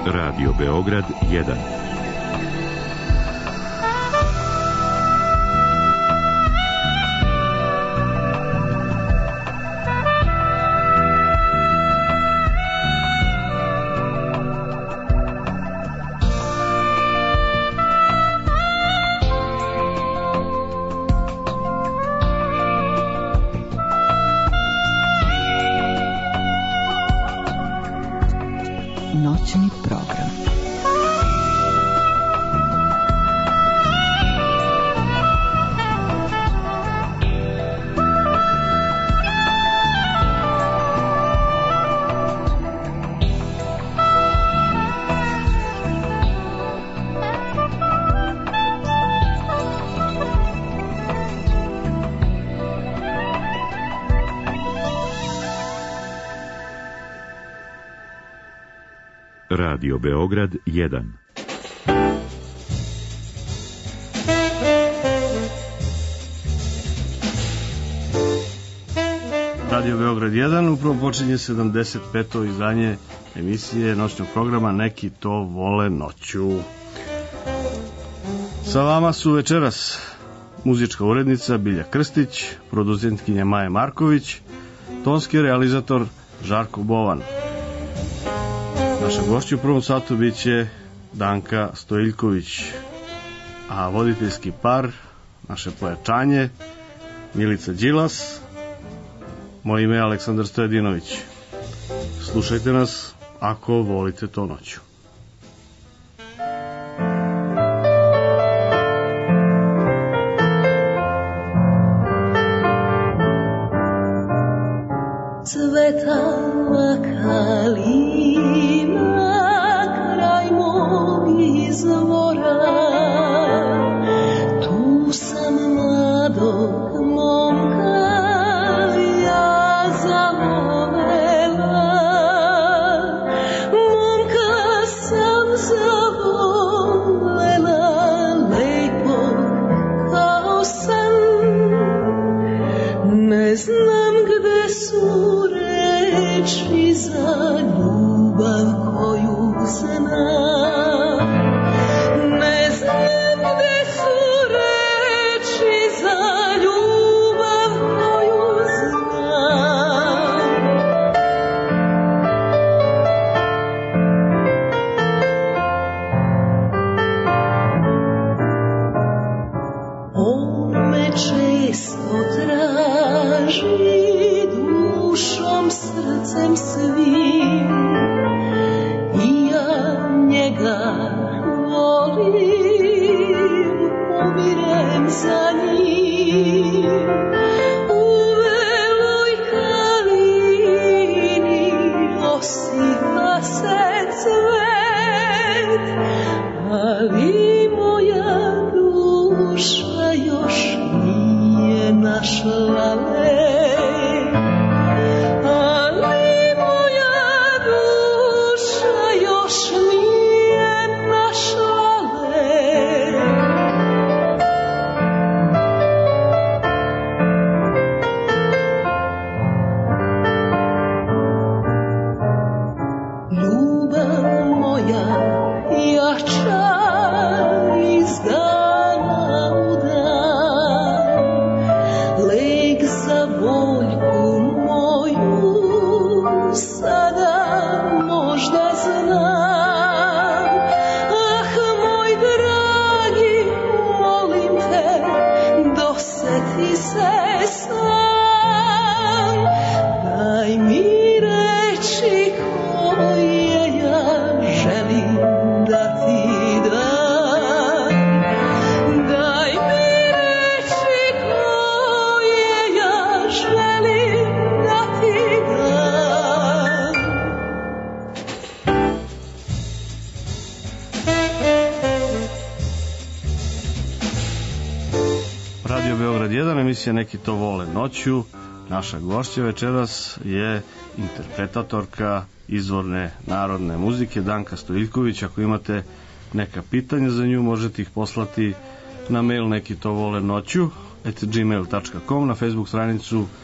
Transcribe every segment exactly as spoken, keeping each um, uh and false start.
Radio Beograd jedan. Noćni program. Radio Beograd jedan. Radio Beograd jedan upravo počinje sedamdeset peto izdanje emisije noćnog programa Neki to vole noću. Sa vama su večeras muzička urednica Bilja Krstić, producentkinja Maja Marković, tonski realizator Žarko Bovan. Naša gošća u prvom satu bit će Danka Stojiljković, a voditeljski par, naše pojačanje, Milica Đilas, moje ime je Aleksandar Stojadinović. Slušajte nas ako volite to noću. Cvetala kalina kraj mog izvora, tu sam mladog momka ja zavolela, momka sam zavolela, lepo kao san, ne znam gde su reči za ljubav koju znam, ne znam gde su reči za ljubav koju znam. On me često traži dušom, srcem svim, i ja njega volim, umirem za njim. U veloj kalini osipa se cvet, ali moja duša još nije našla let. Emisija Neki to vole noću. Naša gošća večeras je interpretatorka izvorne narodne muzike Danka Stojiljković. Ako imate neka pitanja za nju, možete ih poslati na mail neki to vole noću at gmail dot com, na Facebook stranicu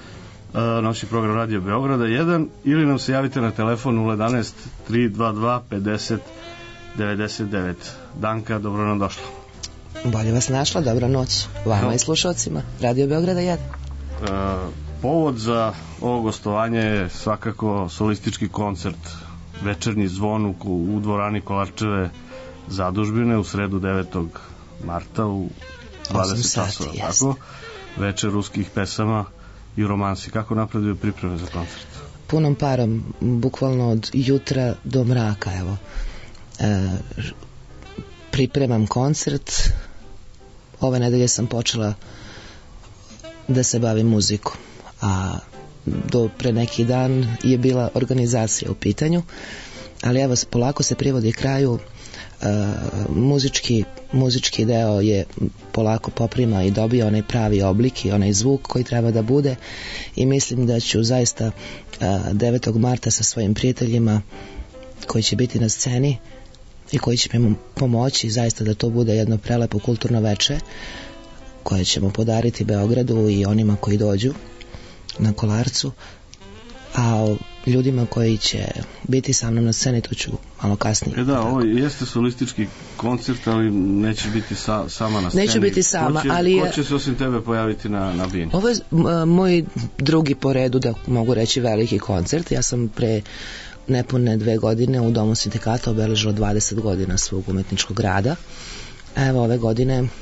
noći program Radio Beograda jedan, ili nam se javite na telefon nula jedanaest tri dva dva pedeset devedeset devet. Danka, dobro nam došla. Bolje vas našla, dobra noć vama no. i slušalcima Radio Beograda jedan. E, povod za ovo gostovanje je svakako solistički koncert Večernji zvon u, u dvorani Kolarčeve zadužbine u sredu devetog marta u dvadeset časova. Tako, večer ruskih pesama i romansi. Kako napreduju pripreme za koncert? Punom parom, bukvalno od jutra do mraka, evo. E, pripremam koncert. Ove nedelje sam počela da se bavim muzikom, a do pre neki dan je bila organizacija u pitanju, ali evo polako se privodi kraju. E, muzički, muzički deo je polako poprima i dobija onaj pravi oblik i onaj zvuk koji treba da bude, i mislim da ću zaista e, devetog marta sa svojim prijateljima koji će biti na sceni i koji će mi pomoći zaista da to bude jedno prelepo kulturno veče koje ćemo podariti Beogradu i onima koji dođu na Kolarcu, a ljudima koji će biti sa mnom na sceni to ću malo kasnije. E da, ovo jeste solistički koncert, ali neće biti sa, sama na sceni. Neću biti sama, ko će, ali... Ko će se osim tebe pojaviti na, na bini? Ovo je uh, moj drugi po redu, da mogu reći, veliki koncert. Ja sam pre nepune dve godine u Domu sindikata obeležila dvadeset godina svog umetničkog rada. Evo, ove godine uh,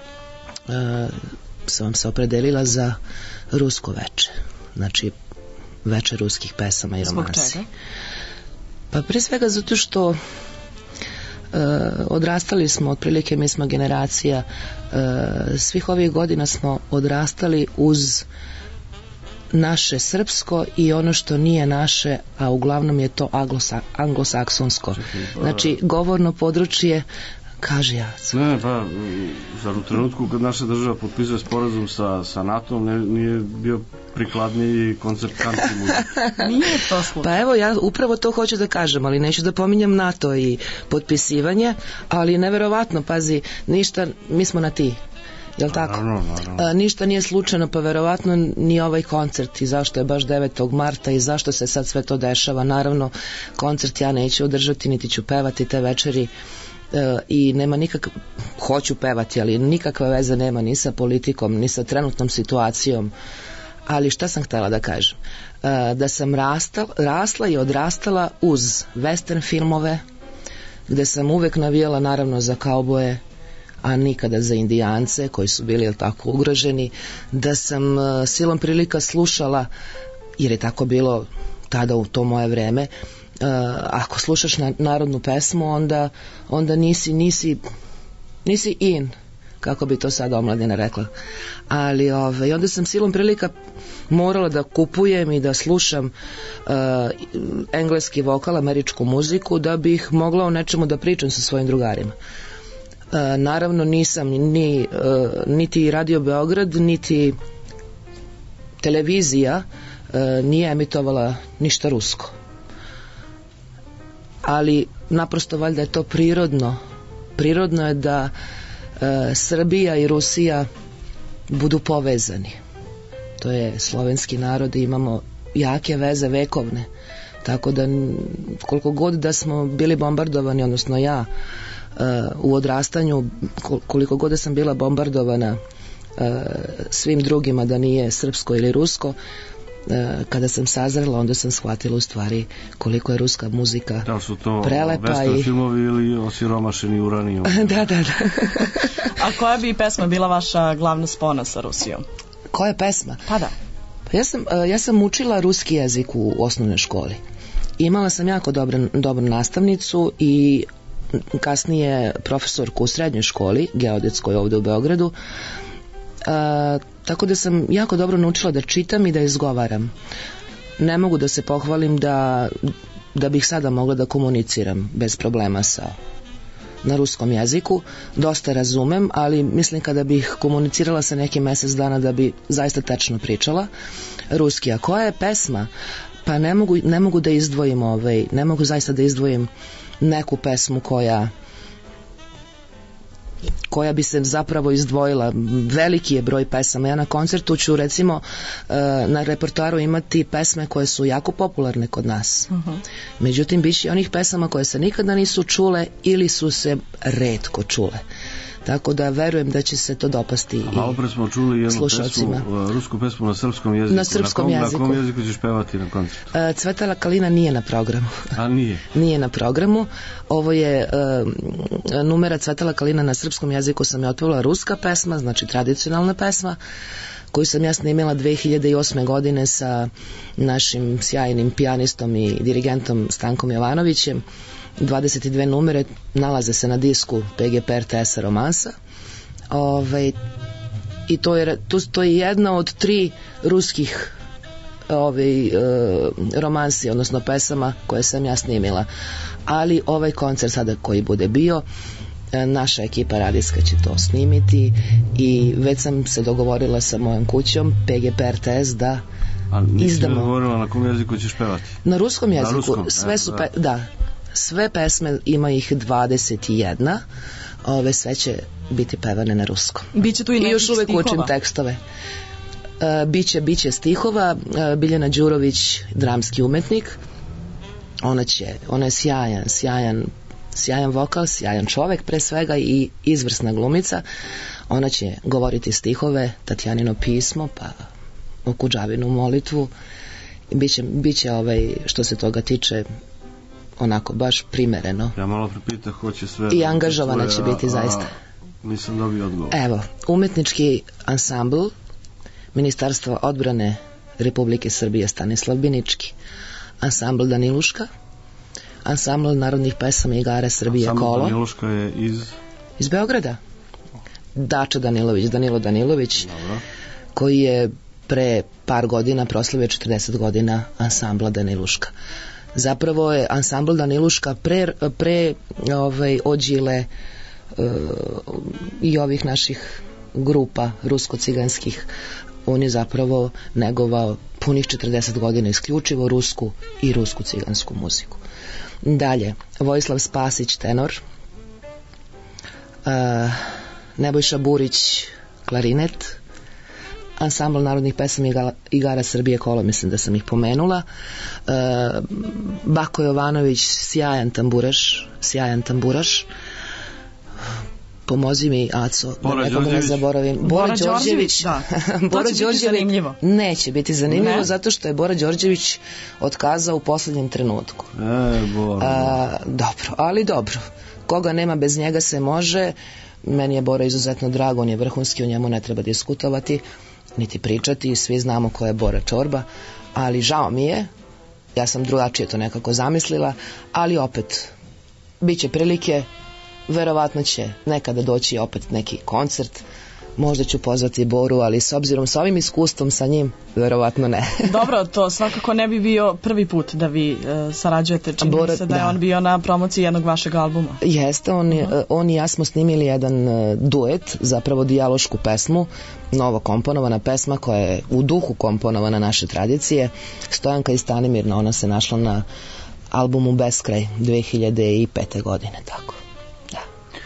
sam vam se opredelila za rusko veče. Znači, veče ruskih pesama i romansi. Zbog čega? Pa pre svega zato što uh, odrastali smo, otprilike mi smo generacija, uh, svih ovih godina smo odrastali uz naše srpsko i ono što nije naše, a uglavnom je to anglosa, anglosaksonsko. Znači, govorno područje, kaže Jac. Ne, pa, zar u trenutku kad naša država potpisuje sporazum sa, sa NATO-om, ne, nije bio prikladniji koncept country muzike? Nije to slučaj. Pa evo, ja upravo to hoću da kažem, ali neću da pominjem NATO i potpisivanje, ali neverovatno, pazi, ništa, mi smo na ti. Jel tako? Naravno, naravno. A, ništa nije slučajno, pa verovatno ni ovaj koncert, i zašto je baš devetog marta i zašto se sad sve to dešava. Naravno, koncert ja neću održati, niti ću pevati te večeri, e, i nema nikakve, hoću pevati, ali nikakve veze nema ni sa politikom, ni sa trenutnom situacijom. Ali šta sam htjela da kažem? E, da sam rastal, rasla i odrastala uz western filmove, gde sam uvek navijala naravno za kauboje, a nikada za indijance koji su bili, jel tako, ugroženi, da sam uh, silom prilika slušala, jer je tako bilo tada u to moje vreme, uh, ako slušaš na, narodnu pesmu, onda, onda nisi, nisi, nisi in, kako bi to sad omladina rekla. Ali ovaj, onda sam silom prilika morala da kupujem i da slušam uh, engleski vokal, američku muziku, da bih mogla o nečemu da pričam sa svojim drugarima. Uh, naravno nisam ni, uh, niti Radio Beograd, niti televizija uh, nije emitovala ništa rusko. Ali naprosto valjda je to prirodno. Prirodno je da uh, Srbija i Rusija budu povezani. To je slovenski narod i imamo jake veze vekovne. Tako da koliko god da smo bili bombardovani, odnosno ja, u odrastanju, koliko god da sam bila bombardovana svim drugima, da nije srpsko ili rusko, kada sam sazrela, onda sam shvatila u stvari koliko je ruska muzika prelepa. Da li su to western i... filmovi ili osiromašeni uranijom? da, da, da. A koja bi pesma bila vaša glavna spona sa Rusijom? Koja pesma? Pa da. Pa ja sam, ja sam učila ruski jezik u osnovnoj školi. Imala sam jako dobru, dobru nastavnicu i kasnije profesorku u srednjoj školi, geodetskoj ovdje u Beogradu. A, tako da sam jako dobro naučila da čitam i da izgovaram. Ne mogu da se pohvalim da, da bih sada mogla da komuniciram bez problema sa, na ruskom jeziku. Dosta razumem, ali mislim kada bih komunicirala sa nekim mjesec dana da bi zaista tačno pričala ruski. A koja je pesma? Pa ne mogu, ne mogu da izdvojim ovaj, ne mogu zaista da izdvojim neku pesmu koja koja bi se zapravo izdvojila. Veliki je broj pesama. Ja na koncertu ću recimo na repertoaru imati pesme koje su jako popularne kod nas. Uh-huh. Međutim, bit će onih pesama koje se nikada nisu čule ili su se retko čule. Tako da verujem da će se to dopasti i malo pre smo čuli jednu slušalcima. Pesmu, rusku pesmu na srpskom jeziku. Na srpskom na kom, jeziku. Na kom jeziku ćeš pevati na koncertu? Uh, Cvetala kalina nije na programu. A nije? Nije na programu. Ovo je uh, numera Cvetala kalina na srpskom jeziku sam je otpevala ruska pesma, znači tradicionalna pesma, koju sam ja snimila dve hiljade osme godine sa našim sjajnim pijanistom i dirigentom Stankom Jovanovićem. dvadeset dve numere nalaze se na disku P G P R T S romansa. Ove, i to je, to, to je jedna od tri ruskih ove, e, romansi, odnosno pesama koje sam ja snimila. Ali ovaj koncert sada koji bude bio, e, naša ekipa radijska će to snimiti i već sam se dogovorila sa mojom kućom P G P R T S da A nisi izdamo. dogovorila na kom jeziku ćeš pevati? Na ruskom jeziku. Na ruskom, sve su da. pe, da. Sve pesme, ima ih dvadeset jedan, ove sve će biti pevane na ruskom. Biće tu i I nekih još uvek stihova. učim tekstove. E, biće, biće stihova, e, Biljana Đurović, dramski umetnik, ona će, ona je sjajan, sjajan, sjajan vokal, sjajan čovek pre svega i izvrsna glumica. Ona će govoriti stihove, Tatjanino pismo, pa Okuđavinu molitvu. Biće, biće ovaj, što se toga tiče, onako baš primereno. Ja malo prepita hoće sve... I angažovana će a, biti zaista. A, nisam dobio odgovor. Evo, umetnički ansambl Ministarstva odbrane Republike Srbije Stanislav Binički, ansambl Daniluška, ansambl narodnih pesama i igara Srbije ansambl Kolo. Daniluška je iz... Iz Beograda. Dača Danilović, Danilo Danilović, Dobro. koji je pre par godina proslavio četrdeset godina ansambla Daniluška. Zapravo je ansambl Daniluška pre, pre ovaj, ođile uh, i ovih naših grupa rusko-ciganskih. On je zapravo negovao punih četrdeset godina isključivo rusku i rusku-cigansku muziku. Dalje, Vojislav Spasić, tenor, uh, Nebojša Burić, klarinet, ansambl narodnih pesama i igara Srbije Kolo, mislim da sam ih pomenula. E, Bako Jovanović, sjajan tamburaš, sjajan tamburaš. Pomozi mi, Aco, Bora da nekog ne zaboravim. Bora, Bora Đorđević, da. Bora To će biti zanimljivo. Neće biti zanimljivo, Ne. zato što je Bora Đorđević otkazao u poslednjem trenutku. E, Bora. A, dobro, ali dobro. Koga nema, bez njega se može. Meni je Bora izuzetno drago, on je vrhunski, o njemu ne treba diskutovati niti pričati, svi znamo ko je Bora Čorba, ali žao mi je, ja sam drugačije to nekako zamislila, ali opet biće prilike, verovatno će nekada doći opet neki koncert, možda ću pozvati Boru, ali s obzirom sa ovim iskustvom sa njim, verovatno ne. Dobro, to svakako ne bi bio prvi put da vi e, sarađujete, čini Bora, mi se da je da. on bio na promociji jednog vašeg albuma. Jeste, on, je, on i ja smo snimili jedan uh, duet, zapravo dijalošku pesmu, novo komponovana pesma koja je u duhu komponovana naše tradicije, Stojanka i Stanimirna, ona se našla na albumu Beskraj dve hiljade pete godine, tako. Da.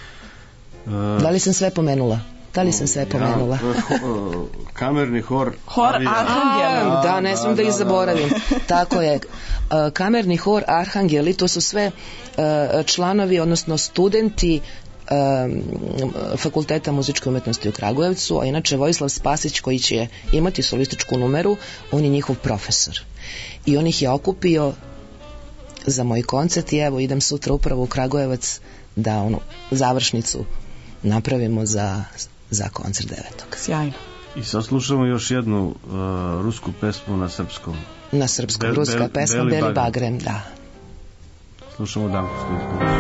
E, Da li sam sve pomenula? Da li sam sve pomenula? Ja, kamerni hor... Hor Arija. Arhangeli. A, da, ne smijem da ih zaboravim. Tako je. Uh, Kamerni hor Arhangeli, to su sve uh, članovi, odnosno studenti um, Fakulteta muzičke umetnosti u Kragujevcu, a inače Vojislav Spasić, koji će imati solističku numeru, on je njihov profesor. I on ih je okupio za moj koncert i evo idem sutra upravo u Kragujevac da onu završnicu napravimo za, za koncert devetog. Sjajno. I sad slušamo još jednu uh, rusku pesmu na srpskom. Na srpskom, Bel- ruska Bel- pesma Beli Beli bagrem. bagrem, da. Slušamo Danku Stojković.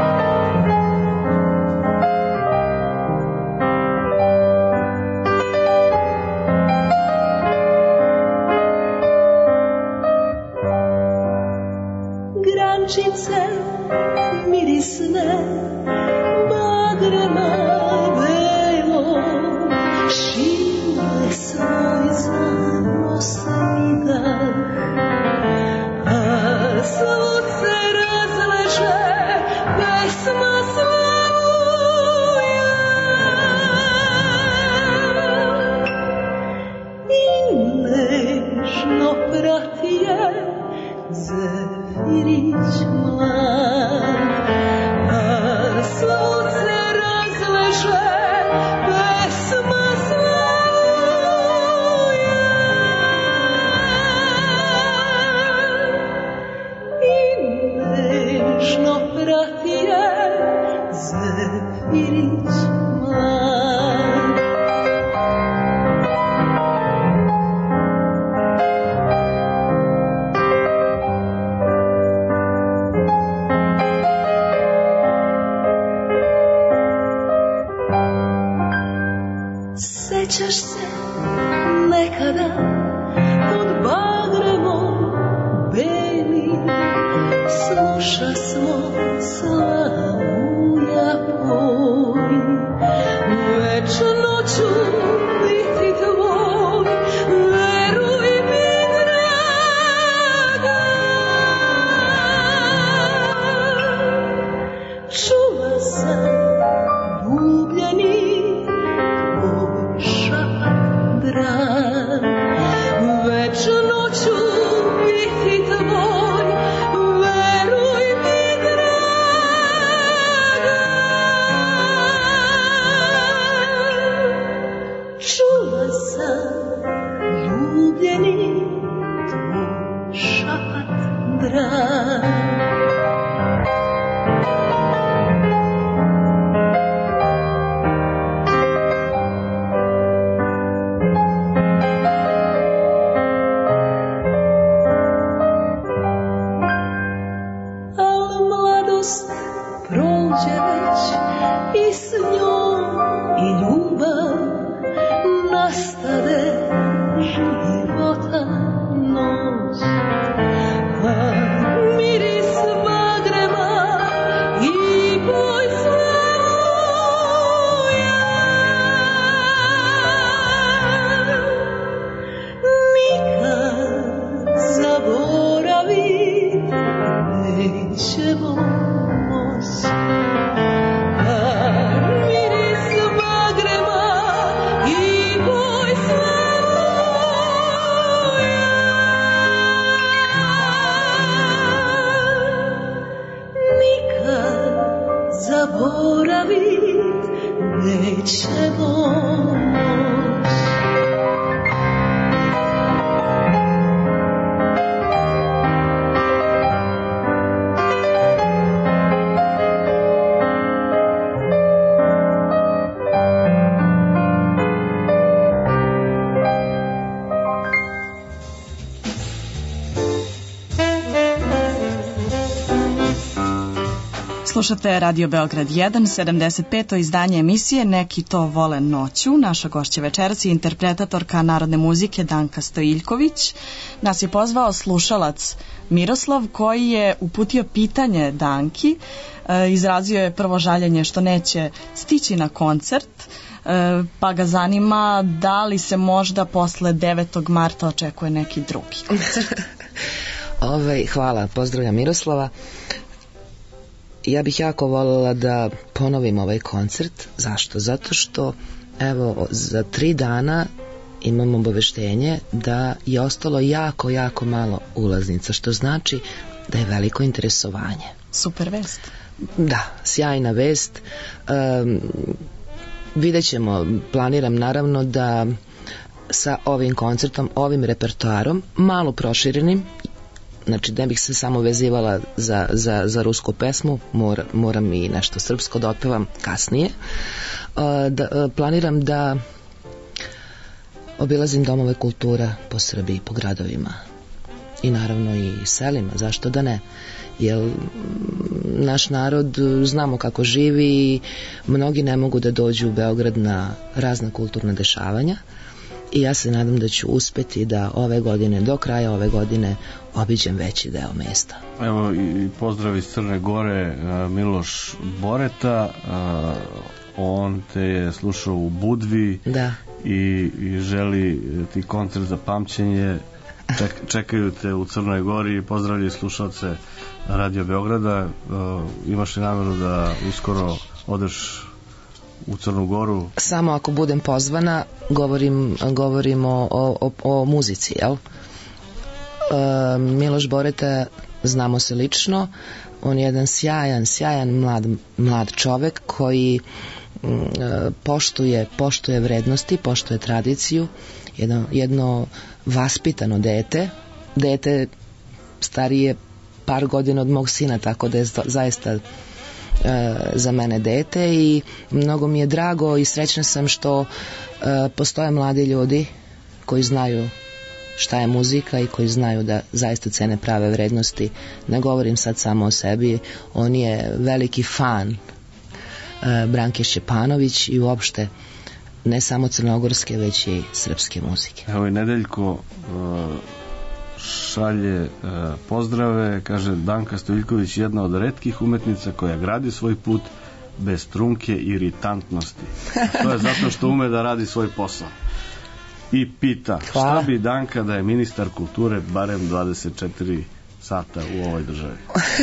Grančice mirisne bagrema belo šile svoj zanosni dah, a svud se razleže pesma svoja. zefirić mlad, a sunce razleže pesma svoja i nežno prati je zefirić mlad. Sećaš se nekada pod bagremom belim, sluša smo slavuja poj, večno ću biti tvoj, veruj mi draga. Čula sam ljubljeni drag, večno ću biti tvoj, veruj mi draga. Čula sam ljubljeni tvoj šapat drag. I s njom i ljubav nastade života noć, a miris bagrema i boj slavuja nikad zaboravit nećemo moći. Zaboravit nećemo moć. Slušate Radio Beograd jedan, sedamdeset peto izdanje emisije Neki to vole noću. Naša gošća večeras je interpretatorka narodne muzike Danka Stojiljković. Nas je pozvao slušalac Miroslav koji je uputio pitanje Danki. E, izrazio je prvo žaljenje što neće stići na koncert, e, pa ga zanima da li se možda posle devetog marta očekuje neki drugi koncert. Ove, hvala, pozdravljam Miroslava. Ja bih jako voljela da ponovim ovaj koncert. Zašto? Zato što evo za tri dana imam obaveštenje da je ostalo jako, jako malo ulaznica, što znači da je veliko interesovanje. Super vest. Da, sjajna vest. Um, vidjet ćemo, planiram naravno da sa ovim koncertom, ovim repertoarom, malo proširenim, znači ne bih se samo vezivala za, za, za rusku pesmu, mora, moram i nešto srpsko da otpevam kasnije. Da, planiram da obilazim domove kultura po Srbiji, po gradovima i naravno i selima, zašto da ne, jer naš narod znamo kako živi i mnogi ne mogu da dođu u Beograd na razna kulturna dešavanja i ja se nadam da ću uspeti da ove godine, do kraja ove godine obiđem veći deo mesta. Evo i pozdrav iz Crne Gore, Miloš Boreta, on te je slušao u Budvi. Da. I, i želi ti koncert za pamćenje. Ček, čekaju te u Crnoj Gori, pozdravljaju slušalce Radio Beograda. Imaš li nameru da uskoro odeš u Crnu Goru? Samo ako budem pozvana, govorim, govorim o, o, o muzici, jel? Uh, Miloš Boreta, znamo se lično, on je jedan sjajan, sjajan mlad, mlad čovek koji uh, poštuje, poštuje vrednosti, poštuje tradiciju, jedno, jedno vaspitano dete, dete starije par godina od mog sina, tako da je zaista uh, za mene dete i mnogo mi je drago i srećna sam što uh, postoje mladi ljudi koji znaju šta je muzika i koji znaju da zaista cene prave vrednosti. Ne govorim sad samo o sebi, on je veliki fan uh, Branke Šćepanović i uopšte ne samo crnogorske, već i srpske muzike. Evo i Nedeljko uh, šalje uh, pozdrave, kaže Danka Stojiljković, jedna od retkih umetnica koja gradi svoj put bez trunke i iritantnosti. To je zato što ume da radi svoj posao. I pita, Hvala. šta bi Danka da je ministar kulture barem dvadeset četiri sata u ovoj državi?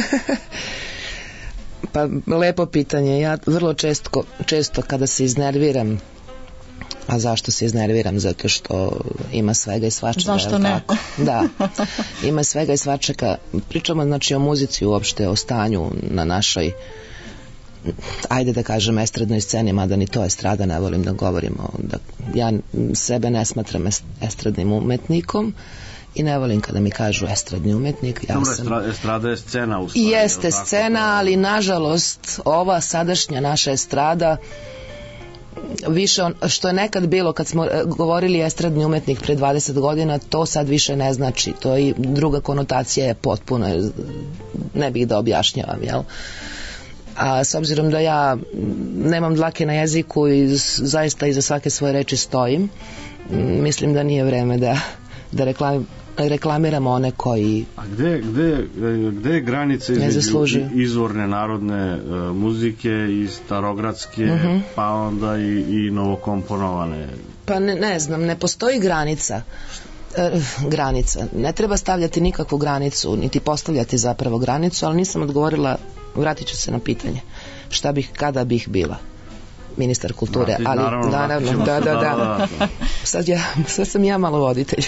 Pa lepo pitanje. Ja vrlo često, često kada se iznerviram, a zašto se iznerviram? Zato što ima svega i svačega. Zašto ne? Tako? Da, ima svega i svačega. Pričamo znači o muzici uopšte, o stanju na našoj, ajde da kažem, estradnoj sceni, mada ni to estrada ne volim da govorimo. Da, ja sebe ne smatram estradnim umetnikom i ne volim kada mi kažu estradni umetnik. Ja Dobro, sam... estrada je scena u stvari. I jeste scena, ali nažalost ova sadašnja naša estrada više on, što je nekad bilo kad smo govorili estradni umetnik pre dvadeset godina, to sad više ne znači. To i druga konotacija je potpuno, ne bih da objašnjavam, jel? A s obzirom da ja nemam dlake na jeziku i zaista iza svake svoje reči stojim, mislim da nije vreme da, da reklam, reklamiramo one koji A gde, gde, gde je granica između izvorne narodne uh, muzike i starogradske, uh-huh. pa onda i, i novokomponovane? Pa ne, ne znam, ne postoji granica. E, granica. Ne treba stavljati nikakvu granicu, niti postavljati zapravo granicu, ali nisam odgovorila, vratit ću se na pitanje. Šta bih, kada bih bila ministar kulture, Vrati, ali naravno, naravno, da, da, da. Sad, ja, sad sam ja malo voditelj.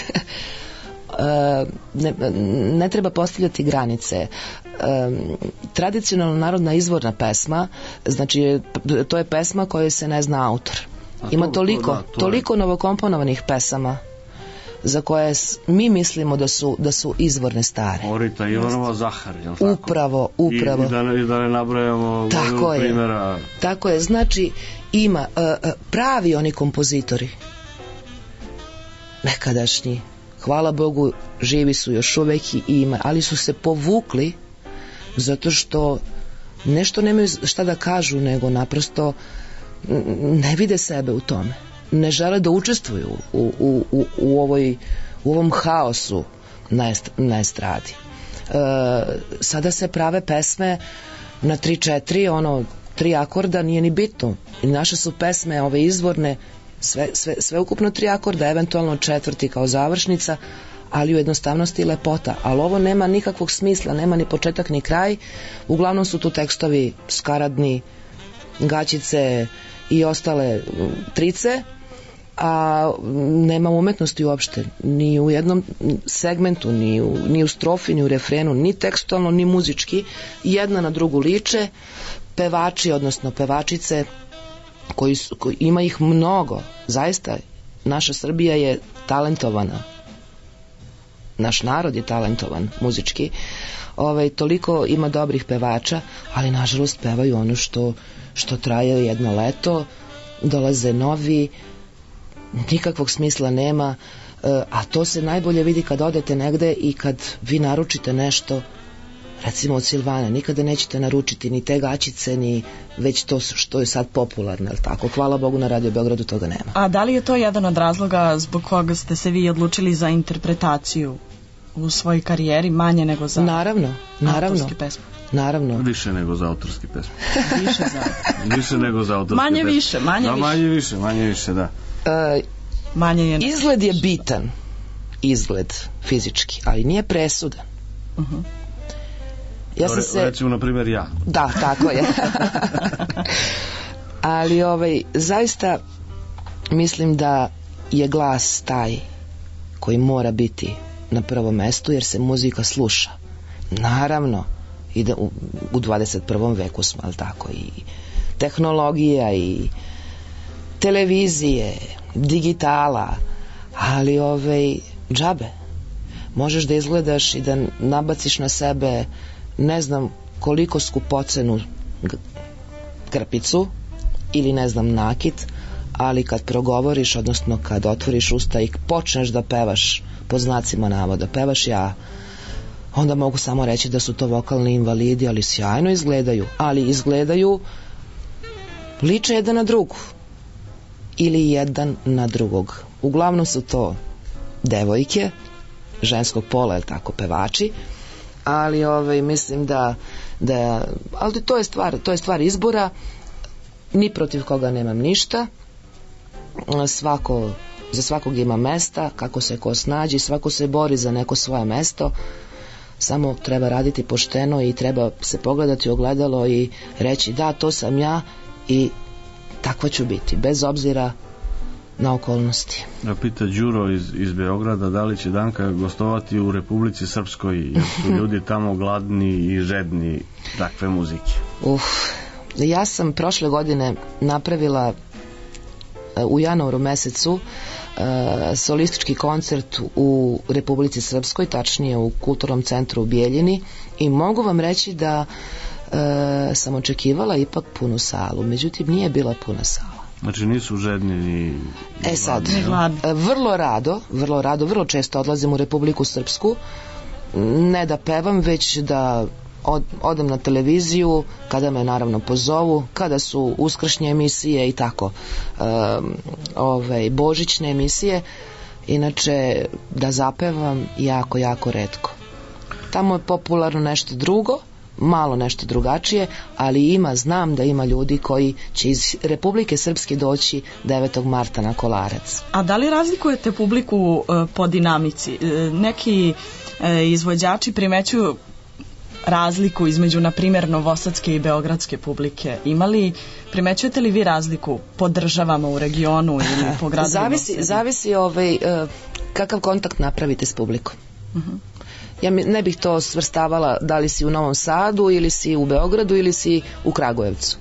Ne, ne treba postavljati granice. Tradicionalna narodna izvorna pesma, znači to je pesma koje se ne zna autor. Ima toliko, to, da, to toliko je... novokomponovanih pesama za koje mi mislimo da su, da su izvorne stare. Orita Ivanova Zahar, je li tako? Upravo, upravo. I, i, da, ne, i da ne nabrajamo tako je, primjera. Tako je, znači ima uh, pravi oni kompozitori nekadašnji, hvala Bogu, živi su još uvek i ima, ali su se povukli zato što nešto nemaju šta da kažu, nego naprosto ne vide sebe u tome. Ne žele da učestvuju u, u, u, u, ovoj, u ovom haosu na, est, na estradi. E, sada se prave pesme na tri četiri, ono, tri akorda, nije ni bitno. I naše su pesme, ove izvorne, sve, sve, sve ukupno tri akorda, eventualno četvrti kao završnica, ali u jednostavnosti i lepota. Ali ovo nema nikakvog smisla, nema ni početak ni kraj. Uglavnom su tu tekstovi skaradni, gaćice i ostale trice, a nema umetnosti uopšte, ni u jednom segmentu, ni u, ni u strofi, ni u refrenu, ni tekstualno, ni muzički, jedna na drugu liče. Pevači, odnosno pevačice, koji, su, koji ima ih mnogo, zaista naša Srbija je talentovana, naš narod je talentovan muzički, ovaj, toliko ima dobrih pevača, ali nažalost pevaju ono što, što traje jedno leto, dolaze novi, nikakvog smisla nema, a to se najbolje vidi kad odete negde i kad vi naručite nešto, recimo od Silvane, nikada nećete naručiti ni te gaćice, ni već to što je sad popularno, je tako? Hvala Bogu, na Radio Beogradu toga nema. A da li je to jedan od razloga zbog koga ste se vi odlučili za interpretaciju u svojoj karijeri, manje nego za naravno, naravno, autorske pesme? Naravno. Više nego za autorske pesme. Više za. Više nego za autorske manje pesme. Više, manje da, više. Manje više, manje više, da. Uh, manje je... Izgled je bitan. Izgled fizički, ali nije presudan. Uh-huh. Ja sam se... Recimo, na primjer, ja. Da, tako je. Ali ovaj, zaista mislim da je glas taj koji mora biti na prvom mestu jer se muzika sluša. Naravno, ide u, u dvadeset prvom veku smo, ali tako, i tehnologija i televizije, digitala, ali ovaj, džabe. Možeš da izgledaš i da nabaciš na sebe ne znam koliko skupocenu krpicu ili ne znam nakit, ali kad progovoriš, odnosno kad otvoriš usta i počneš da pevaš, po znacima navoda, pevaš ja, onda mogu samo reći da su to vokalni invalidi, ali sjajno izgledaju, ali izgledaju, liče jedan na drugu ili jedan na drugog. Uglavnom su to devojke ženskog pola, je tako, pevači, ali ovaj, mislim da, da ali to je stvar, to je stvar izbora, ni protiv koga nemam ništa, svako, za svakog ima mesta, kako se ko snađi, svako se bori za neko svoje mesto, samo treba raditi pošteno i treba se pogledati u ogledalo i reći da, to sam ja i takva ću biti, bez obzira na okolnosti. Da pita Đuro iz, iz Beograda da li će Danka gostovati u Republici Srpskoj, jer su ljudi tamo gladni i žedni takve muzike. Uf, ja sam prošle godine napravila u januaru mesecu uh, solistički koncert u Republici Srpskoj, tačnije u Kulturnom centru u Bijeljini, i mogu vam reći da uh, sam očekivala ipak punu salu, međutim nije bila puna sala. Znači nisu žedni ni... E sad, vrlo rado, vrlo rado, vrlo često odlazim u Republiku Srpsku, ne da pevam, već da od, odem na televiziju, kada me naravno pozovu, kada su uskršnje emisije i tako, um, ovaj, božićne emisije, inače da zapevam jako, jako retko. Tamo je popularno nešto drugo, malo nešto drugačije, ali ima, znam da ima ljudi koji će iz Republike Srpske doći devetog marta na Kolarac. A da li razlikujete publiku e, po dinamici? E, neki e, izvođači primećuju razliku između, na primjer, novosadske i beogradske publike. Imali, primećujete li vi razliku po državama u regionu ili po gradovima? Zavisi, zavisi ovaj, e, kakav kontakt napravite s publikom. Uh-huh. Ja ne bih to svrstavala da li si u Novom Sadu ili si u Beogradu ili si u Kragujevcu.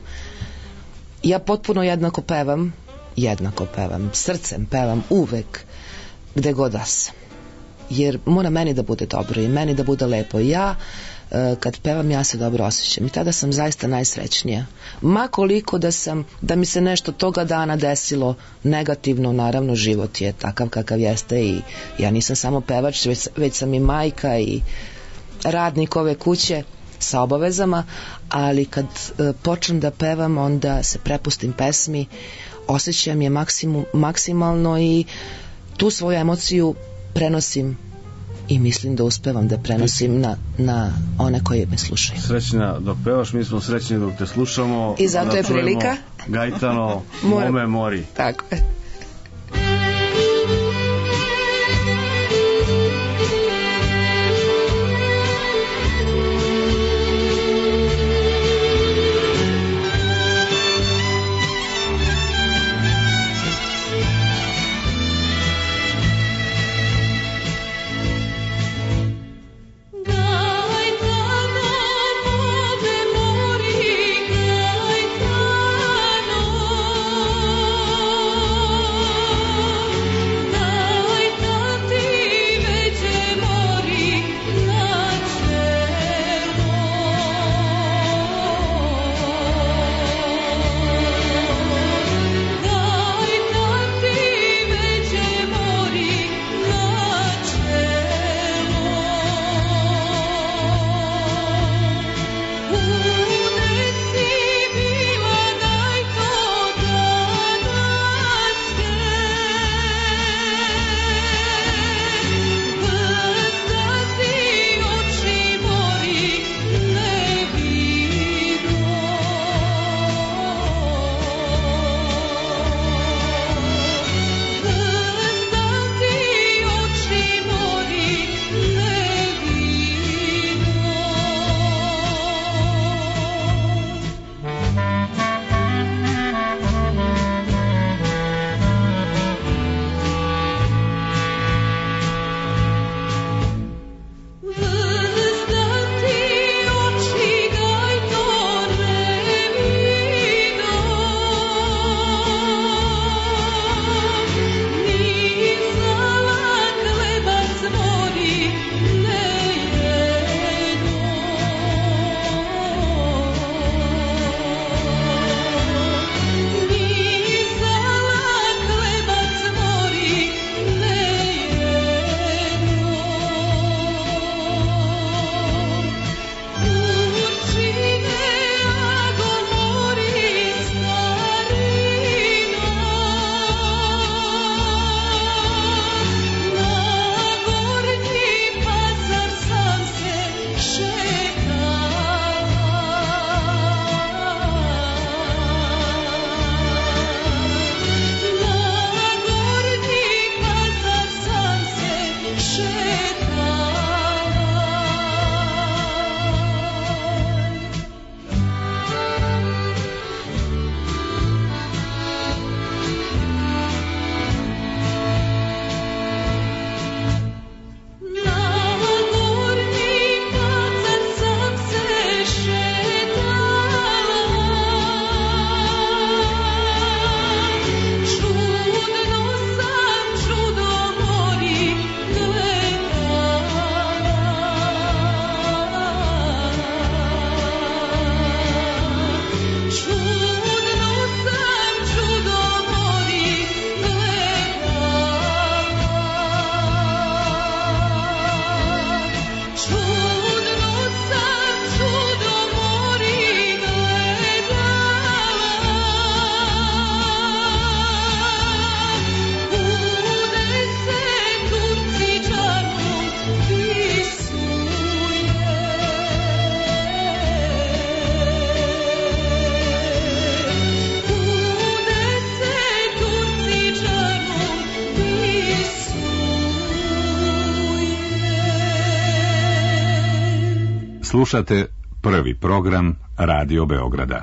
Ja potpuno jednako pevam, jednako pevam, srcem pevam uvek gde god da sam. Jer mora meni da bude dobro i meni da bude lepo. Ja kad pevam, ja se dobro osjećam i tada sam zaista najsrećnija. Ma koliko da sam, da mi se nešto toga dana desilo negativno, naravno život je takav kakav jeste i ja nisam samo pevač, već, već sam i majka i radnik ove kuće sa obavezama, ali kad e, počnem da pevam, onda se prepustim pesmi, osjećam je maksimum, maksimalno i tu svoju emociju prenosim i mislim da uspevam da prenosim na, na one koji me slušaju. Srećna dok pevaš, mi smo srećni dok te slušamo. I zato da je prilika Gajtano, Mome mori. Tako je. Oh Slušate prvi program Radio Beograda.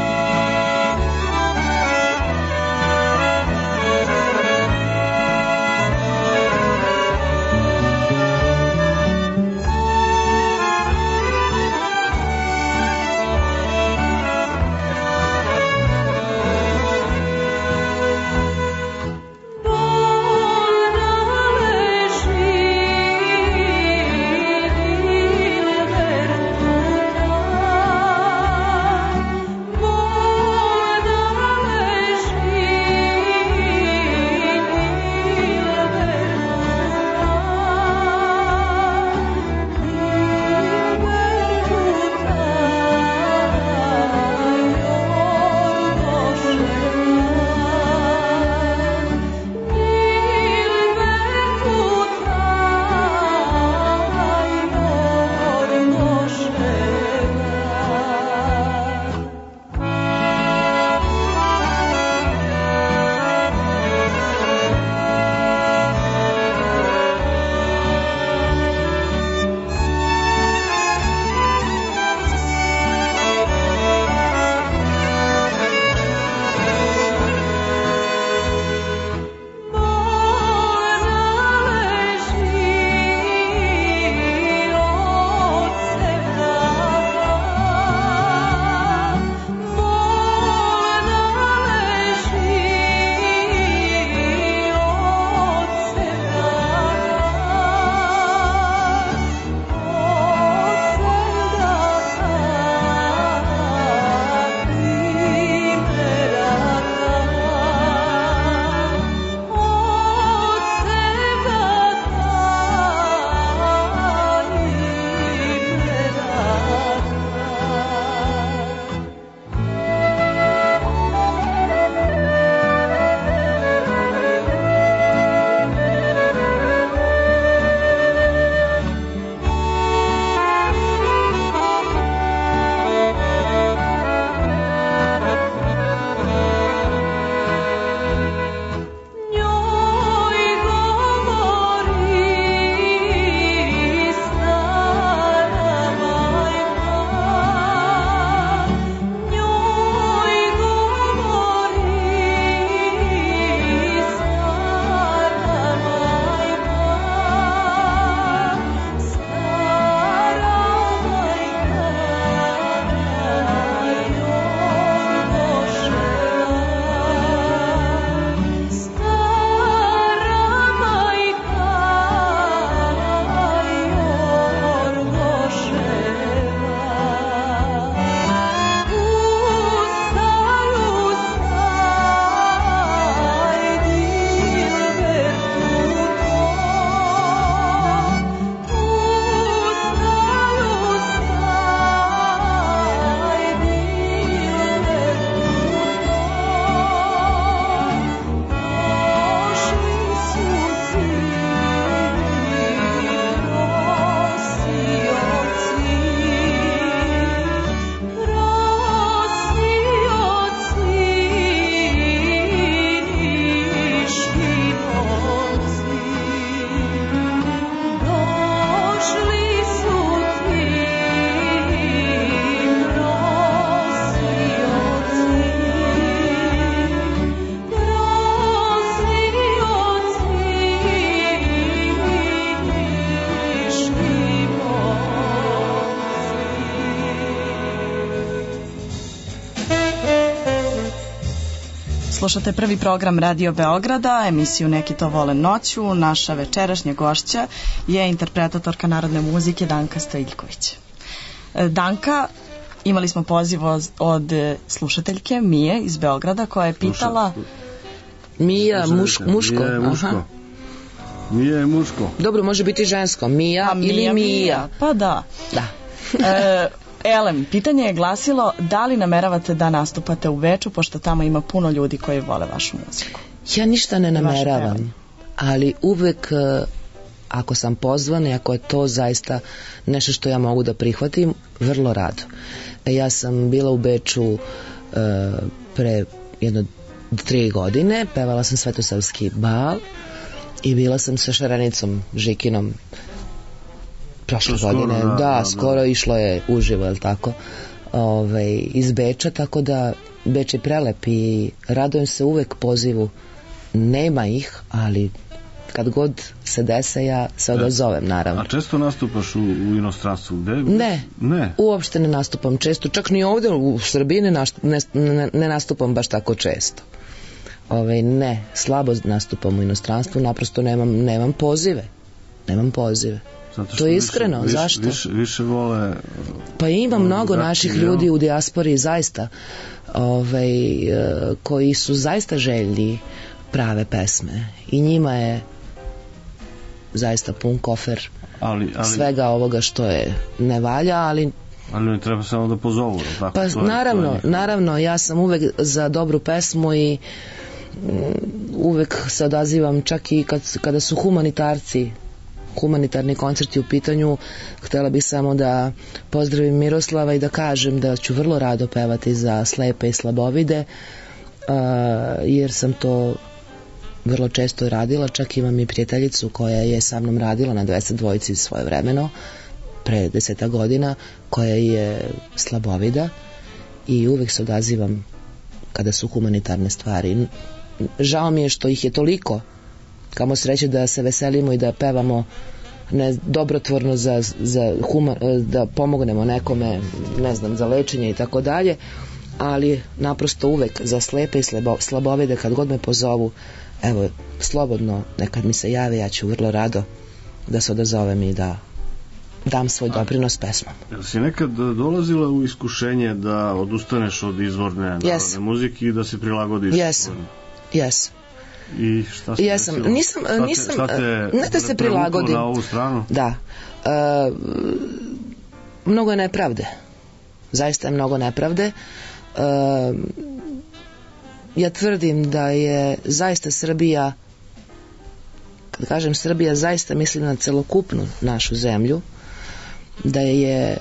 Slušate prvi program Radio Beograda, emisiju Neki to vole noću. Naša večerašnja gošća je interpretatorka narodne muzike Danka Stojiljković. Danka, imali smo poziv od slušateljke Mije iz Beograda koja je pitala... Mija, muško. muško. Mija je muško. Aha. Mija je muško. Dobro, može biti žensko. Mija, pa, Mija ili Mija. Mija. Pa da. Da. e, Elem, pitanje je glasilo da li nameravate da nastupate u Beču, pošto tamo ima puno ljudi koji vole vašu muziku. Ja ništa ne nameravam, ali uvek ako sam pozvana i ako je to zaista nešto što ja mogu da prihvatim, vrlo rado. Ja sam bila u Beču uh, pre jedno tri godine, pevala sam Svetosavski bal i bila sam sa Šarenicom Žikinom prošle skoro, godine, da, da, da, da. skoro išlo je uživo, je li tako, Ove, iz Beča, tako da Beč je prelep i radujem se uvek pozivu, nema ih, ali kad god se dese ja se odazovem, naravno. A često nastupaš u, u inostranstvu? Gde? Ne, ne, uopšte ne nastupam često, čak ni ovde u Srbiji ne, nastup, ne, ne, ne nastupam baš tako često. Ove, ne, slabo nastupam u inostranstvu, naprosto nemam, nemam pozive, nemam pozive. Zato to je iskreno, više, zašto? Više, više vole... Pa ima mnogo da, naših ja. ljudi u dijaspori zaista ovaj, koji su zaista željni prave pesme i njima je zaista pun kofer ali, ali, svega ovoga što je ne valja, ali ali ne treba samo da pozovu, tako? Pa to je, naravno, to je naravno, ja sam uvek za dobru pesmu i mm, uvek se odazivam čak i kad, kada su humanitarci humanitarni koncerti u pitanju. Htjela bih samo da pozdravim Miroslava i da kažem da ću vrlo rado pevati za slepe i slabovide, uh, jer sam to vrlo često radila, čak imam i prijateljicu koja je sa mnom radila na dvesta dvojici svoje vremeno pre deseta godina, koja je slabovida i uvek se odazivam kada su humanitarne stvari. Žao mi je što ih je toliko, kamo sreće da se veselimo i da pevamo ne, dobrotvorno za, za human, da pomognemo nekome, ne znam, za lečenje i tako dalje, ali naprosto uvek za slepe i slabo, slabovide kad god me pozovu, evo, slobodno nekad mi se jave, ja ću vrlo rado da se odazovem i da dam svoj doprinos pesmom. Jel si nekad dolazila u iskušenje da odustaneš od izvorne narodne yes. muzike i da se prilagodiš? Jesam, jesam. I šta se Jesam, desilo? nisam, Šta te, nisam, šta te ne da se prilagodim. Na ovu stranu? Da. E, mnogo je nepravde. Zaista je mnogo nepravde. E, ja tvrdim da je zaista Srbija, kad kažem Srbija, zaista mislim na celokupnu našu zemlju, da je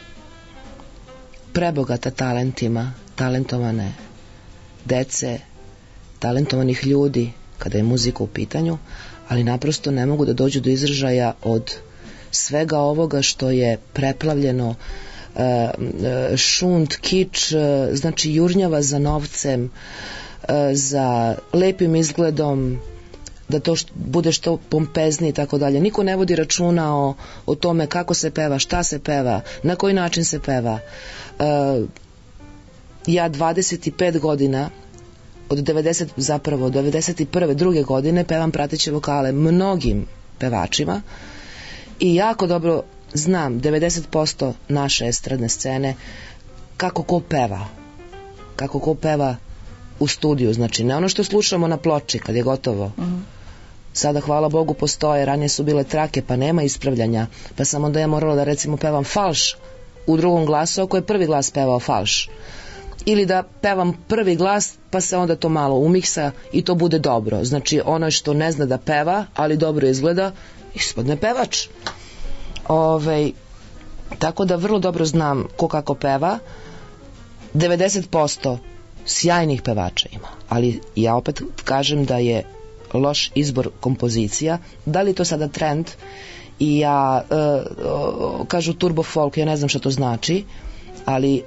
prebogata talentima, talentovane dece, talentovanih ljudi kada je muzika u pitanju, ali naprosto ne mogu da dođu do izražaja od svega ovoga što je preplavljeno, šund, kič, znači jurnjava za novcem, za lepim izgledom, da to što, bude što pompeznije i tako dalje. Niko ne vodi računa o, o tome kako se peva, šta se peva, na koji način se peva. Ja dvadeset pet godina od devedeset zapravo od devedeset prve druge godine pevam prateće vokale mnogim pevačima i jako dobro znam devedeset posto naše estradne scene kako ko peva, kako ko peva u studiju, znači ne ono što slušamo na ploči kad je gotovo. Uh-huh. Sada hvala Bogu postoje, ranije su bile trake pa nema ispravljanja, pa sam onda ja morala da recimo pevam falš u drugom glasu ako je prvi glas pevao falš, ili da pevam prvi glas pa se onda to malo umiksa i to bude dobro, znači ono što ne zna da peva ali dobro izgleda ispadne pevač. Ove, tako da vrlo dobro znam ko kako peva. devedeset posto sjajnih pevača ima, ali ja opet kažem da je loš izbor kompozicija. Da li to sada trend i ja uh, kažu turbo folk, ja ne znam šta to znači, ali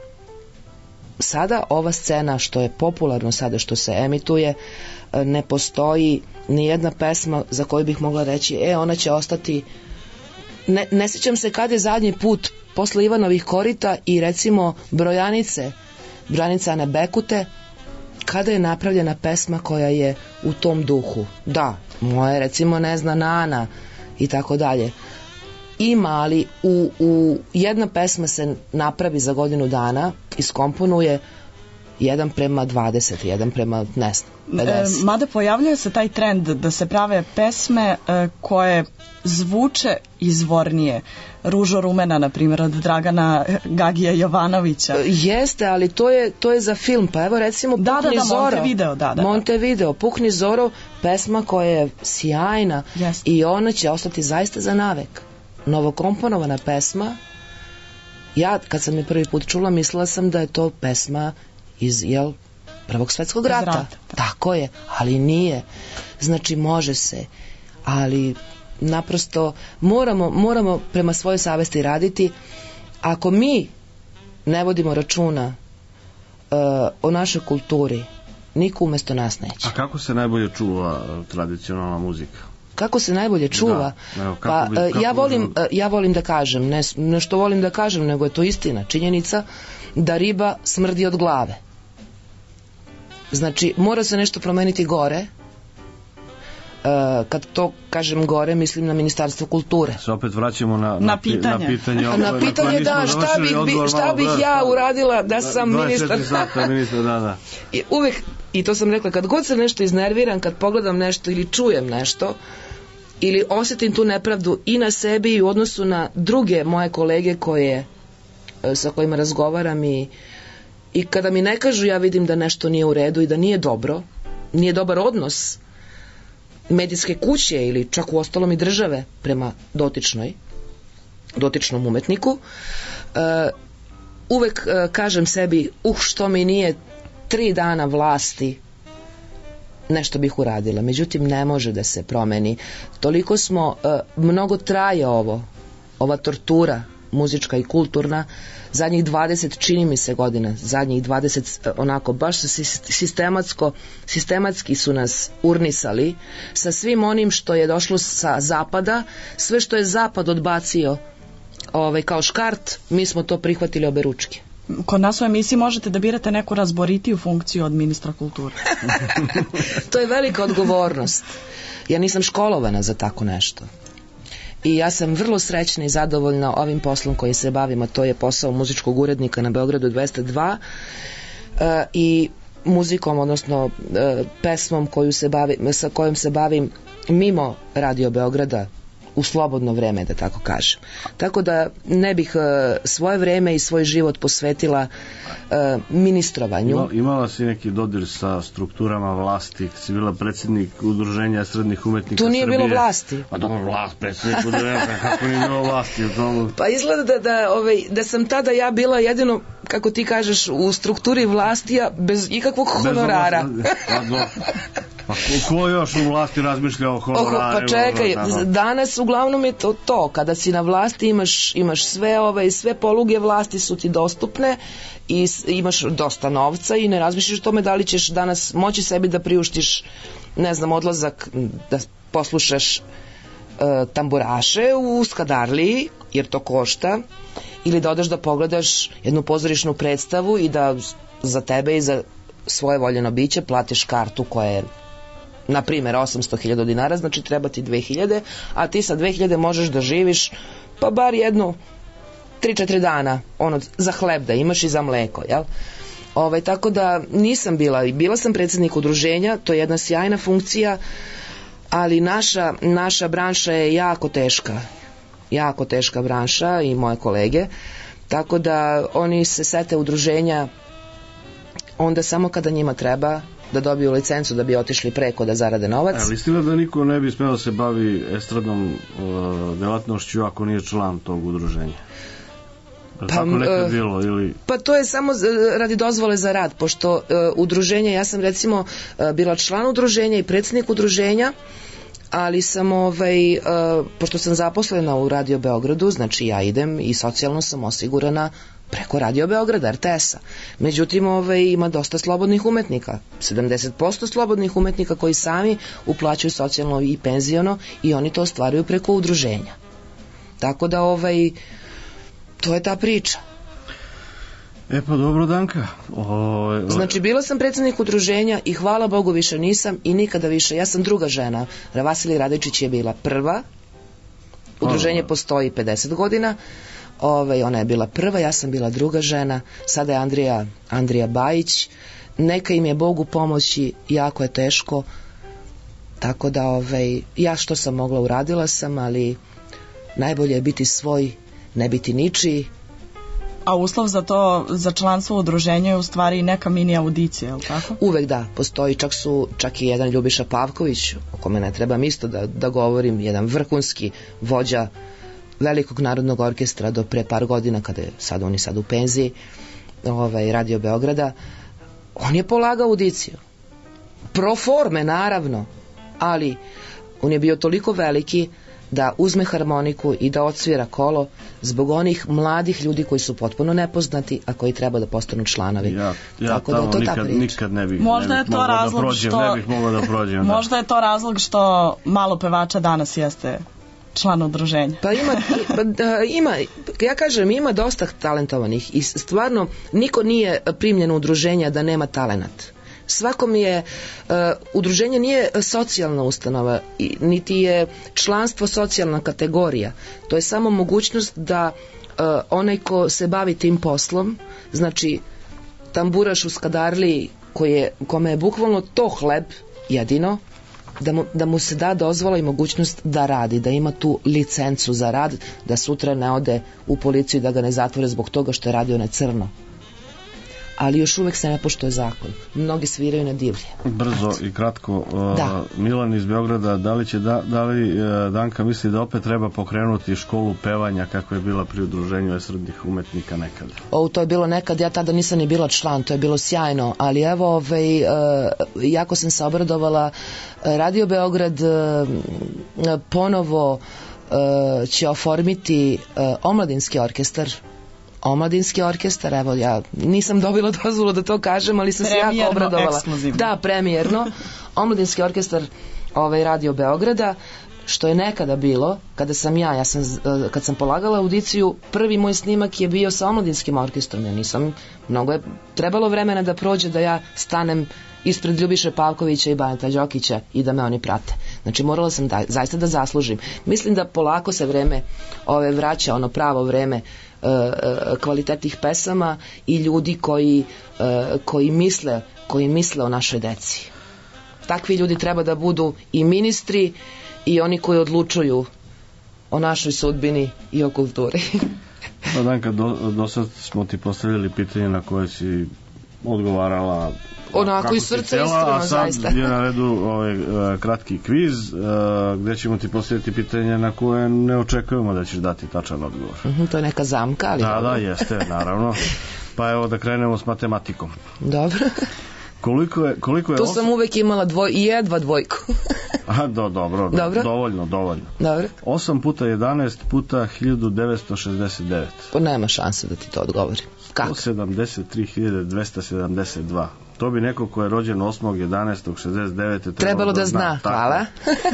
sada ova scena što je popularno sada što se emituje, ne postoji ni jedna pesma za koju bih mogla reći e ona će ostati. Ne, ne sjećam se kad je zadnji put posle Ivanovih korita i recimo Brojanice, Branica Ane Bekute, kada je napravljena pesma koja je u tom duhu. Da, moje recimo ne zna Nana i tako dalje. Ima, ali u, u jedna pesma se napravi za godinu dana, iskomponuje jedan prema dvadeset, jedan prema ne znam, pedeset. E, mada pojavljuje se taj trend da se prave pesme e, koje zvuče izvornije. Ružo rumena, na primjer, od Dragana Gagija Jovanovića. E, jeste, ali to je, to je za film. Pa evo recimo da, Pukni da, da, Zoro. Montevideo, da, da. Montevideo, Pukni Zoro, pesma koja je sjajna yes. i ona će ostati zaista za navek. Novokomponovana pesma. Ja, kad sam je prvi put čula, mislila sam da je to pesma iz, jel, Prvog svetskog rata. rata. Tako je, ali nije. Znači, može se, ali naprosto moramo, moramo prema svojoj savesti raditi. Ako mi ne vodimo računa uh, o našoj kulturi, niko umesto nas neće. A kako se najbolje čuva tradicionalna muzika? Kako se najbolje čuva? Da, evo, pa bi, kako ja volim, možemo... ja volim da kažem, ne, ne što volim da kažem, nego je to istina, činjenica da riba smrdi od glave. Znači, mora se nešto promeniti gore. Uh, kad to kažem gore, mislim na Ministarstvo kulture. Se opet vraćamo na, na, na pitanje. Na pitanje, na pitanje da, šta bih, bi, šta bih ja uradila da sam ministar. ministar da, da. I uvek, i to sam rekla, kad god se nešto iznerviram, kad pogledam nešto ili čujem nešto, ili osjetim tu nepravdu i na sebi i u odnosu na druge moje kolege koje, sa kojima razgovaram i, i kada mi ne kažu, ja vidim da nešto nije u redu i da nije dobro, nije dobar odnos medijske kuće ili čak u ostalom i države prema dotičnoj, dotičnom umetniku, uh, uvek uh, kažem sebi, uh, što mi nije tri dana vlasti, nešto bih uradila. Međutim, ne može da se promeni. Toliko smo, uh, mnogo traje ovo, ova tortura muzička i kulturna, zadnjih dvadeset, čini mi se godina, zadnjih dvadeset, onako, baš sistematsko, sistematski su nas urnisali sa svim onim što je došlo sa zapada, sve što je zapad odbacio ovaj, kao škart, mi smo to prihvatili obe ručke. Kod nas u emisiji možete da birate neku razboritiju funkciju od ministra kulture. To je velika odgovornost. Ja nisam školovana za tako nešto. I ja sam vrlo srećna i zadovoljna ovim poslom kojim se bavim, a to je posao muzičkog urednika na Beogradu dvesta dva uh, i muzikom, odnosno uh, pesmom koju se bavim, sa kojom se bavim mimo Radio Beograda u slobodno vreme, da tako kažem. Tako da ne bih uh, svoje vreme i svoj život posvetila uh, ministrovanju. Ima, imala si neki dodir sa strukturama vlasti, kad si bila predsjednik udruženja srednjih umetnika tu nije Srbije. Bilo vlasti. Pa dobro, vlast, predsjednik udruženja, kako nije bilo vlasti u tomu? Pa izgleda da, da, ovaj, da sam tada ja bila jedino, kako ti kažeš, u strukturi vlastija bez ikakvog honorara. Bez pa, do, pa ko, ko još u vlasti razmišlja o honorarima? Pa čekaj, danas uglavnom je to to, kada si na vlasti imaš, imaš sve, ovaj, sve poluge vlasti su ti dostupne i imaš dosta novca i ne razmišljaš o tome da li ćeš danas moći sebi da priuštiš, ne znam, odlazak da poslušaš uh, tamburaše u Skadarliji, jer to košta, ili da odeš da pogledaš jednu pozorišnu predstavu i da za tebe i za svoje voljeno biće platiš kartu koja je na primjer osamsto hiljada dinara, znači treba ti dve hiljade, a ti sa dve hiljade možeš da živiš pa bar jednu tri četiri dana, ono, za hleb da imaš i za mleko, jel? Ove, tako da nisam bila, bila sam predsjednik udruženja, to je jedna sjajna funkcija, ali naša, naša branša je jako teška, jako teška branša i moje kolege, tako da oni se sete udruženja onda samo kada njima treba da dobiju licencu da bi otišli preko da zarade novac. Ali istina da niko ne bi smeo da se bavi estradnom uh, delatnošću ako nije član tog udruženja? Pa, tako nekad bilo, ili... Pa to je samo radi dozvole za rad, pošto uh, udruženje, ja sam recimo uh, bila član udruženja i predsjednik udruženja, ali sam ovaj, uh, pošto sam zaposlena u Radio Beogradu, znači ja idem i socijalno sam osigurana preko Radio Beograda, er te es-a. Međutim, ovaj, ima dosta slobodnih umetnika, sedamdeset posto slobodnih umetnika koji sami uplaćuju socijalno i penziono i oni to ostvaruju preko udruženja. Tako da, ovaj, to je ta priča. E pa dobro, Danka. O, o... Znači, bila sam predsjednik udruženja i hvala Bogu više nisam i nikada više. Ja sam druga žena. Vasilij Radojčić je bila prva. Udruženje postoji pedeset godina. Ove, ona je bila prva, ja sam bila druga žena. Sada je Andrija, Andrija Bajić. Neka im je Bogu pomoći, jako je teško. Tako da, ove, ja što sam mogla uradila sam, ali najbolje je biti svoj, ne biti ničiji. A uslov za to, za članstvo u udruženju je u stvari neka mini audicija, je li tako? Uvek da, postoji, čak su, čak i jedan Ljubiša Pavković, o kome ne trebam isto da, da govorim, jedan vrhunski vođa Velikog narodnog orkestra do pre par godina, kada je sad, on je sad u penziji, ovaj, Radio Beograda, on je polagao audiciju. Pro forme, naravno, ali on je bio toliko veliki da uzme harmoniku i da odsvira kolo zbog onih mladih ljudi koji su potpuno nepoznati, a koji treba da postanu članovi. Ja, ja Tako da je tamo to ta nikad, priča. nikad ne bih, Možda ne je bih to mogao da razlog prođem, što- ne bih mogao da prođem. Da. Možda je to razlog što malo pevača danas jeste član udruženja. Pa ima, pa da, ima, ja kažem, ima dosta talentovanih i stvarno niko nije primljen u udruženja da nema talenat. Svakom je, uh, udruženje nije socijalna ustanova, i, niti je članstvo socijalna kategorija. To je samo mogućnost da uh, onaj ko se bavi tim poslom, znači tamburaš u Skadarliji, koji je, kome je bukvalno to hleb jedino, da mu, da mu se da dozvola i mogućnost da radi, da ima tu licencu za rad, da sutra ne ode u policiju i da ga ne zatvore zbog toga što je radio na crno. Ali još uvek se ne poštuje zakon. Mnogi sviraju na divlje. Brzo i kratko, uh, Da. Milan iz Beograda, da li će da, da li uh, Danka misli da opet treba pokrenuti školu pevanja kako je bila pri udruženju esradnih umetnika nekada? O, to je bilo nekad, ja tada nisam ni bila član, to je bilo sjajno, ali evo, ovaj, uh, jako sam se obradovala, Radio Beograd uh, ponovo uh, će oformiti uh, omladinski orkestar, omladinski orkestar, evo ja nisam dobila dozvolu da to kažem, ali sam se jako Premijerno, obradovala. ekskluzivno. Da, premijerno. Omladinski orkestar ovaj, Radio Beograda, što je nekada bilo, kada sam ja, ja sam, eh, kad sam polagala audiciju, prvi moj snimak je bio sa omladinskim orkestrom, ja nisam, mnogo je trebalo vremena da prođe da ja stanem ispred Ljubiše Pavkovića i Baneta Đokića i da me oni prate. Znači morala sam da, zaista da zaslužim. Mislim da polako se vreme ove vraća, ono pravo vreme e, e, kvalitetnih pesama i ljudi koji, e, koji misle, koji misle o našoj deci. Takvi ljudi treba da budu i ministri i oni koji odlučuju o našoj sudbini i o kulturi. Pa Danka, do, do sad smo ti postavili pitanje na koje si odgovarala Onako kako iz si srca htjela, iskreno, a sad zaista. je na redu ovaj, uh, kratki kviz uh, gde ćemo ti postaviti pitanje na koje ne očekujemo da ćeš dati tačan odgovor. Mhm, to je neka zamka, ali Da, dobro. da, jeste, naravno. Pa evo da krenemo s matematikom. Dobro. Koliko je, koliko je Tu os- sam uvek imala dvoj, i jedva dvojku. Aha, do, dobro, do, Dobro. dovoljno, dovoljno. Dobro. osam puta jedanaest puta hiljadu devetsto šezdeset devet. Pa nema šanse da ti to odgovorim. Kako? sto sedamdeset tri hiljade dvesta sedamdeset dva. To bi neko ko je rođen osmog jedanaestog šezdeset devete trebalo, Trebalo da zna, Tako. hvala.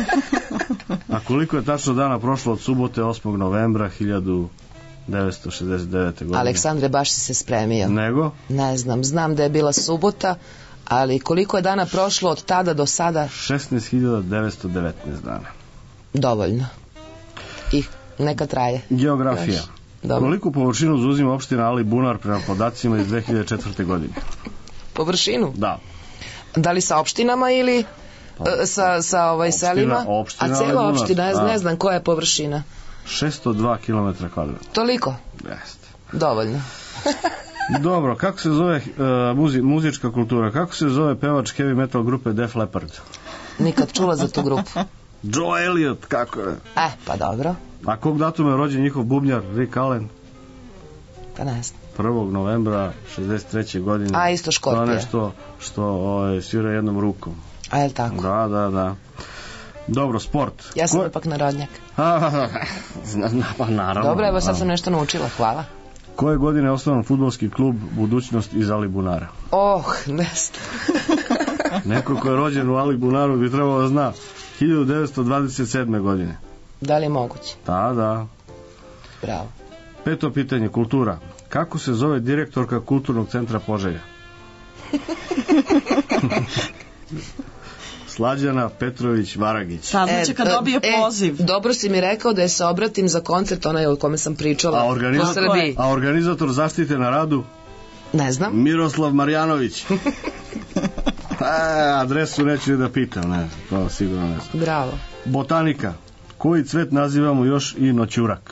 A koliko je tačno dana prošlo od subote osmog novembra hiljadu devetsto šezdeset devete godine? Aleksandre, baš si se spremio. Nego? Ne znam, znam da je bila subota, ali koliko je dana prošlo od tada do sada? šesnaest hiljada devetsto devetnaest dana. Dovoljno. I neka traje. Geografija. Još. Dobro. Koliko površinu zauzima opština Ali Bunar prema podacima iz dve hiljade četvrte. godine? Površinu? Da. Da li sa opštinama ili e, sa, sa ovaj Opština- selima? opština A cela Ali Bunar, opština, ja da. ne znam koja je površina. šesto dva kilometra kvadratna. Toliko? Jeste. Dovoljno. Dobro, kako se zove uh, muzi, muzička kultura? Kako se zove pevač heavy metal grupe Def Leppard? Nikad čula za tu grupu. Joe Elliot, kako je? E, pa dobro. A kog datuma je rođen njihov bubnjar Rick Allen? Pa ne znam. prvog novembra šezdeset treće. godine. A, isto Škorpija. To nešto što o, svira jednom rukom. A je li tako? Da, da, da. Dobro, sport. Ja sam Ko- ipak narodnjak. Zna- na- pa naravno. Dobro, evo sad naravno. sam nešto naučila, hvala. Koje godine je osnovan fudbalski klub Budućnost iz Ali Bunara? Oh, ne znam. Neko ko je rođen u Ali Bunaru bi trebalo da zna. hiljadu devetsto dvadeset sedme. godine. Da li je moguće? Da, da. Bravo. Peto pitanje, kultura. Kako se zove direktorka Kulturnog centra Požega? Slađana Petrović Varagić. Saznaće kad dobije e, poziv. Dobro si mi rekao da je se obratim za koncert onaj o kome sam pričala A po organizator, Srbiji. a organizator zaštite na radu? Ne znam. Miroslav Marjanović. E, adresu neću ni da pitam, ne, to sigurno ne znam. Bravo. Botanika. Koji cvet nazivamo još i noćurak?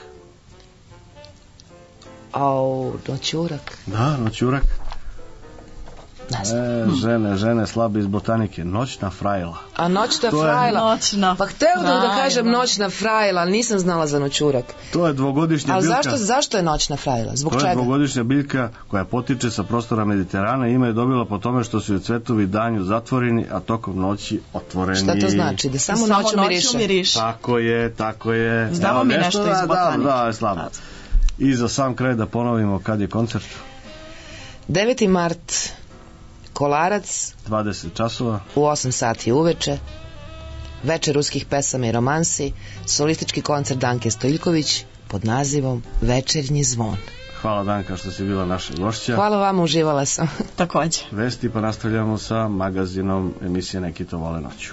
Au, noćurak. Da, noćurak. Ne znam. E, žene, žene slabe iz botanike. Noćna frajla. A noćna To je- frajla? Noćna Pa hteo da, da frajla. kažem noćna frajla, ali nisam znala za noćurak. To je dvogodišnja Ali biljka. zašto, zašto je noćna frajla? Zbog To je čega? dvogodišnja biljka koja potiče sa prostora Mediterana i ime je dobila po tome što su joj cvetovi danju zatvoreni, a tokom noći otvoreni. Šta to znači? Da samo, Samo noću miriše? miriše. Tako je, tako je. Znamo Evo, mi nešto iz da, botanike. Da, da, slabo. I za sam kraj da ponovimo kad je koncert. deveti mart, Kolarac, dvadeset časova. u osam sati uveče, veče ruskih pesama i romansi, solistički koncert Danke Stojiljković pod nazivom Večernji zvon. Hvala Danka što si bila naša gošća. Hvala vama, uživala sam. Takođe. Vesti pa nastavljamo sa magazinom emisije Neki to vole noću.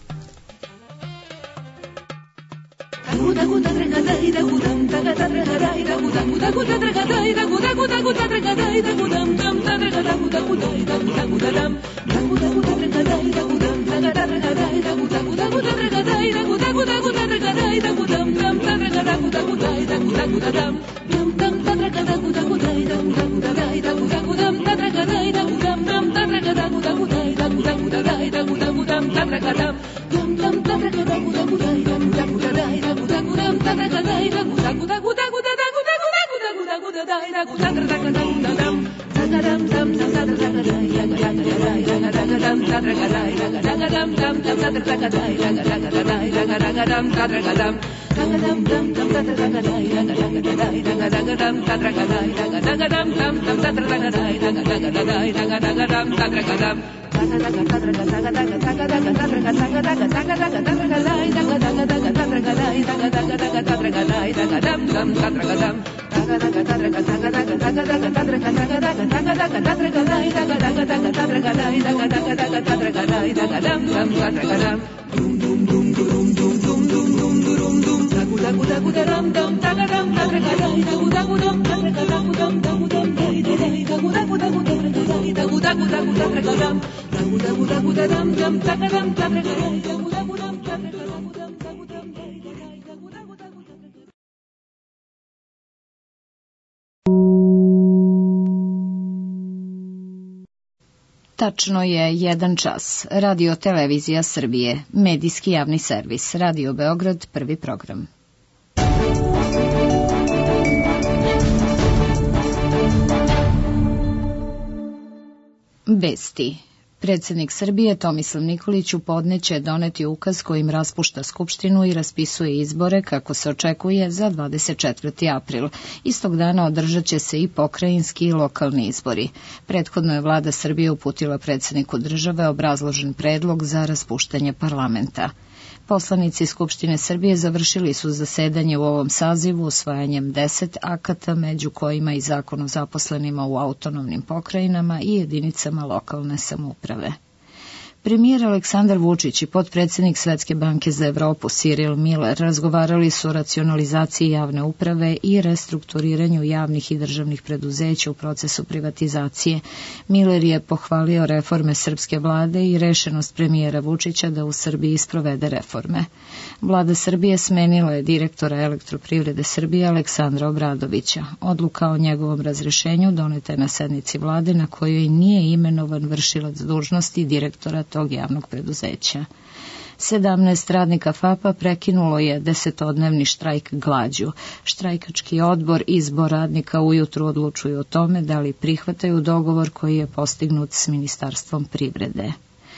Tačno je jedan čas. Radio Televizija Srbije, medijski javni servis, Radio Beograd, prvi program. Vesti. Predsednik Srbije Tomislav Nikolić u podne će doneti ukaz kojim raspušta Skupštinu i raspisuje izbore kako se očekuje za dvadeset četvrti april. Istog dana održat će se i pokrajinski i lokalni izbori. Prethodno je vlada Srbije uputila predsedniku države obrazložen predlog za raspuštanje parlamenta. Poslanici Skupštine Srbije završili su zasedanje u ovom sazivu usvajanjem deset akata, među kojima i zakon o zaposlenima u autonomnim pokrajinama i jedinicama lokalne samouprave. Premijer Aleksandar Vučić i potpredsednik Svetske banke za Evropu Cyril Miller razgovarali su o racionalizaciji javne uprave i restrukturiranju javnih i državnih preduzeća u procesu privatizacije. Miller je pohvalio reforme srpske vlade i rešenost premijera Vučića da u Srbiji sprovede reforme. Vlada Srbije smenila je direktora Elektroprivrede Srbije Aleksandra Obradovića. Odluka o njegovom razrešenju doneta je na sednici vlade na kojoj nije imenovan vršilac dužnosti direktora tog javnog preduzeća. sedamnaest radnika F A P-a prekinulo je desetodnevni štrajk glađu. Štrajkački odbor i zbor radnika ujutru odlučuju o tome da li prihvataju dogovor koji je postignut s Ministarstvom privrede.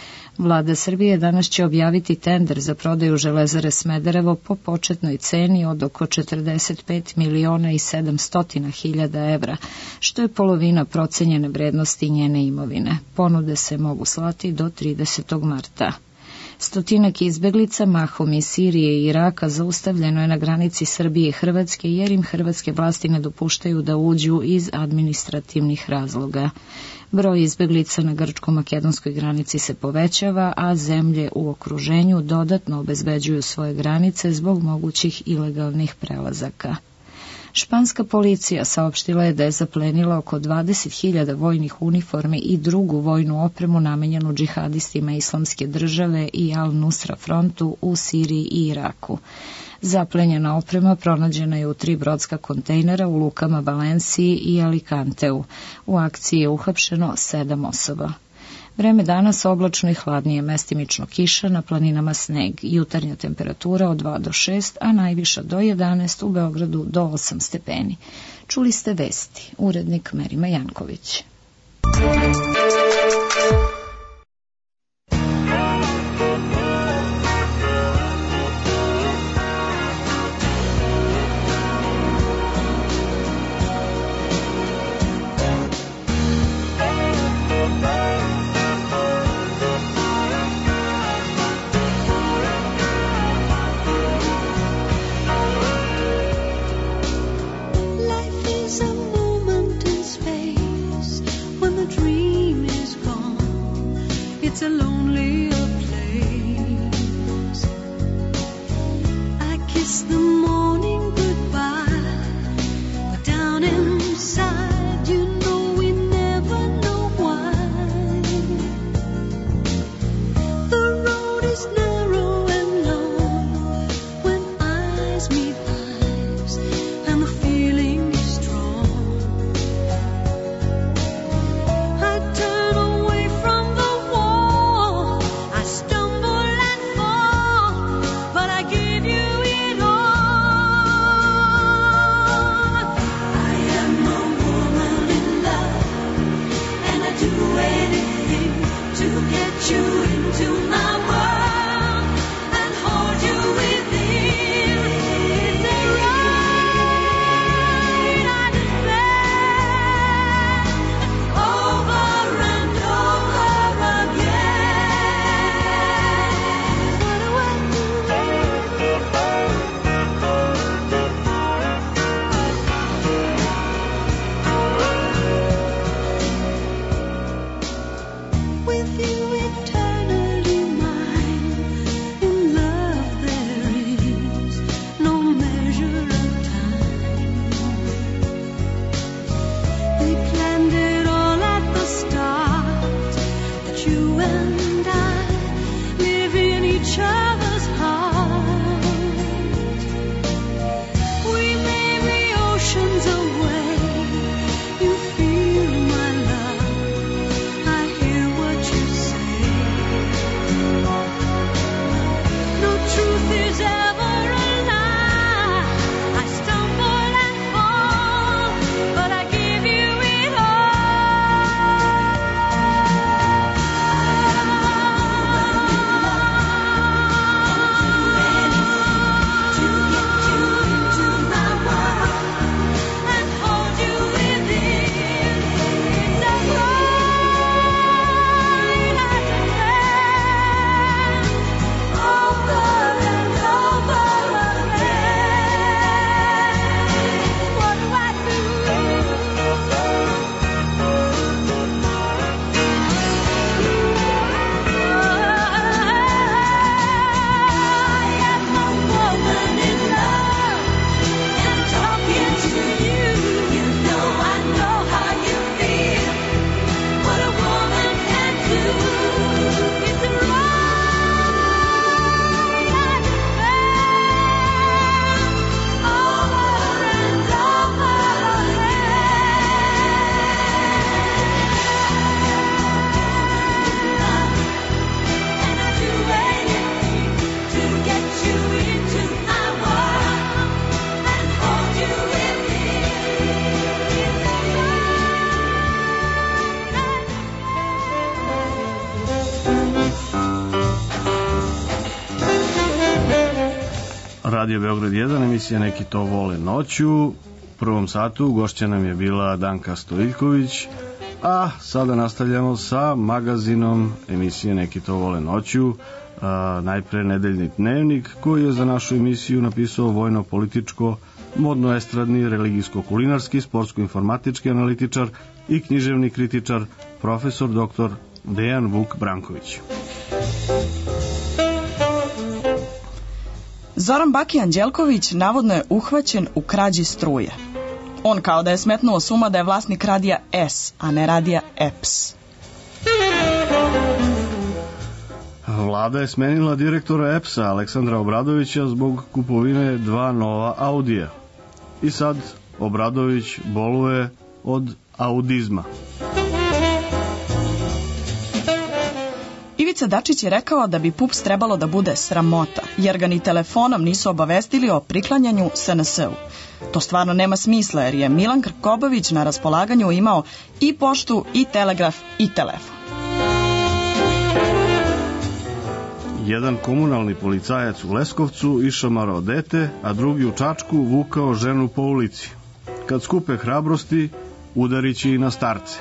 Vlada Srbije danas će objaviti tender za prodaju Železare Smederevo po početnoj ceni od oko četrdeset pet miliona i sedamsto hiljada evra, što je polovina procenjene vrednosti njene imovine. Ponude se mogu slati do tridesetog marta. Stotinak izbeglica, mahom iz Sirije i Iraka, zaustavljeno je na granici Srbije i Hrvatske jer im hrvatske vlasti ne dopuštaju da uđu iz administrativnih razloga. Broj izbeglica na grčko-makedonskoj granici se povećava, a zemlje u okruženju dodatno obezbeđuju svoje granice zbog mogućih ilegalnih prelazaka. Španska policija saopštila je da je zaplenila oko dvadeset hiljada vojnih uniformi i drugu vojnu opremu namenjenu džihadistima Islamske države i Al-Nusra frontu u Siriji i Iraku. Zaplenjena oprema pronađena je u tri brodska kontejnera u lukama Valenciji i Alicanteu. U akciji je uhapšeno sedam osoba. Vreme danas oblačno i hladnije, mestimično kiša, na planinama sneg, jutarnja temperatura od dva do šest, a najviša do jedanaest, u Beogradu do osam stepeni. Čuli ste vesti, urednik Merima Janković. Radio Beograd jedan, emisija Neki to vole noću. U prvom satu gošća nam je bila Danka Stojiljković, a sada nastavljamo sa magazinom emisije Neki to vole noću. A, najpre Nedeljni dnevnik, koji je za našu emisiju napisao vojno-političko, modno-estradni, religijsko-kulinarski, sportsko-informatički analitičar i književni kritičar profesor doktor Dejan Vuk Branković. Zoran Baki Anđelković navodno je uhvaćen u krađi struje. On kao da je smetnuo s uma da je vlasnik radija S, a ne radija E P S. Vlada je smenila direktora E P S-a Aleksandra Obradovića zbog kupovine dva nova Audija. I sad Obradović boluje od audizma. Ivica Dačić je rekao da bi P U P S trebalo da bude sramota, jer ga ni telefonom nisu obavestili o priklanjanju S N S-u. To stvarno nema smisla, jer je Milan Krkobabić na raspolaganju imao i poštu, i telegraf, i telefon. Jedan komunalni policajac u Leskovcu išamarao dete, a drugi u Čačku vukao ženu po ulici. Kad skupe hrabrosti, udarići i na starce.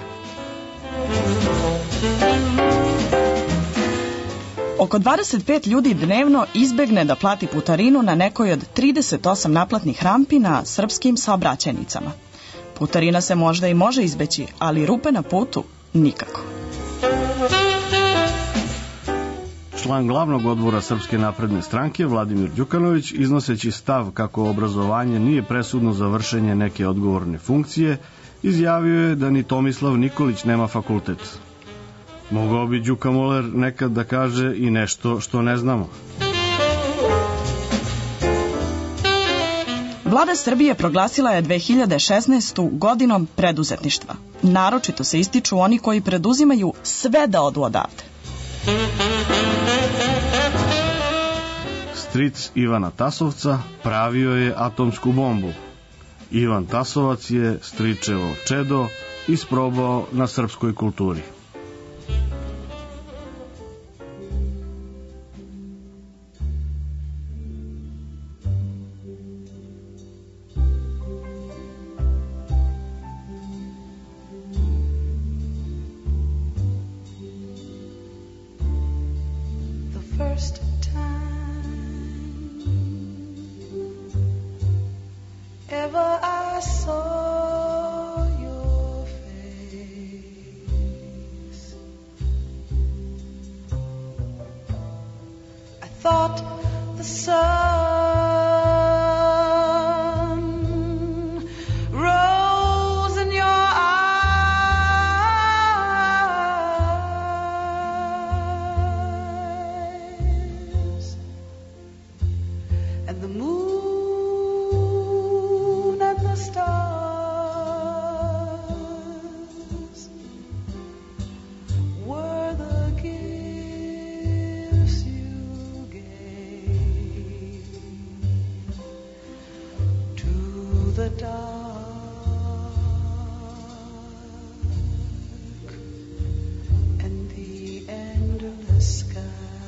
Oko dvadeset pet ljudi dnevno izbegne da plati putarinu na nekoj od trideset osam naplatnih rampi na srpskim saobraćajnicama. Putarina se možda i može izbeći, ali rupe na putu nikako. Član glavnog odbora Srpske napredne stranke Vladimir Đukanović, iznoseći stav kako obrazovanje nije presudno za vršenje neke odgovorne funkcije, izjavio je da ni Tomislav Nikolić nema fakultet. Mogao bi Đuka Moler nekad da kaže i nešto što ne znamo. Vlada Srbije proglasila je dve hiljade šesnaestu. godinom preduzetništva. Naročito se ističu oni koji preduzimaju sve da odu odavde. Stric Ivana Tasovca pravio je atomsku bombu. Ivan Tasovac je stričevo čedo isprobao na srpskoj kulturi. First time ever I saw your face, I thought the sun rose in your eyes, and the moon and the stars were the gifts you gave to the dark and the endless skies.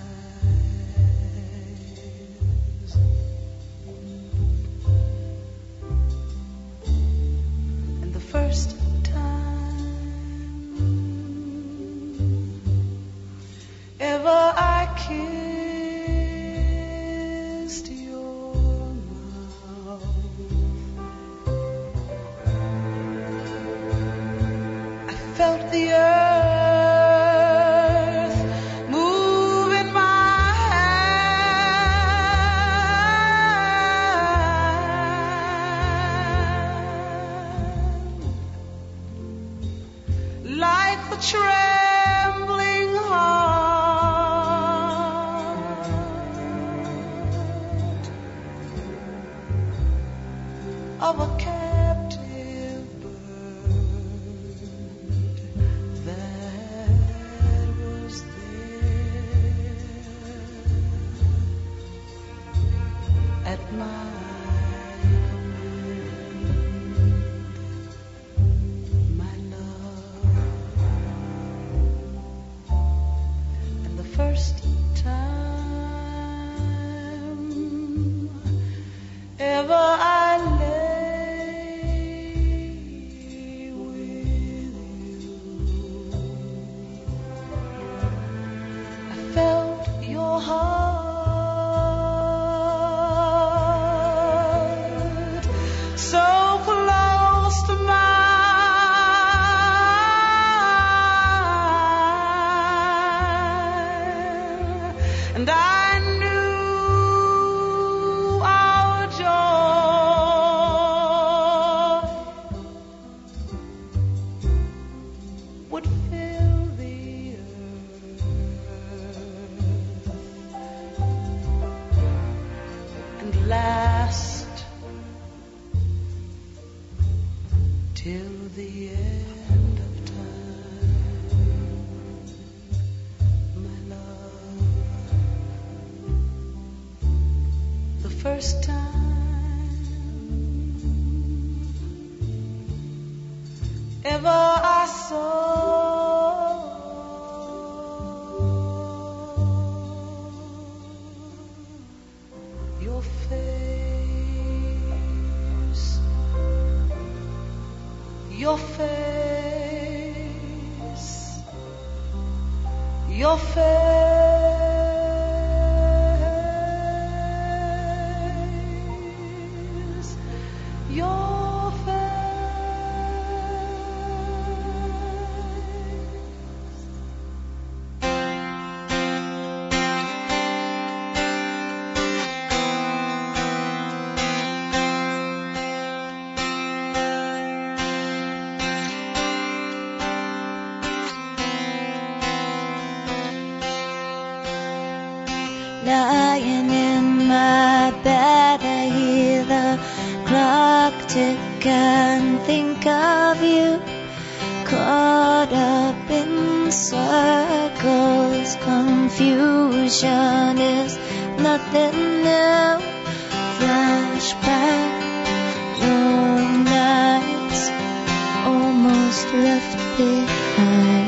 And the first time ever I kissed your mouth, I felt the earth move in my hand, like the trembling heart of a captive bird that was there at my command, my love. first time ever I saw your face, your face, your face. Your lying in my bed, I hear the clock tick and think of you, caught up in circles. Confusion is nothing new. Flashback, long nights almost left behind.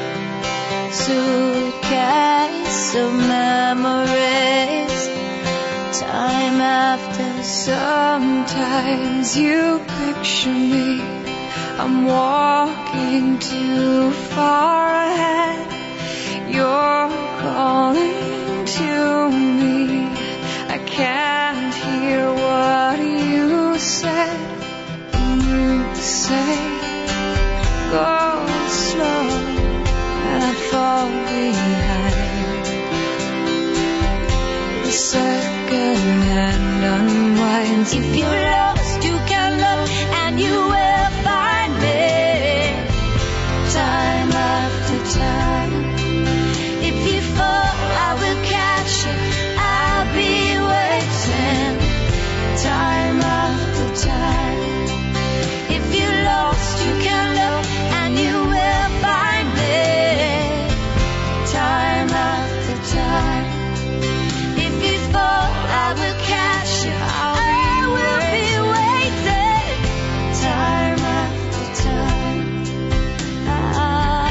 Suitcase of memories, time after. Sometimes you picture me, I'm walking too far ahead. You're calling to me, I can't hear what you said. You say, go slow, and I fall behind. The second hand unwinds. If you're lost, you can look and you will find me. Time after time. If you fall, I will catch you. I'll be waiting. Time after time. If you're lost, you can look and you will find me. Time after time. If you fall, I will catch you. I'll I will be waiting. Time after time. Ah.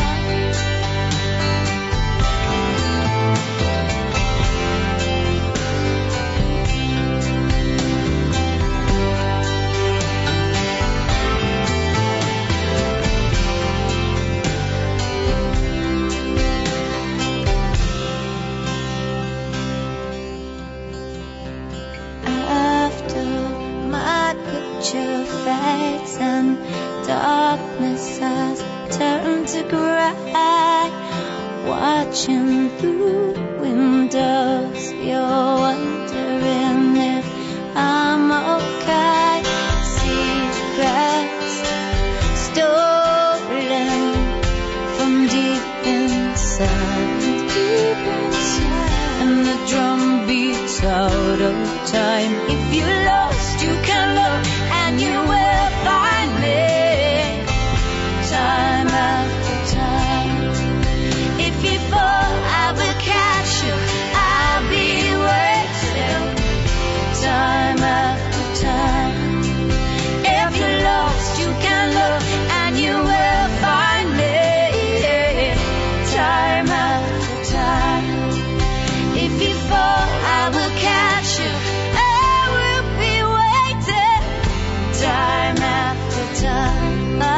After my picture fades and darkness has turned to gray, watching through windows, you're wondering if I'm okay. Secrets stolen from deep inside, deep inside, and the drum beats out of time. If you're lost, you can look and you will find me. Time after time. If you fall, I will catch you. I'll be waiting. Time after time. If you're lost, you can look and you will find me. Time after time. If you fall, I will catch you. I will be waiting. Time after time.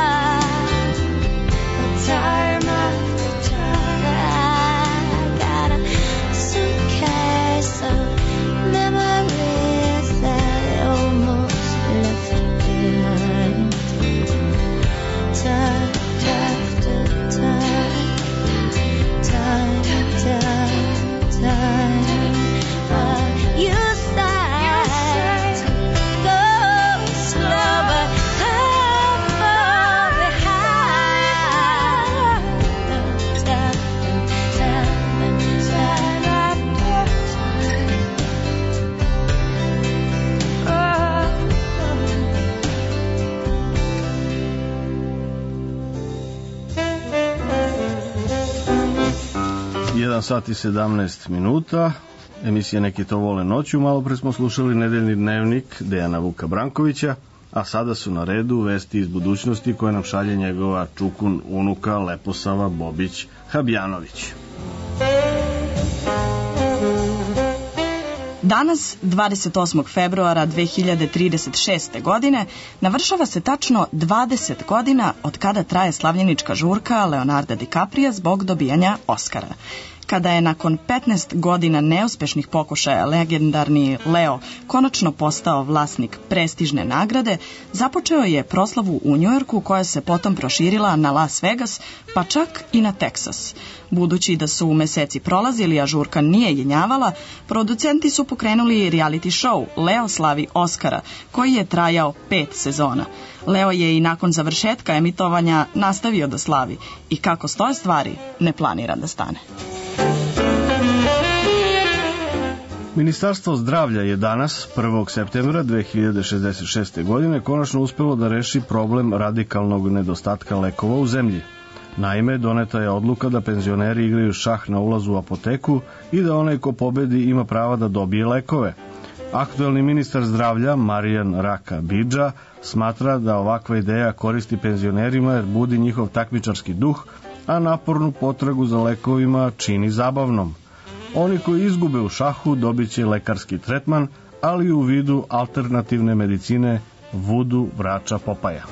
Time after time. I got a suitcase of memories that I almost left behind. Time after time. Time after time. Uh, you said go slow, but I'm far behind. Time and time and time after time. jedan sat i sedamnaest minuta. emisija Neki to vole noću. Malo pre smo slušali nedeljni dnevnik Dejana Vuka Brankovića, a sada su na redu vesti iz budućnosti koje nam šalje njegova čukun unuka Leposava Bobić Habjanović. Danas, dvadeset osmog februara dve hiljade trideset šeste. godine, navršava se tačno dvadeset godina od kada traje slavljenička žurka Leonarda DiCaprija zbog dobijanja Oskara. Kada je nakon petnaest godina neuspešnih pokušaja legendarni Leo konačno postao vlasnik prestižne nagrade, započeo je proslavu u Njujorku koja se potom proširila na Las Vegas, pa čak i na Teksas. Budući da su meseci prolazili, a žurka nije jenjavala, producenti su pokrenuli reality show Leo slavi Oskara, koji je trajao pet sezona. Leo je i nakon završetka emitovanja nastavio da slavi i kako stoje stvari, ne planira da stane. Ministarstvo zdravlja je danas, prvog septembra dve hiljade šezdeset šeste. godine, konačno uspelo da reši problem radikalnog nedostatka lekova u zemlji. Naime, doneta je odluka da penzioneri igraju šah na ulazu u apoteku i da onaj ko pobedi ima prava da dobije lekove. Aktuelni ministar zdravlja, Marijan Raka Bidža, smatra da ovakva ideja koristi penzionerima jer budi njihov takmičarski duh, a napornu potragu za lekovima čini zabavnom. Oni koji izgube u šahu dobit će lekarski tretman, ali u vidu alternativne medicine vudu vrača Popaja.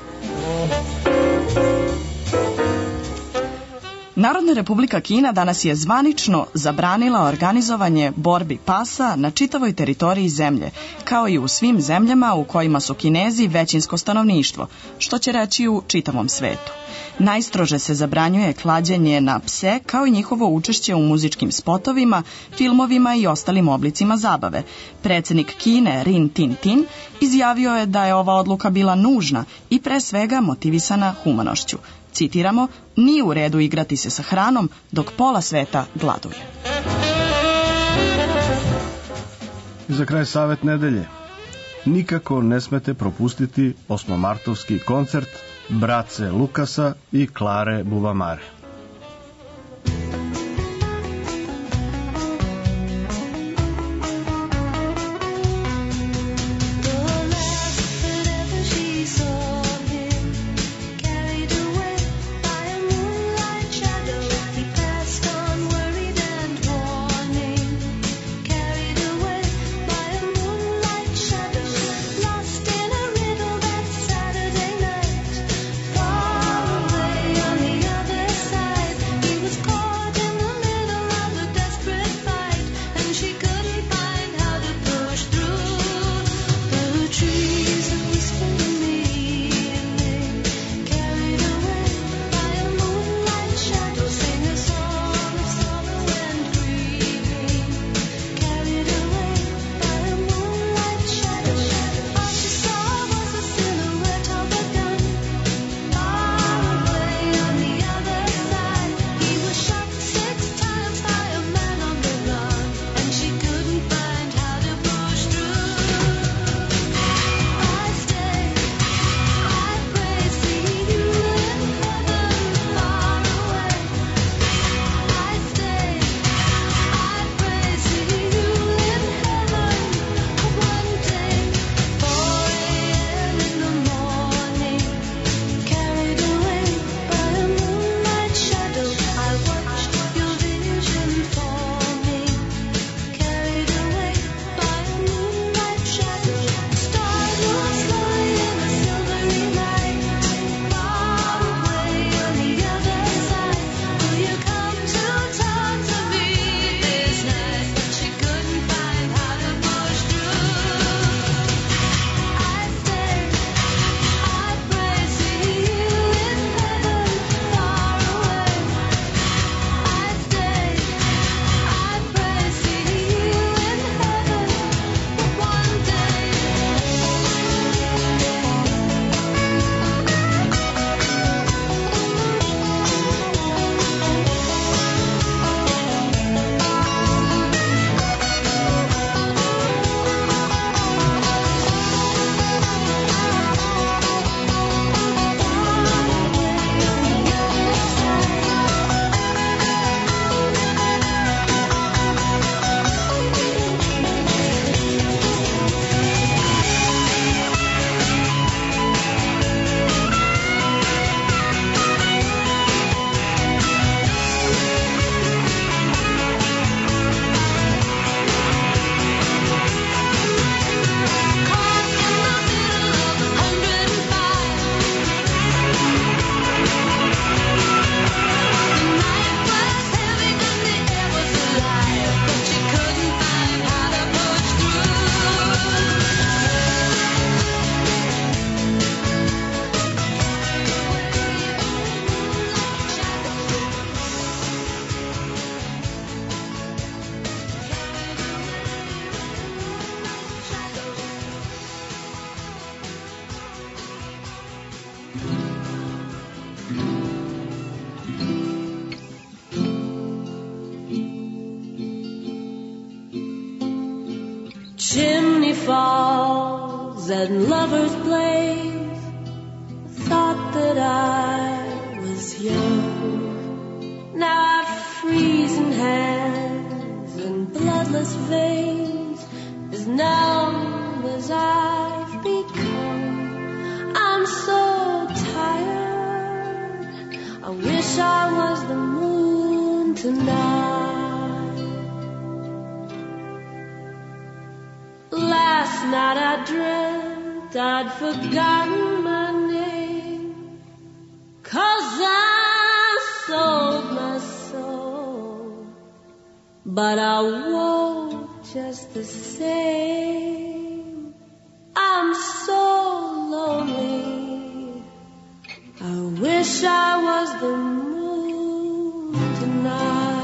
Narodna Republika Kina danas je zvanično zabranila organizovanje borbi pasa na čitavoj teritoriji zemlje, kao i u svim zemljama u kojima su Kinezi većinsko stanovništvo, što će reći u čitavom svetu. Najstrože se zabranjuje klađenje na pse, kao i njihovo učešće u muzičkim spotovima, filmovima i ostalim oblicima zabave. Predsjednik Kine Rin Tin Tin izjavio je da je ova odluka bila nužna i pre svega motivisana humanošću. Citiramo, nije u redu igrati se sa hranom dok pola sveta gladuje. I za kraj savet nedelje. Nikako ne smete propustiti osmomartovski koncert Brace Lukasa i Klare Bubamare. Far away on the other side. falls and lovers blaze. Thought that I was young. Now I've freezing hands and bloodless veins, as numb as I've become. I'm so tired, I wish I was the moon tonight. Last night I dreamt I'd forgotten my name, 'cause I sold my soul, but I won't just the same. I'm so lonely, I wish I was the moon tonight.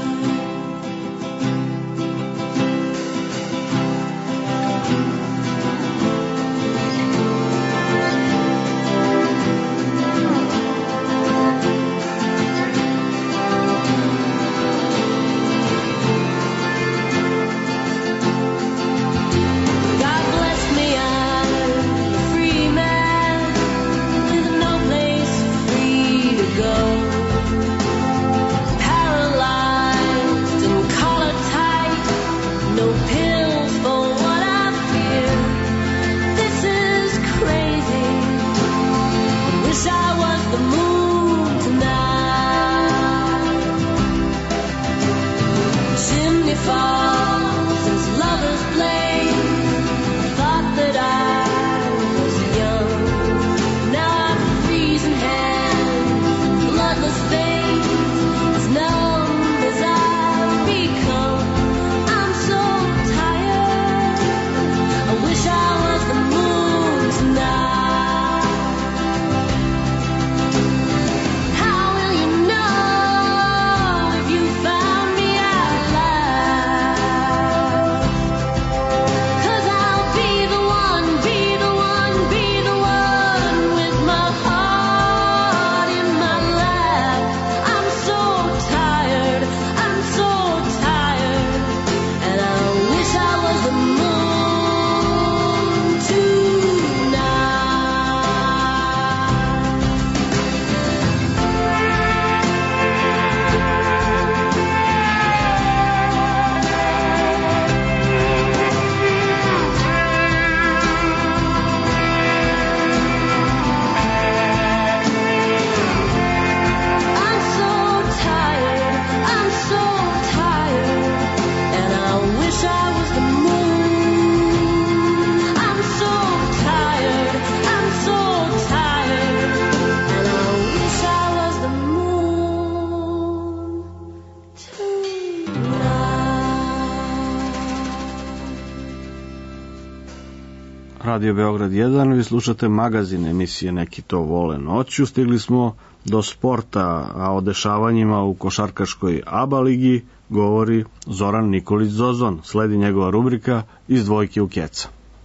Radio Beograd jedan, vi slušate magazin emisije Neki to vole noću. Stigli smo do sporta, a o dešavanjima u košarkaškoj ABA ligi govori Zoran Nikolić Zozon. Sledi njegova rubrika Iz dvojke u keca.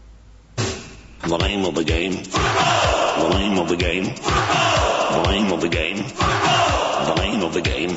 The name of the game, the name of the game, the name of the game, the name of the game.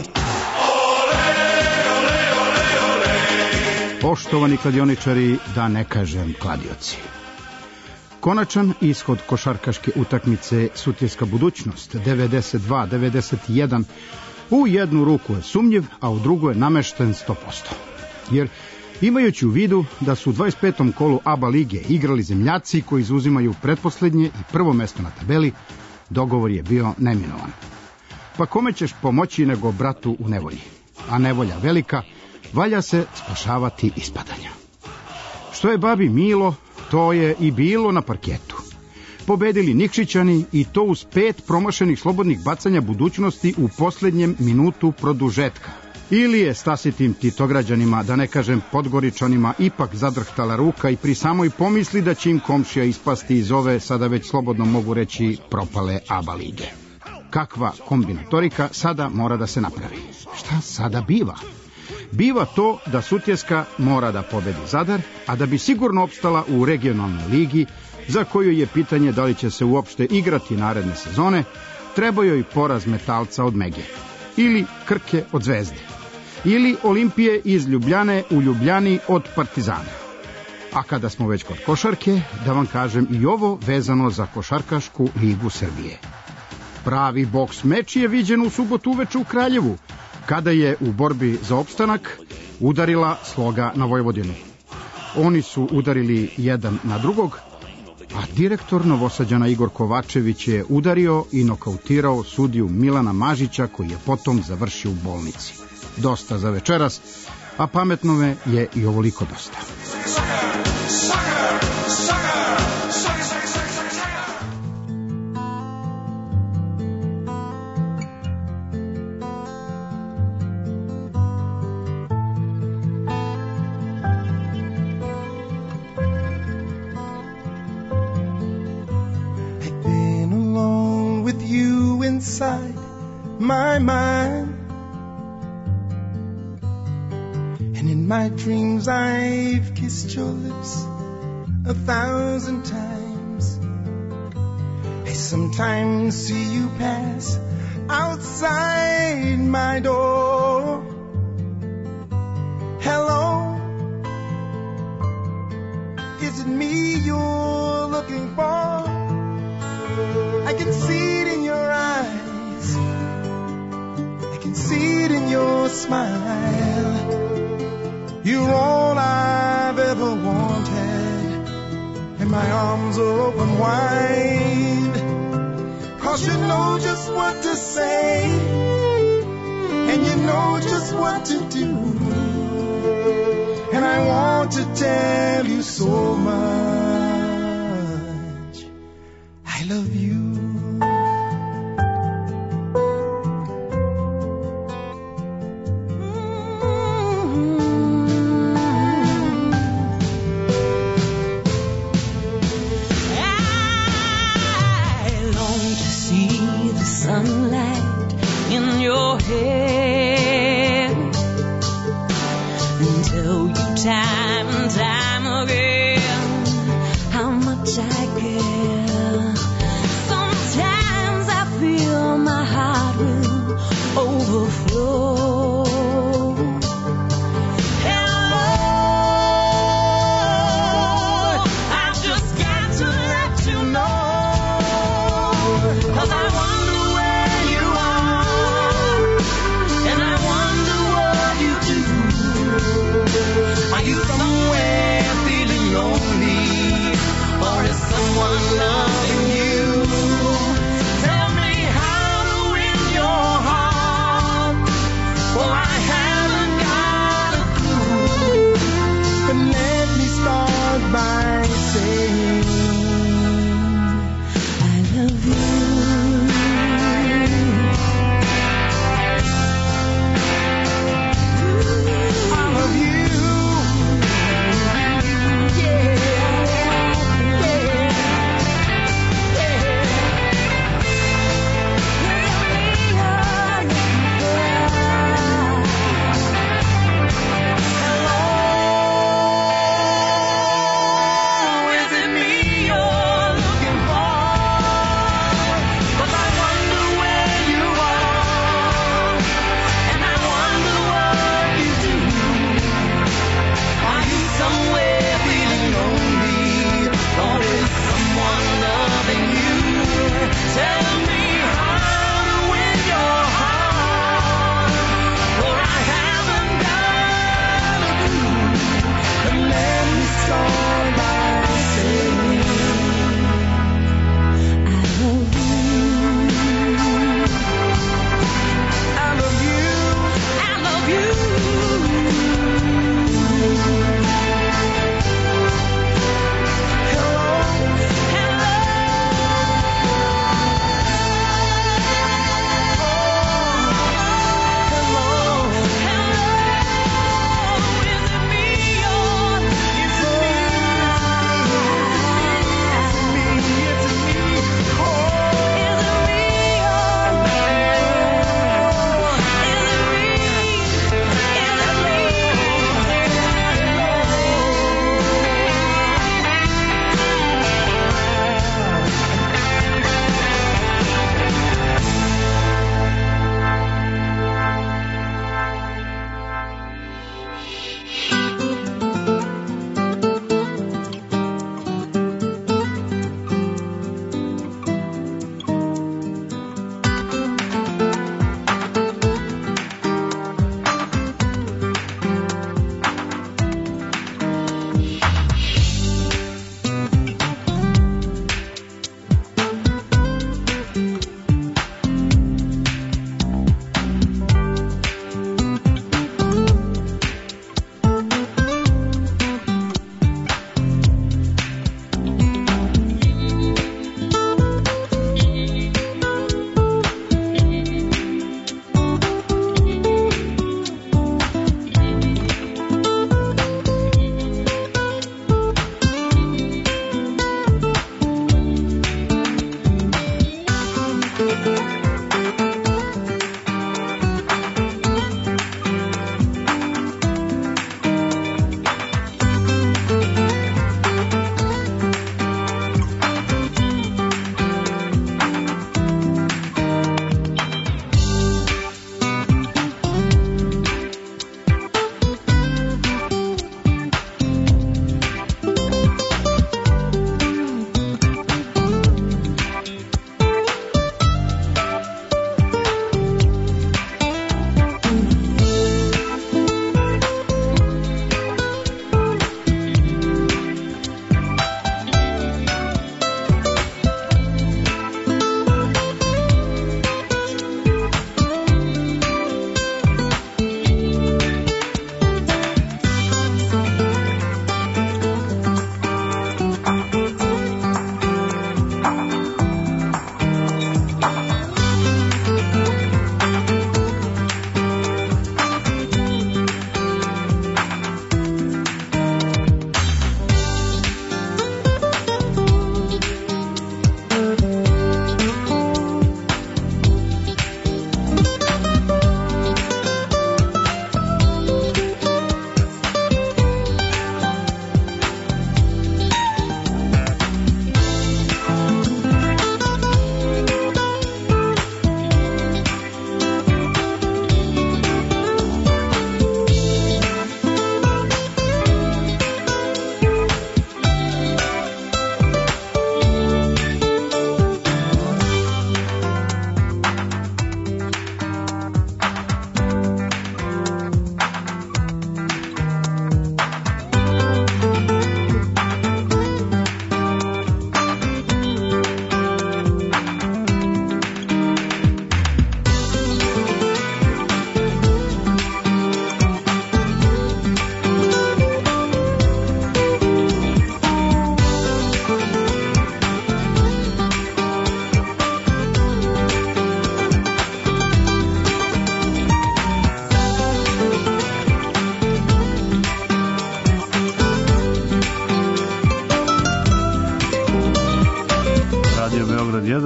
Poštovani kladioničari, da ne kažem kladioci. Konačan ishod košarkaške utakmice Sutjeska budućnost devedeset dva devedeset jedan u jednu ruku je sumnjiv, a u drugu je namešten sto posto. Jer imajući u vidu da su u dvadeset petom kolu ABA lige igrali zemljaci koji zauzimaju pretposlednje i prvo mesto na tabeli, dogovor je bio neminovan. Pa kome ćeš pomoći nego bratu u nevolji? A nevolja velika, valja se spašavati ispadanja. Što je babi milo, to je i bilo na parketu. Pobedili Nikšićani i to uz pet promašenih slobodnih bacanja budućnosti u posljednjem minutu produžetka. Ili je stasitim Titograđanima, da ne kažem Podgoričanima, ipak zadrhtala ruka i pri samoj pomisli da će im komšija ispasti iz ove, sada već slobodno mogu reći, propale ABA lige. Kakva kombinatorika sada mora da se napravi? Šta sada biva? Biva to da Sutjeska mora da pobedi Zadar, a da bi sigurno opstala u regionalnoj ligi, za koju je pitanje da li će se uopšte igrati naredne sezone, treba joj poraz Metalca od Mege, ili Krke od Zvezde, ili Olimpije iz Ljubljane u Ljubljani od Partizana. A kada smo već kod košarke, da vam kažem i ovo vezano za Košarkašku ligu Srbije. Pravi boks meč je viđen u subotu uveče u Kraljevu, kada je u borbi za opstanak udarila Sloga na Vojvodinu. Oni su udarili jedan na drugog, a direktor Novosađana Igor Kovačević je udario i nokautirao sudiju Milana Mažića, koji je potom završio u bolnici. Dosta za večeras, a pametnome je i ovoliko dosta. Inside my mind, and in my dreams I've kissed your lips a thousand times. I sometimes see you pass outside my door. Hello, is it me you're looking for? I can see it in your eyes, I can see it in your smile. You're all I've ever wanted, and my arms are open wide. 'Cause you know just what to say, and you know just what to do, and I want to tell you so much I love you. Sunlight in your hair, and tell you time and time again how much I care. Sometimes I feel my heart will overflow. Hello, I've just got to let you know, 'cause I want loving you. Tell me how to win your heart. Well,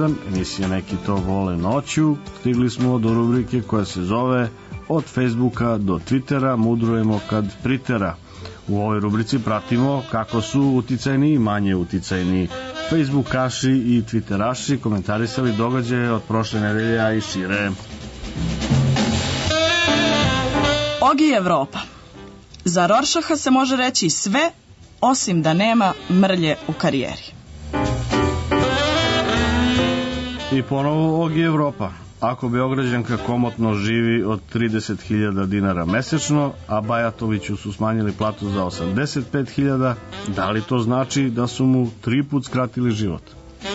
jedan, emisija Neki to vole noću. Stigli smo do rubrike koja se zove Od Facebooka do Twittera, mudrujemo kad pritera. U ovoj rubrici pratimo kako su uticajni i manje uticajni Facebookaši i Twitteraši komentarisali događaje od prošle nedelje, a i šire. Ogi Evropa. Za Roršaha se može reći sve, osim da nema mrlje u karijeri. I ponovo Ogi Evropa. Ako Beograđanka komotno živi od trideset hiljada dinara mesečno, a Bajatoviću su smanjili platu za osamdeset pet hiljada, da li to znači da su mu tri put skratili život?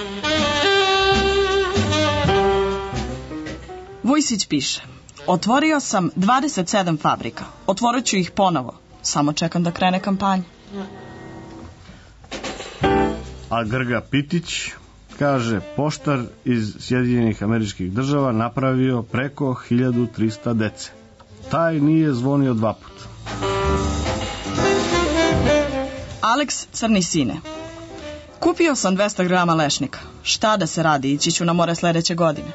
Vujsić piše: otvorio sam dvadeset sedam fabrika, otvorit ću ih ponovo, samo čekam da krene kampanja. A Grga Pitić kaže, poštar iz Sjedinjenih Američkih Država napravio preko hiljadu trista dece. Taj nije zvonio dva puta. Aleks Crni sine: kupio sam dvesta grama lešnika. Šta da se radi, ići ću na more sledeće godine.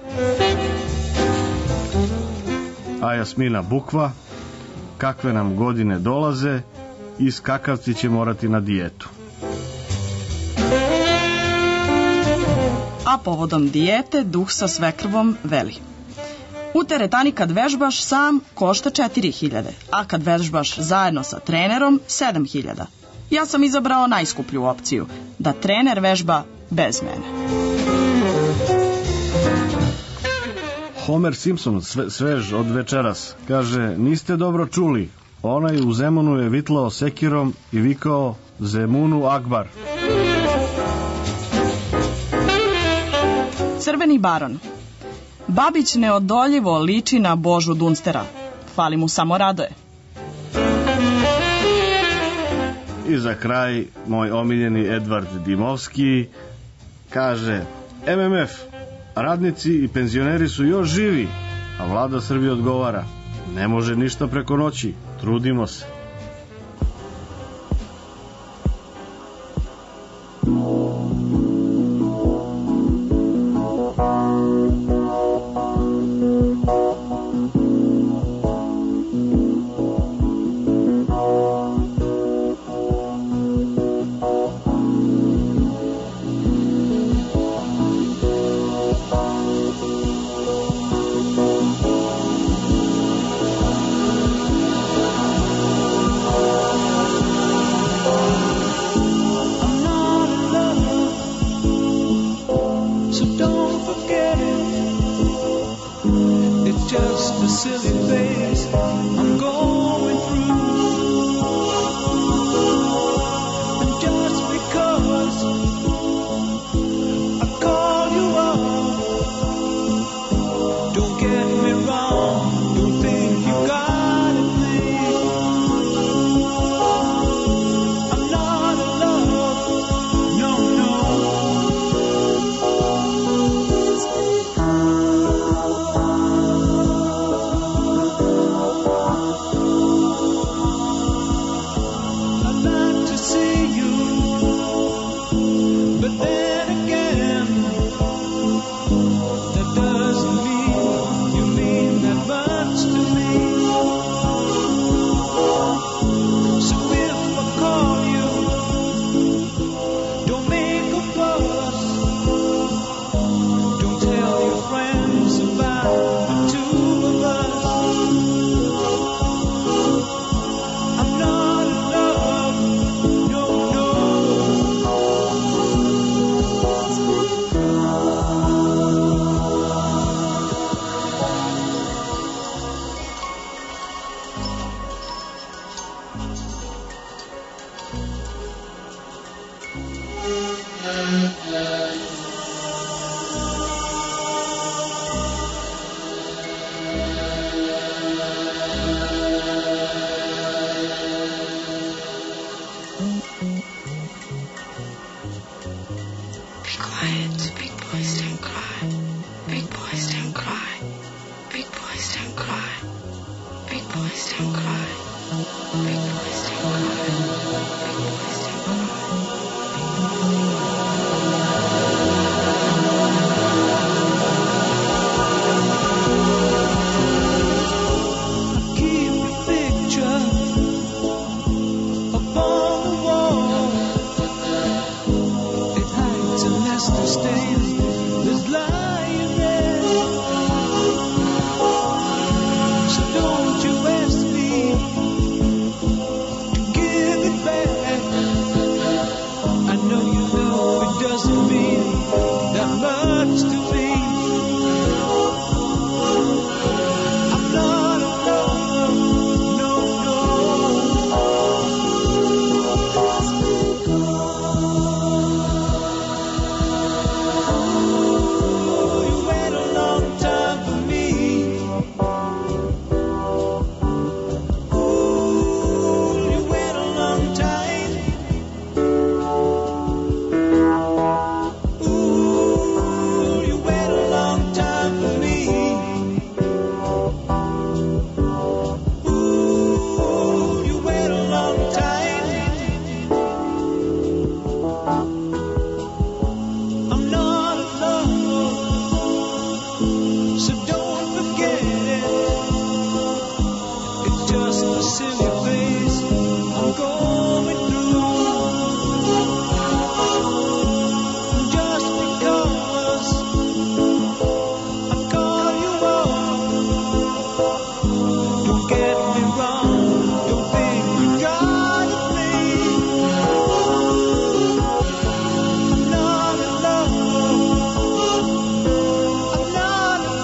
A Jasmina Bukva: kakve nam godine dolaze i skakavci će morati na dijetu. A povodom dijete, duh sa svekrvom veli: u teretani kad vežbaš sam košta četiri hiljade, a kad vežbaš zajedno sa trenerom sedam hiljada. Ja sam izabrao najskuplju opciju, da trener vežba bez mene. Homer Simpson, sve, svež od večeras, kaže, niste dobro čuli, onaj u Zemunu je vitlao sekirom i vikao Zemunu Akbar. Crveni baron: Babić neodoljivo liči na Božu Dunstera, fali mu samo Radoje. I za kraj, moj omiljeni Edvard Dimovski kaže, M M F, radnici i penzioneri su još živi, a vlada Srbije odgovara, ne može ništa preko noći, trudimo se. Big boys don't cry. silly face I'm going through. Just because I call you up, don't get me wrong, don't think you gotta play. I'm not in love, I'm not in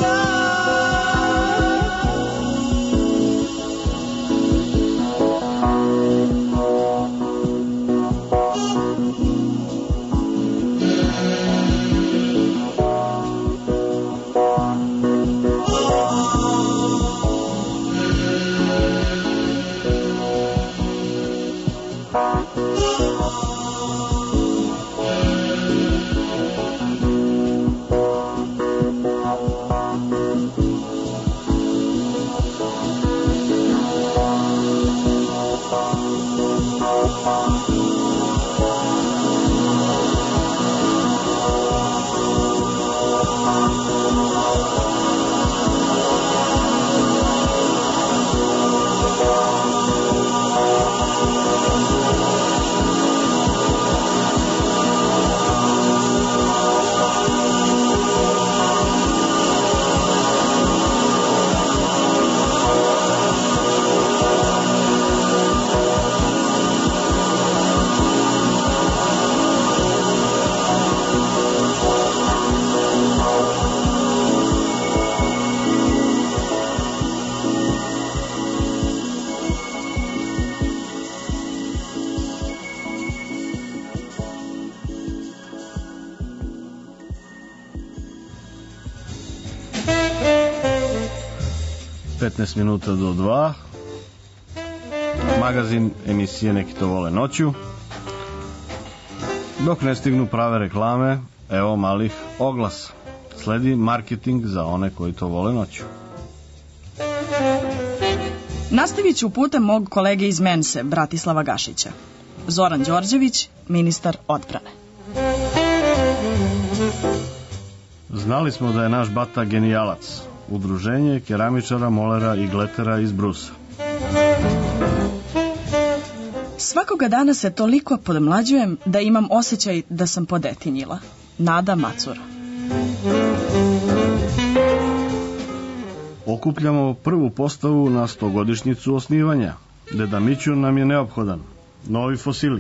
petnaest minuta do dva. Magazin emisije Neki to vole noću. Dok ne stignu prave reklame, evo malih oglasa. Sledi marketing za one koji to vole noću. Nastavit ću putem mog kolege iz Mense, Bratislava Gašića. Zoran Đorđević, ministar odbrane. Znali smo da je naš bata genijalac. Udruženje keramičara, molera i gletera iz Brusa. Svakoga dana se toliko podmlađujem da imam osjećaj da sam podetinjila. Nada Macura. Okupljamo prvu postavu na stogodišnjicu osnivanja. Deda Miću nam je neophodan. Novi fosili.